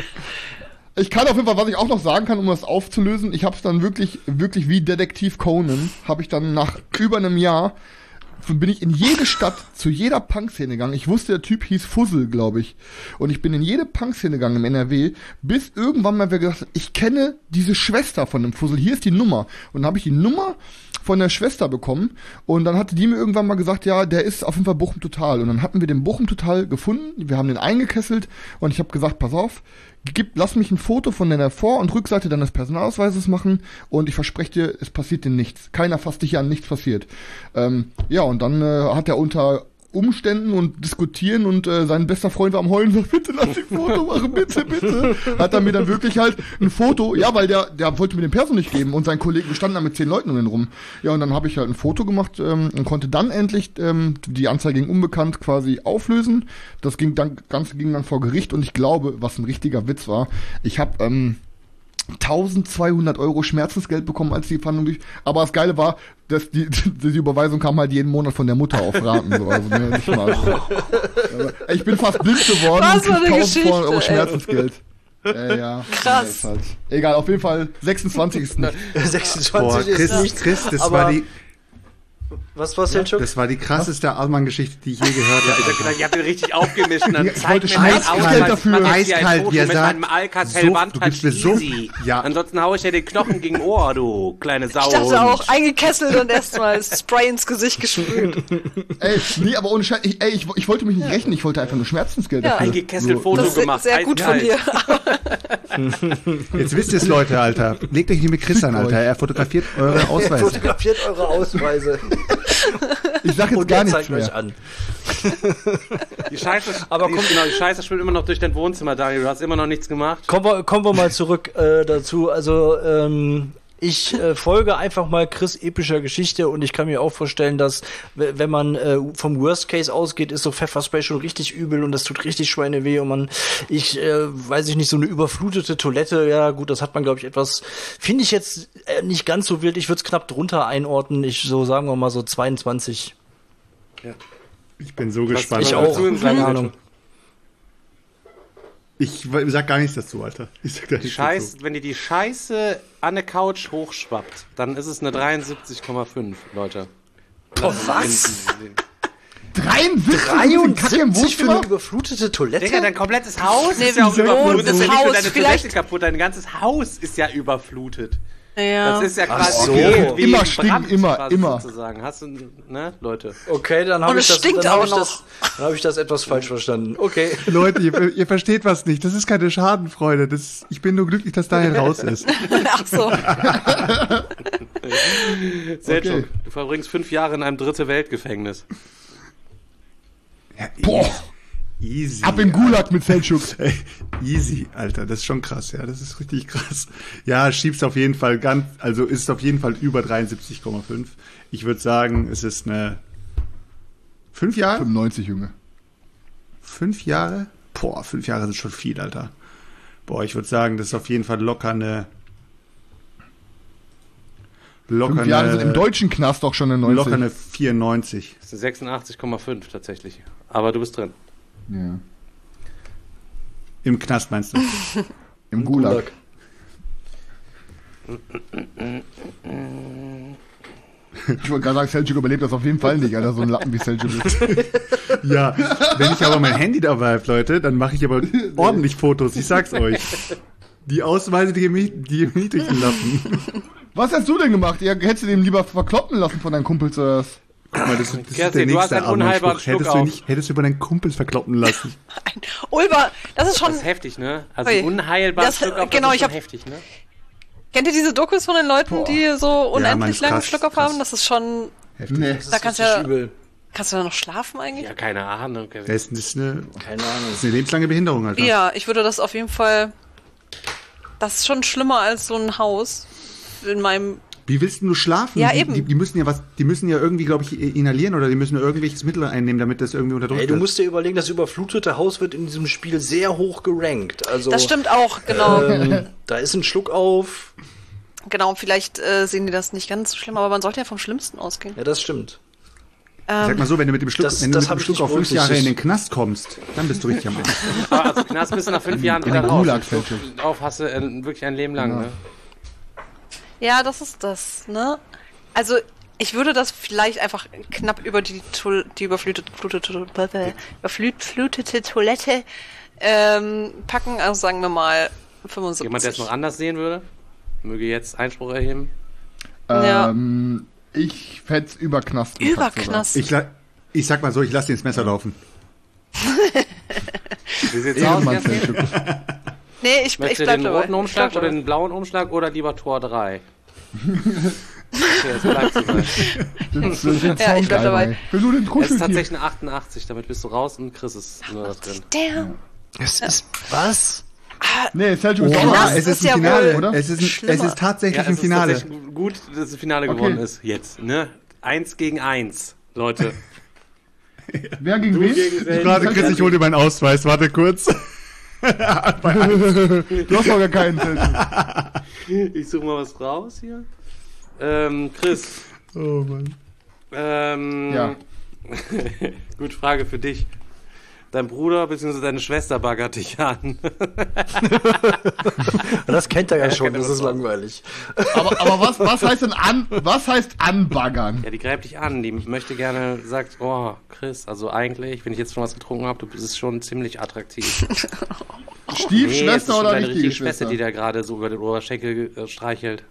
ich kann auf jeden Fall, was ich auch noch sagen kann, um das aufzulösen, ich habe es dann wirklich, wirklich wie Detektiv Conan, habe ich dann nach über einem Jahr bin ich in jede Stadt, zu jeder Punk-Szene gegangen. Ich wusste, der Typ hieß Fussel, glaube ich. Und ich bin in jede Punk-Szene gegangen im N R W, bis irgendwann mal wer gesagt hat, ich kenne diese Schwester von dem Fussel. Hier ist die Nummer. Und dann habe ich die Nummer von der Schwester bekommen. Und dann hatte die mir irgendwann mal gesagt, ja, der ist auf jeden Fall Bochum Total. Und dann hatten wir den Bochum Total gefunden. Wir haben den eingekesselt. Und ich habe gesagt, pass auf, gib, lass mich ein Foto von deiner Vor- und Rückseite deines Personalausweises machen und ich verspreche dir, es passiert dir nichts. Keiner fasst dich an, nichts passiert. Ähm, ja, und dann äh, hat er unter Umständen und diskutieren und äh, sein bester Freund war am Heulen und sagt, bitte lass ein Foto machen, bitte, bitte. Hat er mir dann wirklich halt ein Foto, ja, weil der, der wollte mir den Perso nicht geben und sein Kollege, wir standen da mit zehn Leuten um ihn rum. Ja, und dann habe ich halt ein Foto gemacht ähm, und konnte dann endlich ähm, die Anzeige gegen Unbekannt quasi auflösen. Das ging dann, Ganze ging dann vor Gericht und ich glaube, was ein richtiger Witz war, ich habe ähm, eintausendzweihundert Euro Schmerzensgeld bekommen, als die Fahndung durch. Aber das Geile war, dass die, die Überweisung kam halt jeden Monat von der Mutter auf Raten. So. Also, ne, nicht mal. Also, ich bin fast blind geworden Was und für eine krieg eintausendzweihundert Euro Geschichte, ey. Schmerzensgeld. Äh, ja. Krass. Ja, ist halt. Egal, auf jeden Fall sechsundzwanzig ist nicht. sechsundzwanzig Boah, ist Chris, nicht. Chris, das aber war die, was war's denn schon? das war die krasseste Altmann-Geschichte, die ich je gehört Ich hab habe. gedacht, ich hab den richtig aufgemischt und dann Ich zeig wollte mir meinen Schmerzgeld Ausweis, dafür. ich mach jetzt hier ein Eiskalt, Foto wie er mit sagt, meinem Alcatel so, du gibst mir so- Easy. ja. Ansonsten hau ich dir den Knochen gegen Ohr, du kleine Sau. Ich dachte auch, eingekesselt und erstmal Spray ins Gesicht gesprüht. Ey, nee, aber ohne Scheiß, ich, ey, ich, ich wollte mich nicht rächen, ich wollte einfach nur Schmerzensgeld Ja. dafür. Eingekesselt So. Foto Das ist gemacht. sehr gut von dir. Jetzt wisst ihr es, Leute, Alter. Legt euch nicht mit Chris an, Alter. Er fotografiert eure Ausweise. Fotografiert eure Ausweise. Ich sag jetzt Und gar ihr nichts zeigt euch mehr. an. Die Scheiße, Aber die, komm- genau, die Scheiße schwimmt immer noch durch dein Wohnzimmer, Daniel. Du hast immer noch nichts gemacht. Kommen wir, kommen wir mal zurück äh, dazu. Also ähm, ich äh, folge einfach mal Chris' epischer Geschichte und ich kann mir auch vorstellen, dass w- wenn man äh, vom Worst Case ausgeht, ist so Pfefferspray schon richtig übel und das tut richtig Schweineweh und man, ich äh, weiß ich nicht, so eine überflutete Toilette, ja gut, das hat man glaube ich etwas, finde ich jetzt äh, nicht ganz so wild. Ich würde es knapp drunter einordnen. Ich so sagen wir mal so zweiundzwanzig. Ich bin so gespannt. Ich Was auch. willst du denn sagen, Keine Ahnung. Ich sag gar nichts dazu, Alter. Ich sag da Die nichts Scheiß, dazu. wenn dir die Scheiße an der Couch hochschwappt, dann ist es eine dreiundsiebzig Komma fünf, Leute. Boah, was? dreiundsiebzig Kacke im dreiundsiebzig für Wohnzimmer? eine überflutete Toilette? Digga, dein komplettes Haus Nee, ist ja auch Wohn- überflutet. das Deswegen Haus, ist deine vielleicht- Toilette kaputt, dein ganzes Haus ist ja überflutet. Ja. Das ist ja Ach quasi so. wie, wie Immer ein stinken, Brand immer, quasi immer. sozusagen. Hast du, ne, Leute? Okay, dann habe Und ich, es das, stinkt dann hab auch ich, noch. das, dann hab ich das etwas falsch verstanden. Okay. Leute, ihr, ihr versteht was nicht. Das ist keine Schadenfreude. Das, ich bin nur glücklich, dass Daniel raus ist. Ach so. Selchuk, Okay. du verbringst fünf Jahre in einem dritte Weltgefängnis. Ja, Boah, easy. ab im Gulag mit Selchuk. Ey, easy, Alter, das ist schon krass, ja, das ist richtig krass. Ja, schiebst auf jeden Fall ganz, also ist auf jeden Fall über dreiundsiebzig Komma fünf. Ich würde sagen, es ist eine fünf Jahre? fünfundneunzig, Junge. Fünf Jahre? Boah, fünf Jahre sind schon viel, Alter. Boah, ich würde sagen, das ist auf jeden Fall locker eine locker Fünf Jahre eine, sind im deutschen Knast doch schon eine neunzig. locker eine vierundneunzig. Das ist sechsundachtzig Komma fünf tatsächlich. Aber du bist drin. Ja. Im Knast meinst du? Im Gulag. Ich wollte gerade sagen, Selchuk überlebt das auf jeden Fall nicht, Alter, so ein Lappen wie Selchuk ist. Ja, wenn ich aber mein Handy dabei habe, Leute, dann mache ich aber ordentlich Fotos, ich sag's euch. Die Ausweise, die, gemi- die gemietigten Lappen. Was hast du denn gemacht? Ihr hättest du den lieber verkloppen lassen von deinen Kumpels oder was? Guck mal, das, das ist Kerstin, der du hast nächste einen unheilbaren Armutsspruch. Hättest Schluck du, auf. nicht, hättest du über deinen Kumpels verkloppen lassen. Ein Ulber, das ist schon. Das ist heftig, ne? Also Ui. unheilbar Das- Schluck auf, genau, das ist ich schon hab- heftig, ne? Kennt ihr diese Dokus von den Leuten, die so Mann, unendlich lange krass, Schluck auf krass. haben? Das ist schon. Heftig. Nee. Das Da ist kannst richtig ja- übel. Kannst du da noch schlafen eigentlich? Ja, keine Ahnung. Das ist, das ist, eine, Keine Ahnung. das ist eine lebenslange Behinderung, Alter. Ja, ich würde das auf jeden Fall. Das ist schon schlimmer als so ein Haus in meinem. Wie willst du nur schlafen? Ja, die, eben. Die, die müssen ja was, die müssen ja irgendwie, glaube ich, inhalieren oder die müssen irgendwelches Mittel einnehmen, damit das irgendwie unterdrückt Ey, du wird. musst dir überlegen, das überflutete Haus wird in diesem Spiel sehr hoch gerankt. Also, Das stimmt auch, genau. Ähm, da ist ein Schluck auf. Genau, vielleicht äh, sehen die das nicht ganz so schlimm, aber man sollte ja vom Schlimmsten ausgehen. Ja, das stimmt. Sag mal so, wenn du mit dem Schluck, Das- wenn du das mit hab dem ich Schluck nicht auf fünf gewusst, Jahre das in ist- den Knast kommst, dann bist du richtig am Arsch. Aber also Knast bist du nach fünf Jahren wieder In raus. Gulag, Schluck Selchuk. auf hast du äh, wirklich ein Leben lang, Ja. ne? Ja, das ist das, ne? Also, ich würde das vielleicht einfach knapp über die, Toil- die überflutete, flutete, überflutete Toilette ähm, packen. Also sagen wir mal fünfundsiebzig. Jemand, der es noch anders sehen würde, möge jetzt Einspruch erheben. Ja. Ähm, ich fänd's über Knast. Über gepackt sogar. Knast. Ich, la- ich sag mal so, ich lasse dir ins Messer laufen. Wie sieht's aus, Ehrenmann, Kerstin? Selchuk. Nee, ich, ich Möchtest du bleib den dabei. roten Ich bleib Umschlag oder dabei. den blauen Umschlag oder lieber Tor drei? Okay, es bleibt so sein. Das ist jetzt Ja, ich bleib geil, dabei. ey. Ich will nur den Es ist Kuscheltier. tatsächlich eine achtundachtzig, damit bist du raus und Chris ist nur da drin. Damn. Es ist. Was? Nee, Selchuk ist auch Knast noch. ist es ist ja ein Finale, wohl oder? Es ist, ein, es schlimmer. ist tatsächlich Ja, ein es Finale. ist tatsächlich gut, dass das Finale Okay. gewonnen ist. Jetzt, ne? Eins gegen eins, Leute. Wer gegen wen? Warte, Chris, ich hol dir meinen Ausweis, warte kurz. Du hast doch gar keinen, Selchuk. Ich suche mal was raus hier. Ähm, Chris. Oh Mann. Ähm, Ja. Gut, Frage für dich. Dein Bruder bzw. deine Schwester baggert dich an. Das kennt er ja schon, kennt das er ist doch. langweilig. Aber, aber was, was heißt denn an, was heißt anbaggern? Ja, die greift dich an. Die möchte gerne, sagt, oh, Chris, also eigentlich, wenn ich jetzt schon was getrunken habe, du bist schon ziemlich attraktiv. Stiefschwester Nee, es ist schon oder deine richtige richtige Schwester, Schwester? die da gerade so über den Oberschenkel äh, streichelt.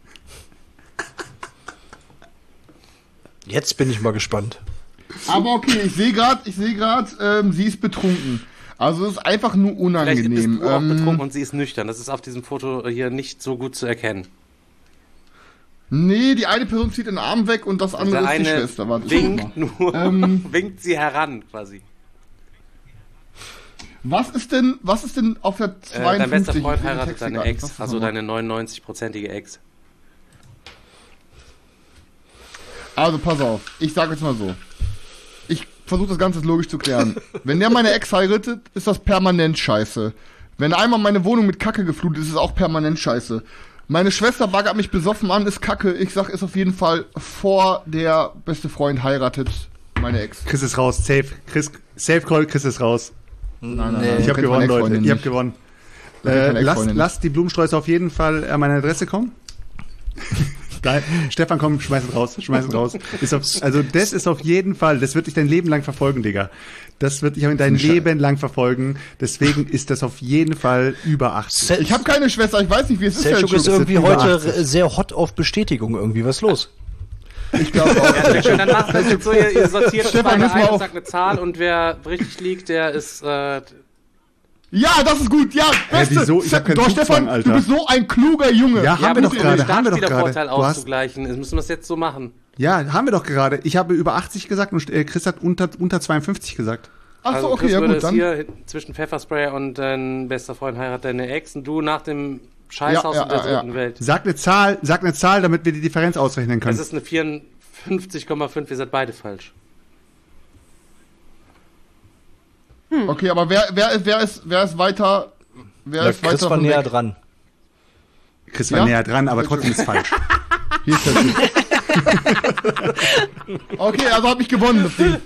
Jetzt bin ich mal gespannt. Aber okay, ich sehe gerade, ich sehe gerade, ähm, sie ist betrunken. Also es ist einfach nur Vielleicht unangenehm. bist du auch Ähm, betrunken und sie ist nüchtern. Das ist auf diesem Foto hier nicht so gut zu erkennen. nee, die eine Person zieht den Arm weg und das andere Der ist die eine Schwester. Warte, schau mal. winkt nur, Ähm. winkt sie heran quasi. Was ist denn, was ist denn auf der Äh, dein zweiundfünfzig? bester Freund Ich sehe die heiratet Texte deine gar nicht. Was Ex, ist also nochmal? deine neunundneunzig-prozentige Ex. Also pass auf, ich sage jetzt mal so. Ich versuche das Ganze logisch zu klären. Wenn der meine Ex heiratet, ist das permanent scheiße. Wenn einmal meine Wohnung mit Kacke geflutet ist, ist es auch permanent scheiße. Meine Schwester baggert mich besoffen an, ist Kacke. Ich sag, ist auf jeden Fall vor der beste Freund heiratet meine Ex. Chris ist raus, safe. Chris, safe Call, Chris ist raus. Nein, nein, Nee. nein. Ich habe kennt meine gewonnen, Leute. Ex-Freundin Ihr habt nicht. gewonnen. kennt Äh, meine lasst, Ex-Freundin lasst die Blumensträuße auf jeden Fall an meine Adresse kommen. Nein, Stefan, komm, schmeiß es raus, schmeiß es raus. Ist auf, also das ist auf jeden Fall, das wird dich dein Leben lang verfolgen, Digga. Das wird dich auch in dein Leben lang verfolgen. Deswegen ist das auf jeden Fall über achtzig. Ich habe keine Schwester, ich weiß nicht, wie es ist. Selchuk ist Selchuk. irgendwie über heute achtzig. sehr hot auf Bestätigung irgendwie. Was ist los? Ich glaube auch. Ja, sehr schön. Dann macht das jetzt so, ihr, ihr sortiert das Stefan, beide müssen wir ein auf- und sagt eine Zahl und wer richtig liegt, der ist, äh, Ja, das ist gut, ja, beste. wieso? Ich hab keinen Doch, Zugzwang, Stefan, Alter. du bist so ein kluger Junge. Ja, haben wir doch um gerade, den haben wir doch gerade. Startspielervorteil Du hast, auszugleichen, müssen wir es jetzt so machen. ja, haben wir doch gerade. Ich habe über achtzig gesagt und äh, Chris hat unter, unter zweiundfünfzig gesagt. Ach so, Also okay, Chris ja würde gut, es dann. hier zwischen Pfefferspray und dein bester Freund heiratet deine Ex und du nach dem Scheißhaus Ja, ja, in der ja, dritten ja. Welt. Sag eine Zahl, sag eine Zahl, damit wir die Differenz ausrechnen Es können. ist eine vierundfünfzig Komma fünf, ihr seid beide falsch. Okay, aber wer, wer, ist, wer, ist, wer ist weiter? Wer Ja, ist Chris weiter war von näher weg? dran. Chris war Ja? näher dran, aber trotzdem ist falsch. Hier ist der Typ. Okay, also habe ich gewonnen, das Ding.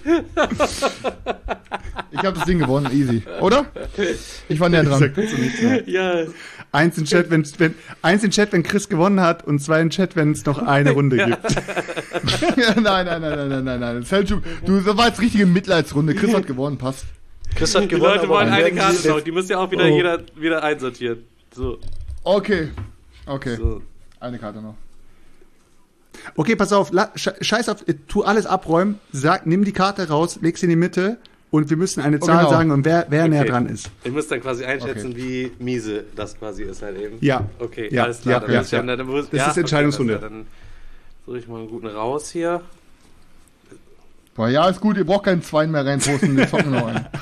Ich habe das Ding gewonnen, easy. Oder? Ich war näher Sag dran. dazu nichts mehr. Ja. Eins im Chat, wenn, wenn, eins im Chat, wenn Chris gewonnen hat und zwei im Chat, wenn es noch eine Runde gibt. nein, nein, nein, nein, nein, nein, nein. Selchuk, du, das war jetzt richtige Mitleidsrunde. Chris hat gewonnen, passt. Chris hat Die gewonnen, Leute aber wollen dann eine werden Karte sie- noch, die müssen ja auch wieder Oh. jeder wieder einsortieren. So, Okay. Okay. so. Eine Karte noch. Okay, pass auf, la, sche- scheiß auf, äh, tu alles abräumen, sag, nimm die Karte raus, leg sie in die Mitte und wir müssen eine Oh, Zahl genau. sagen und wer, wer näher Okay. dran ist. Ich muss dann quasi einschätzen, wie miese das quasi ist halt eben. Ja. Okay, Ja, alles klar. ja, dann ja, muss ich ja. dann- dann muss- Das ja, ist Entscheidungsrunde. Okay, dann suche ich mal einen guten raus hier. Boah, ja, ist gut, ihr braucht keinen Zweien mehr reinposten, wir zocken noch einen.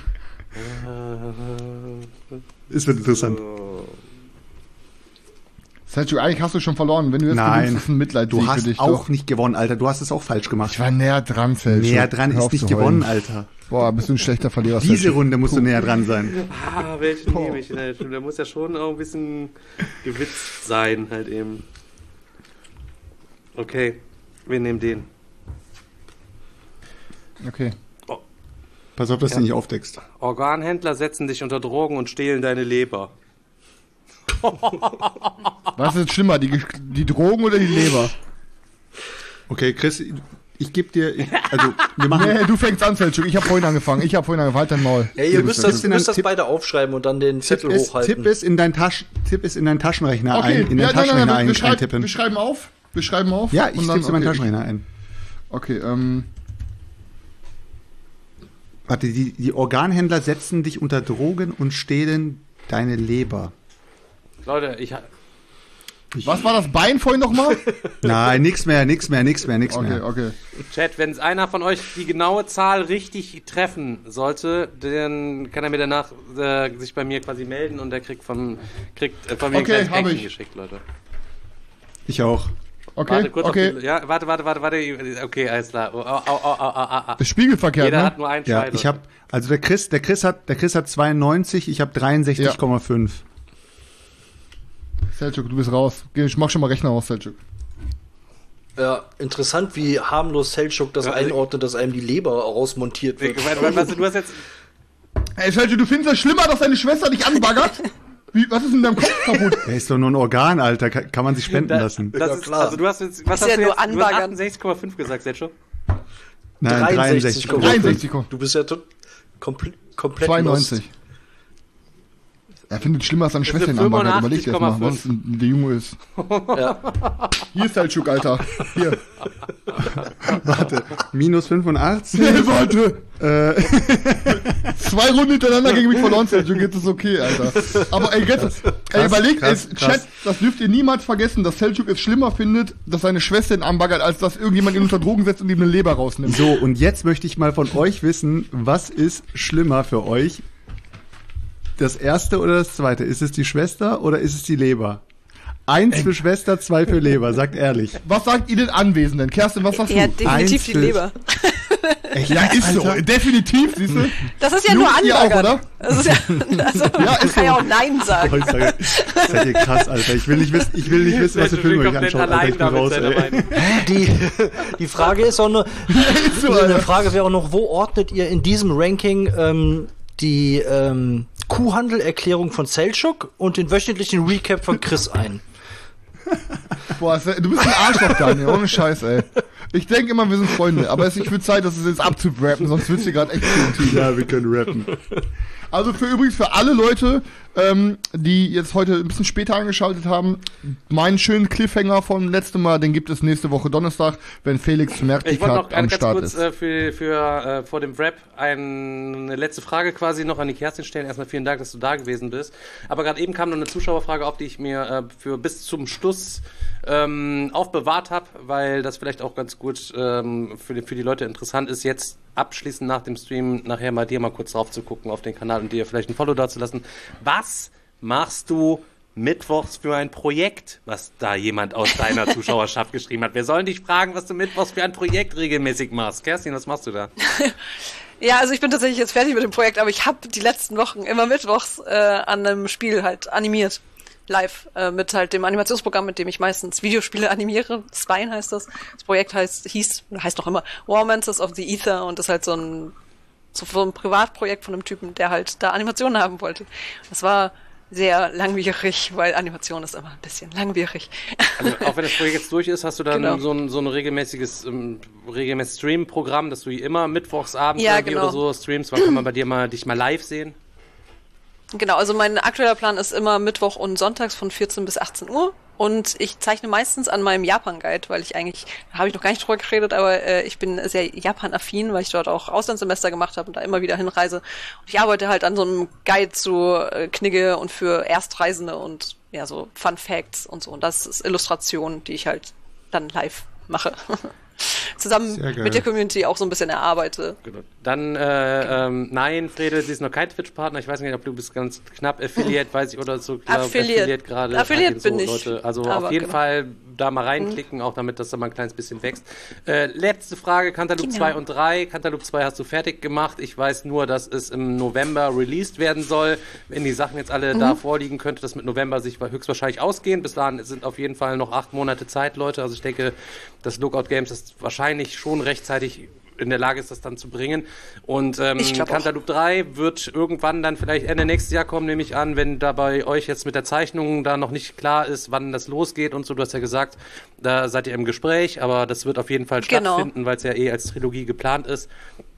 Es wird interessant. So. Selchuk, eigentlich hast du schon verloren. Wenn du jetzt Nein, gewinnst, ist ein Mitleid du für hast dich. auch Doch. nicht gewonnen, Alter. Du hast es auch falsch gemacht. Ich war näher dran, Selchuk. Näher dran Hör ist auf nicht zu gewonnen, heulen. Alter. Boah, bist du ein schlechter Verlierer, Diese Selchuk. Runde musst du näher dran sein. Ah, welchen nehme ich denn? Der muss ja schon auch ein bisschen gewitzt sein, halt eben. Okay, wir nehmen den. Okay. Pass auf, dass Ja. du nicht aufdeckst. Organhändler setzen dich unter Drogen und stehlen deine Leber. Was ist jetzt schlimmer, die, Gesch- die Drogen oder die Leber? Okay, Chris, ich gebe dir, also wir machen, Nee, du fängst an, Selchuk. Ich habe vorhin angefangen. Ich habe vorhin angefangen. Halt dein Maul. Ja, ihr müsst das, Tipp ihr müsst das Tipp- beide aufschreiben und dann den Tipp Zettel ist, hochhalten. Tipp ist in dein Tasch, Tipp ist in deinen Taschenrechner Okay, ein, in den ja, nein, nein, Taschenrechner nein, wir, ein, schreiben, eintippen. wir schreiben auf. Wir schreiben auf. Ja, ich und dann- tipp's in meinen okay, Taschenrechner ein. Okay, ähm, Warte, die, die Organhändler setzen dich unter Drogen und stehlen deine Leber. Leute, ich. was war das Bein vorhin nochmal? Nein, nix mehr, nix mehr, nix mehr, nix Okay, mehr. okay. Chat, wenn es einer von euch die genaue Zahl richtig treffen sollte, dann kann er mir danach äh, sich bei mir quasi melden und der kriegt von, kriegt, äh, von mir Okay, ein kleines hab Päckchen ich. geschickt, Leute. Ich auch. Okay, Warte kurz okay. auf die, ja, warte, warte, warte, warte, okay, alles klar. Oh, oh, oh, oh, oh, oh, oh. Das Spiegelverkehrt, Jeder ne? hat nur einen Ja, Scheibe. ich habe, also der Chris, der Chris hat, der Chris hat zweiundneunzig, ich habe dreiundsechzig Komma fünf. Selchuk, du bist raus. Geh, ich mach schon mal Rechner aus, Selchuk. Ja, interessant, wie harmlos Selchuk das Ja, also- einordnet, dass einem die Leber rausmontiert wird. Warte, warte, warte, du hast jetzt. Ey, Selchuk, du findest es schlimmer, dass deine Schwester dich anbaggert? Wie, was ist in deinem Kopf kaputt? Der ist doch nur ein Organ, Alter. Kann, kann man sich spenden Da- lassen? Das Ja, ist, klar. also du hast jetzt, was Ist hast ja du nur jetzt? Du hast anbaggern. achtundsechzig Komma fünf gesagt, Sergio? Nein, dreiundsechzig Komma fünf. dreiundsechzig. Du bist ja to- komple komplett zweiundneunzig. Er findet schlimmer, dass seine Das Schwester sind ihn anbaggert. Überleg dir das mal, fünfundachtzig was denn der Junge ist. lost. Ja. Hier ist Selchuk, Alter. Hier. Warte, minus fünfundachtzig. Nee, warte. Äh, Zwei Runden hintereinander gegen mich verloren, Selchuk. Jetzt ist okay, Alter. Aber ey, jetzt, ey, überlegt, krass, ey, krass. Chat, das dürft ihr niemals vergessen, dass Selchuk es schlimmer findet, dass seine Schwester ihn anbaggert, als dass irgendjemand ihn unter Drogen setzt und ihm eine Leber rausnimmt. so, und jetzt möchte ich mal von euch wissen, was ist schlimmer für euch? Das erste oder das zweite? Ist es die Schwester oder ist es die Leber? Eins für Schwester, zwei für Leber, sagt ehrlich. Was sagt ihr den Anwesenden? Kerstin, was sagst Ja, du? definitiv die Einzel- Leber. Ja, ist so. Definitiv, siehst du? Das ist ja nur Jungs, ihr auch, anbaggern. oder? Das ist ja, also, Ja, ist man kann ja so. auch Nein Oh, sagen. ich sage, seid ihr krass, Alter. Ich will nicht wissen, ich will nicht wissen, was für Sergio Filme steht euch komplett anschaut, Alter. Ich bin allein raus, damit seiner ey. Meinung. Die, die Frage ist auch noch, Ist so, die Alter. Frage wäre auch noch, wo ordnet ihr in diesem Ranking ähm, die ähm, Kuhhandelerklärung von Selçuk und den wöchentlichen Recap von Chris ein. Boah, du bist ein Arschloch, Daniel, ohne Scheiß, ey. Ich denke immer, wir sind Freunde, aber es ist, wird Zeit, dass es jetzt abzurappen, sonst wird's hier gerade echt zu tief. Ja, wir können rappen. Also für übrigens für alle Leute, ähm, die jetzt heute ein bisschen später eingeschaltet haben, meinen schönen Cliffhanger vom letzten Mal, den gibt es nächste Woche Donnerstag, wenn Felix Ich wollte noch Mertikat am ganz Start kurz ist. äh, für, für äh, vor dem Rap eine letzte Frage quasi noch an die Kerstin stellen. Erstmal vielen Dank, dass du da gewesen bist. Aber gerade eben kam noch eine Zuschauerfrage auf, die ich mir äh, für bis zum Schluss ähm, aufbewahrt habe, weil das vielleicht auch ganz gut ähm, für, die, für die Leute interessant ist, jetzt abschließend nach dem Stream nachher mal dir mal kurz drauf zu gucken auf den Kanal und dir vielleicht ein Follow da zu lassen. Was machst du mittwochs für ein Projekt, was da jemand aus deiner Zuschauerschaft geschrieben hat? Wir sollen dich fragen, was du mittwochs für ein Projekt regelmäßig machst. Kerstin, was machst du da? Ja, also ich bin tatsächlich jetzt fertig mit dem Projekt, aber ich habe die letzten Wochen immer mittwochs äh, an einem Spiel halt animiert. Live, äh, mit halt dem Animationsprogramm, mit dem ich meistens Videospiele animiere. Spine heißt das. Das Projekt heißt, hieß, heißt noch immer Romances of the Ether und ist halt so ein, so ein Privatprojekt von einem Typen, der halt da Animationen haben wollte. Das war sehr langwierig, weil Animation ist immer ein bisschen langwierig. Also auch wenn das Projekt jetzt durch ist, hast du dann Genau. so ein, so ein regelmäßiges, ähm, regelmäßiges Stream-Programm, dass du immer mittwochs abends Ja, irgendwie genau. oder so streamst. Wann kann man bei dir mal dich mal live sehen? Genau, also mein aktueller Plan ist immer Mittwoch und Sonntags von vierzehn bis achtzehn Uhr. Und ich zeichne meistens an meinem Japan-Guide, weil ich eigentlich, da habe ich noch gar nicht drüber geredet, aber äh, ich bin sehr Japan-affin, weil ich dort auch Auslandssemester gemacht habe und da immer wieder hinreise. Und ich arbeite halt an so einem Guide zu äh, Knigge und für Erstreisende und ja, so Fun Facts und so. Und das ist Illustration, die ich halt dann live mache. Zusammen Sehr geil. mit der Community auch so ein bisschen erarbeite. Genau. Dann, äh, ähm, nein, Frede, sie ist noch kein Twitch-Partner. Ich weiß nicht, ob du bist ganz knapp Affiliate, weiß ich, oder so. Glaub, Affiliate. gerade. Affiliate Also, bin ich. Leute, also Aber auf jeden genau. Fall da mal reinklicken, auch damit das da mal ein kleines bisschen wächst. Äh, letzte Frage, Cantaloupe Genau. zwei und drei. Cantaloupe zwei hast du fertig gemacht. Ich weiß nur, dass es im November released werden soll. Wenn die Sachen jetzt alle Mhm. da vorliegen, könnte das mit November sich höchstwahrscheinlich ausgehen. Bis dahin sind auf jeden Fall noch acht Monate Zeit, Leute. Also ich denke, das Lookout Games ist wahrscheinlich schon rechtzeitig in der Lage ist, das dann zu bringen. Und ähm, Ich glaub auch. Cantaloupe drei wird irgendwann dann vielleicht Ende nächstes Jahr kommen, nehme ich an, wenn da bei euch jetzt mit der Zeichnung da noch nicht klar ist, wann das losgeht und so. Du hast ja gesagt, da seid ihr im Gespräch, aber das wird auf jeden Fall Genau. stattfinden, weil es ja eh als Trilogie geplant ist.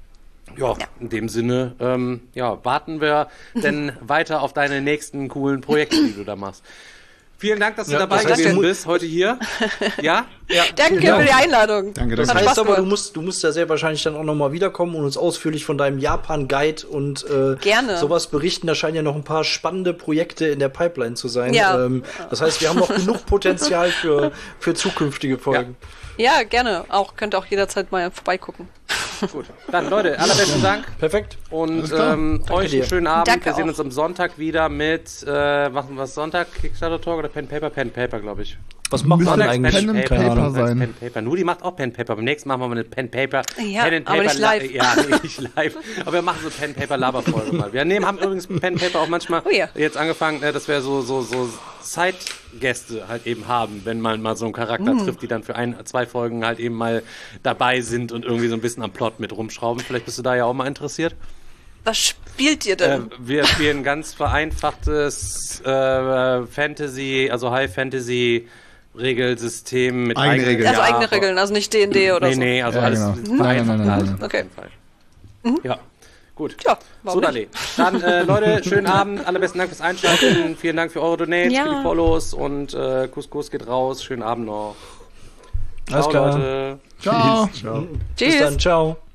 Ja, in dem Sinne, ähm, ja, warten wir denn weiter auf deine nächsten coolen Projekte, die du da machst. Vielen Dank, dass du Ja, dabei das heißt, gewesen du mu- bist, heute hier. Ja? Ja, Danke genau. für die Einladung. Danke, Das danke. Hat heißt Spaß aber, du gemacht. musst, du musst ja sehr wahrscheinlich dann auch nochmal wiederkommen und uns ausführlich von deinem Japan-Guide und äh, Gerne. sowas berichten. Da scheinen ja noch ein paar spannende Projekte in der Pipeline zu sein. Ja. Ähm, das heißt, wir haben noch genug Potenzial für, für zukünftige Folgen. Ja, gerne. Auch könnt ihr auch jederzeit mal vorbeigucken. Gut. Dann, Leute, allerbesten Dank. Perfekt. Und klar. ähm, euch dir. einen schönen Abend. Danke wir sehen auch. uns am Sonntag wieder mit, äh, machen wir es Sonntag? Kickstarter Talk oder Pen Paper? Pen Paper, glaube ich. Was macht man Müsste eigentlich? Pen and Keine Paper Ahnung. sein. Pen Paper. Nudi macht auch Pen Paper. Beim nächsten machen wir mal eine Pen Paper. Ja, Pen and aber nicht La- live. Ja, nee, nicht live. Aber wir machen so Pen Paper Laberfolge mal. Wir nehmen, haben übrigens Pen Paper auch manchmal Oh ja. jetzt angefangen, äh, dass wir so, so, so Side-Gäste halt eben haben, wenn man mal so einen Charakter Mm. trifft, die dann für ein, zwei Folgen halt eben mal dabei sind und irgendwie so ein bisschen am Plot mit rumschrauben. Vielleicht bist du da ja auch mal interessiert. Was spielt ihr Äh, denn? wir spielen ganz vereinfachtes äh, Fantasy, also High Fantasy Regelsystem mit Eigene eigenen- Regeln. also ja, eigene aber- Regeln, also nicht D und D oder Nee, so. nee, also Ja, alles genau. vereinfacht. Nein, nein, nein, alles nein. auf Okay. jeden Fall. Ja, gut. Ja, warum So, nicht? Dann, äh, Leute, schönen Abend. Allerbesten Dank fürs Einschalten. Vielen Dank für eure Donates, Ja. für die Follows und äh, Kuss, Kuss geht raus. Schönen Abend noch. Alles Ciao, klar. Leute. Ciao. Ciao. Bis Tschüss. dann. Ciao.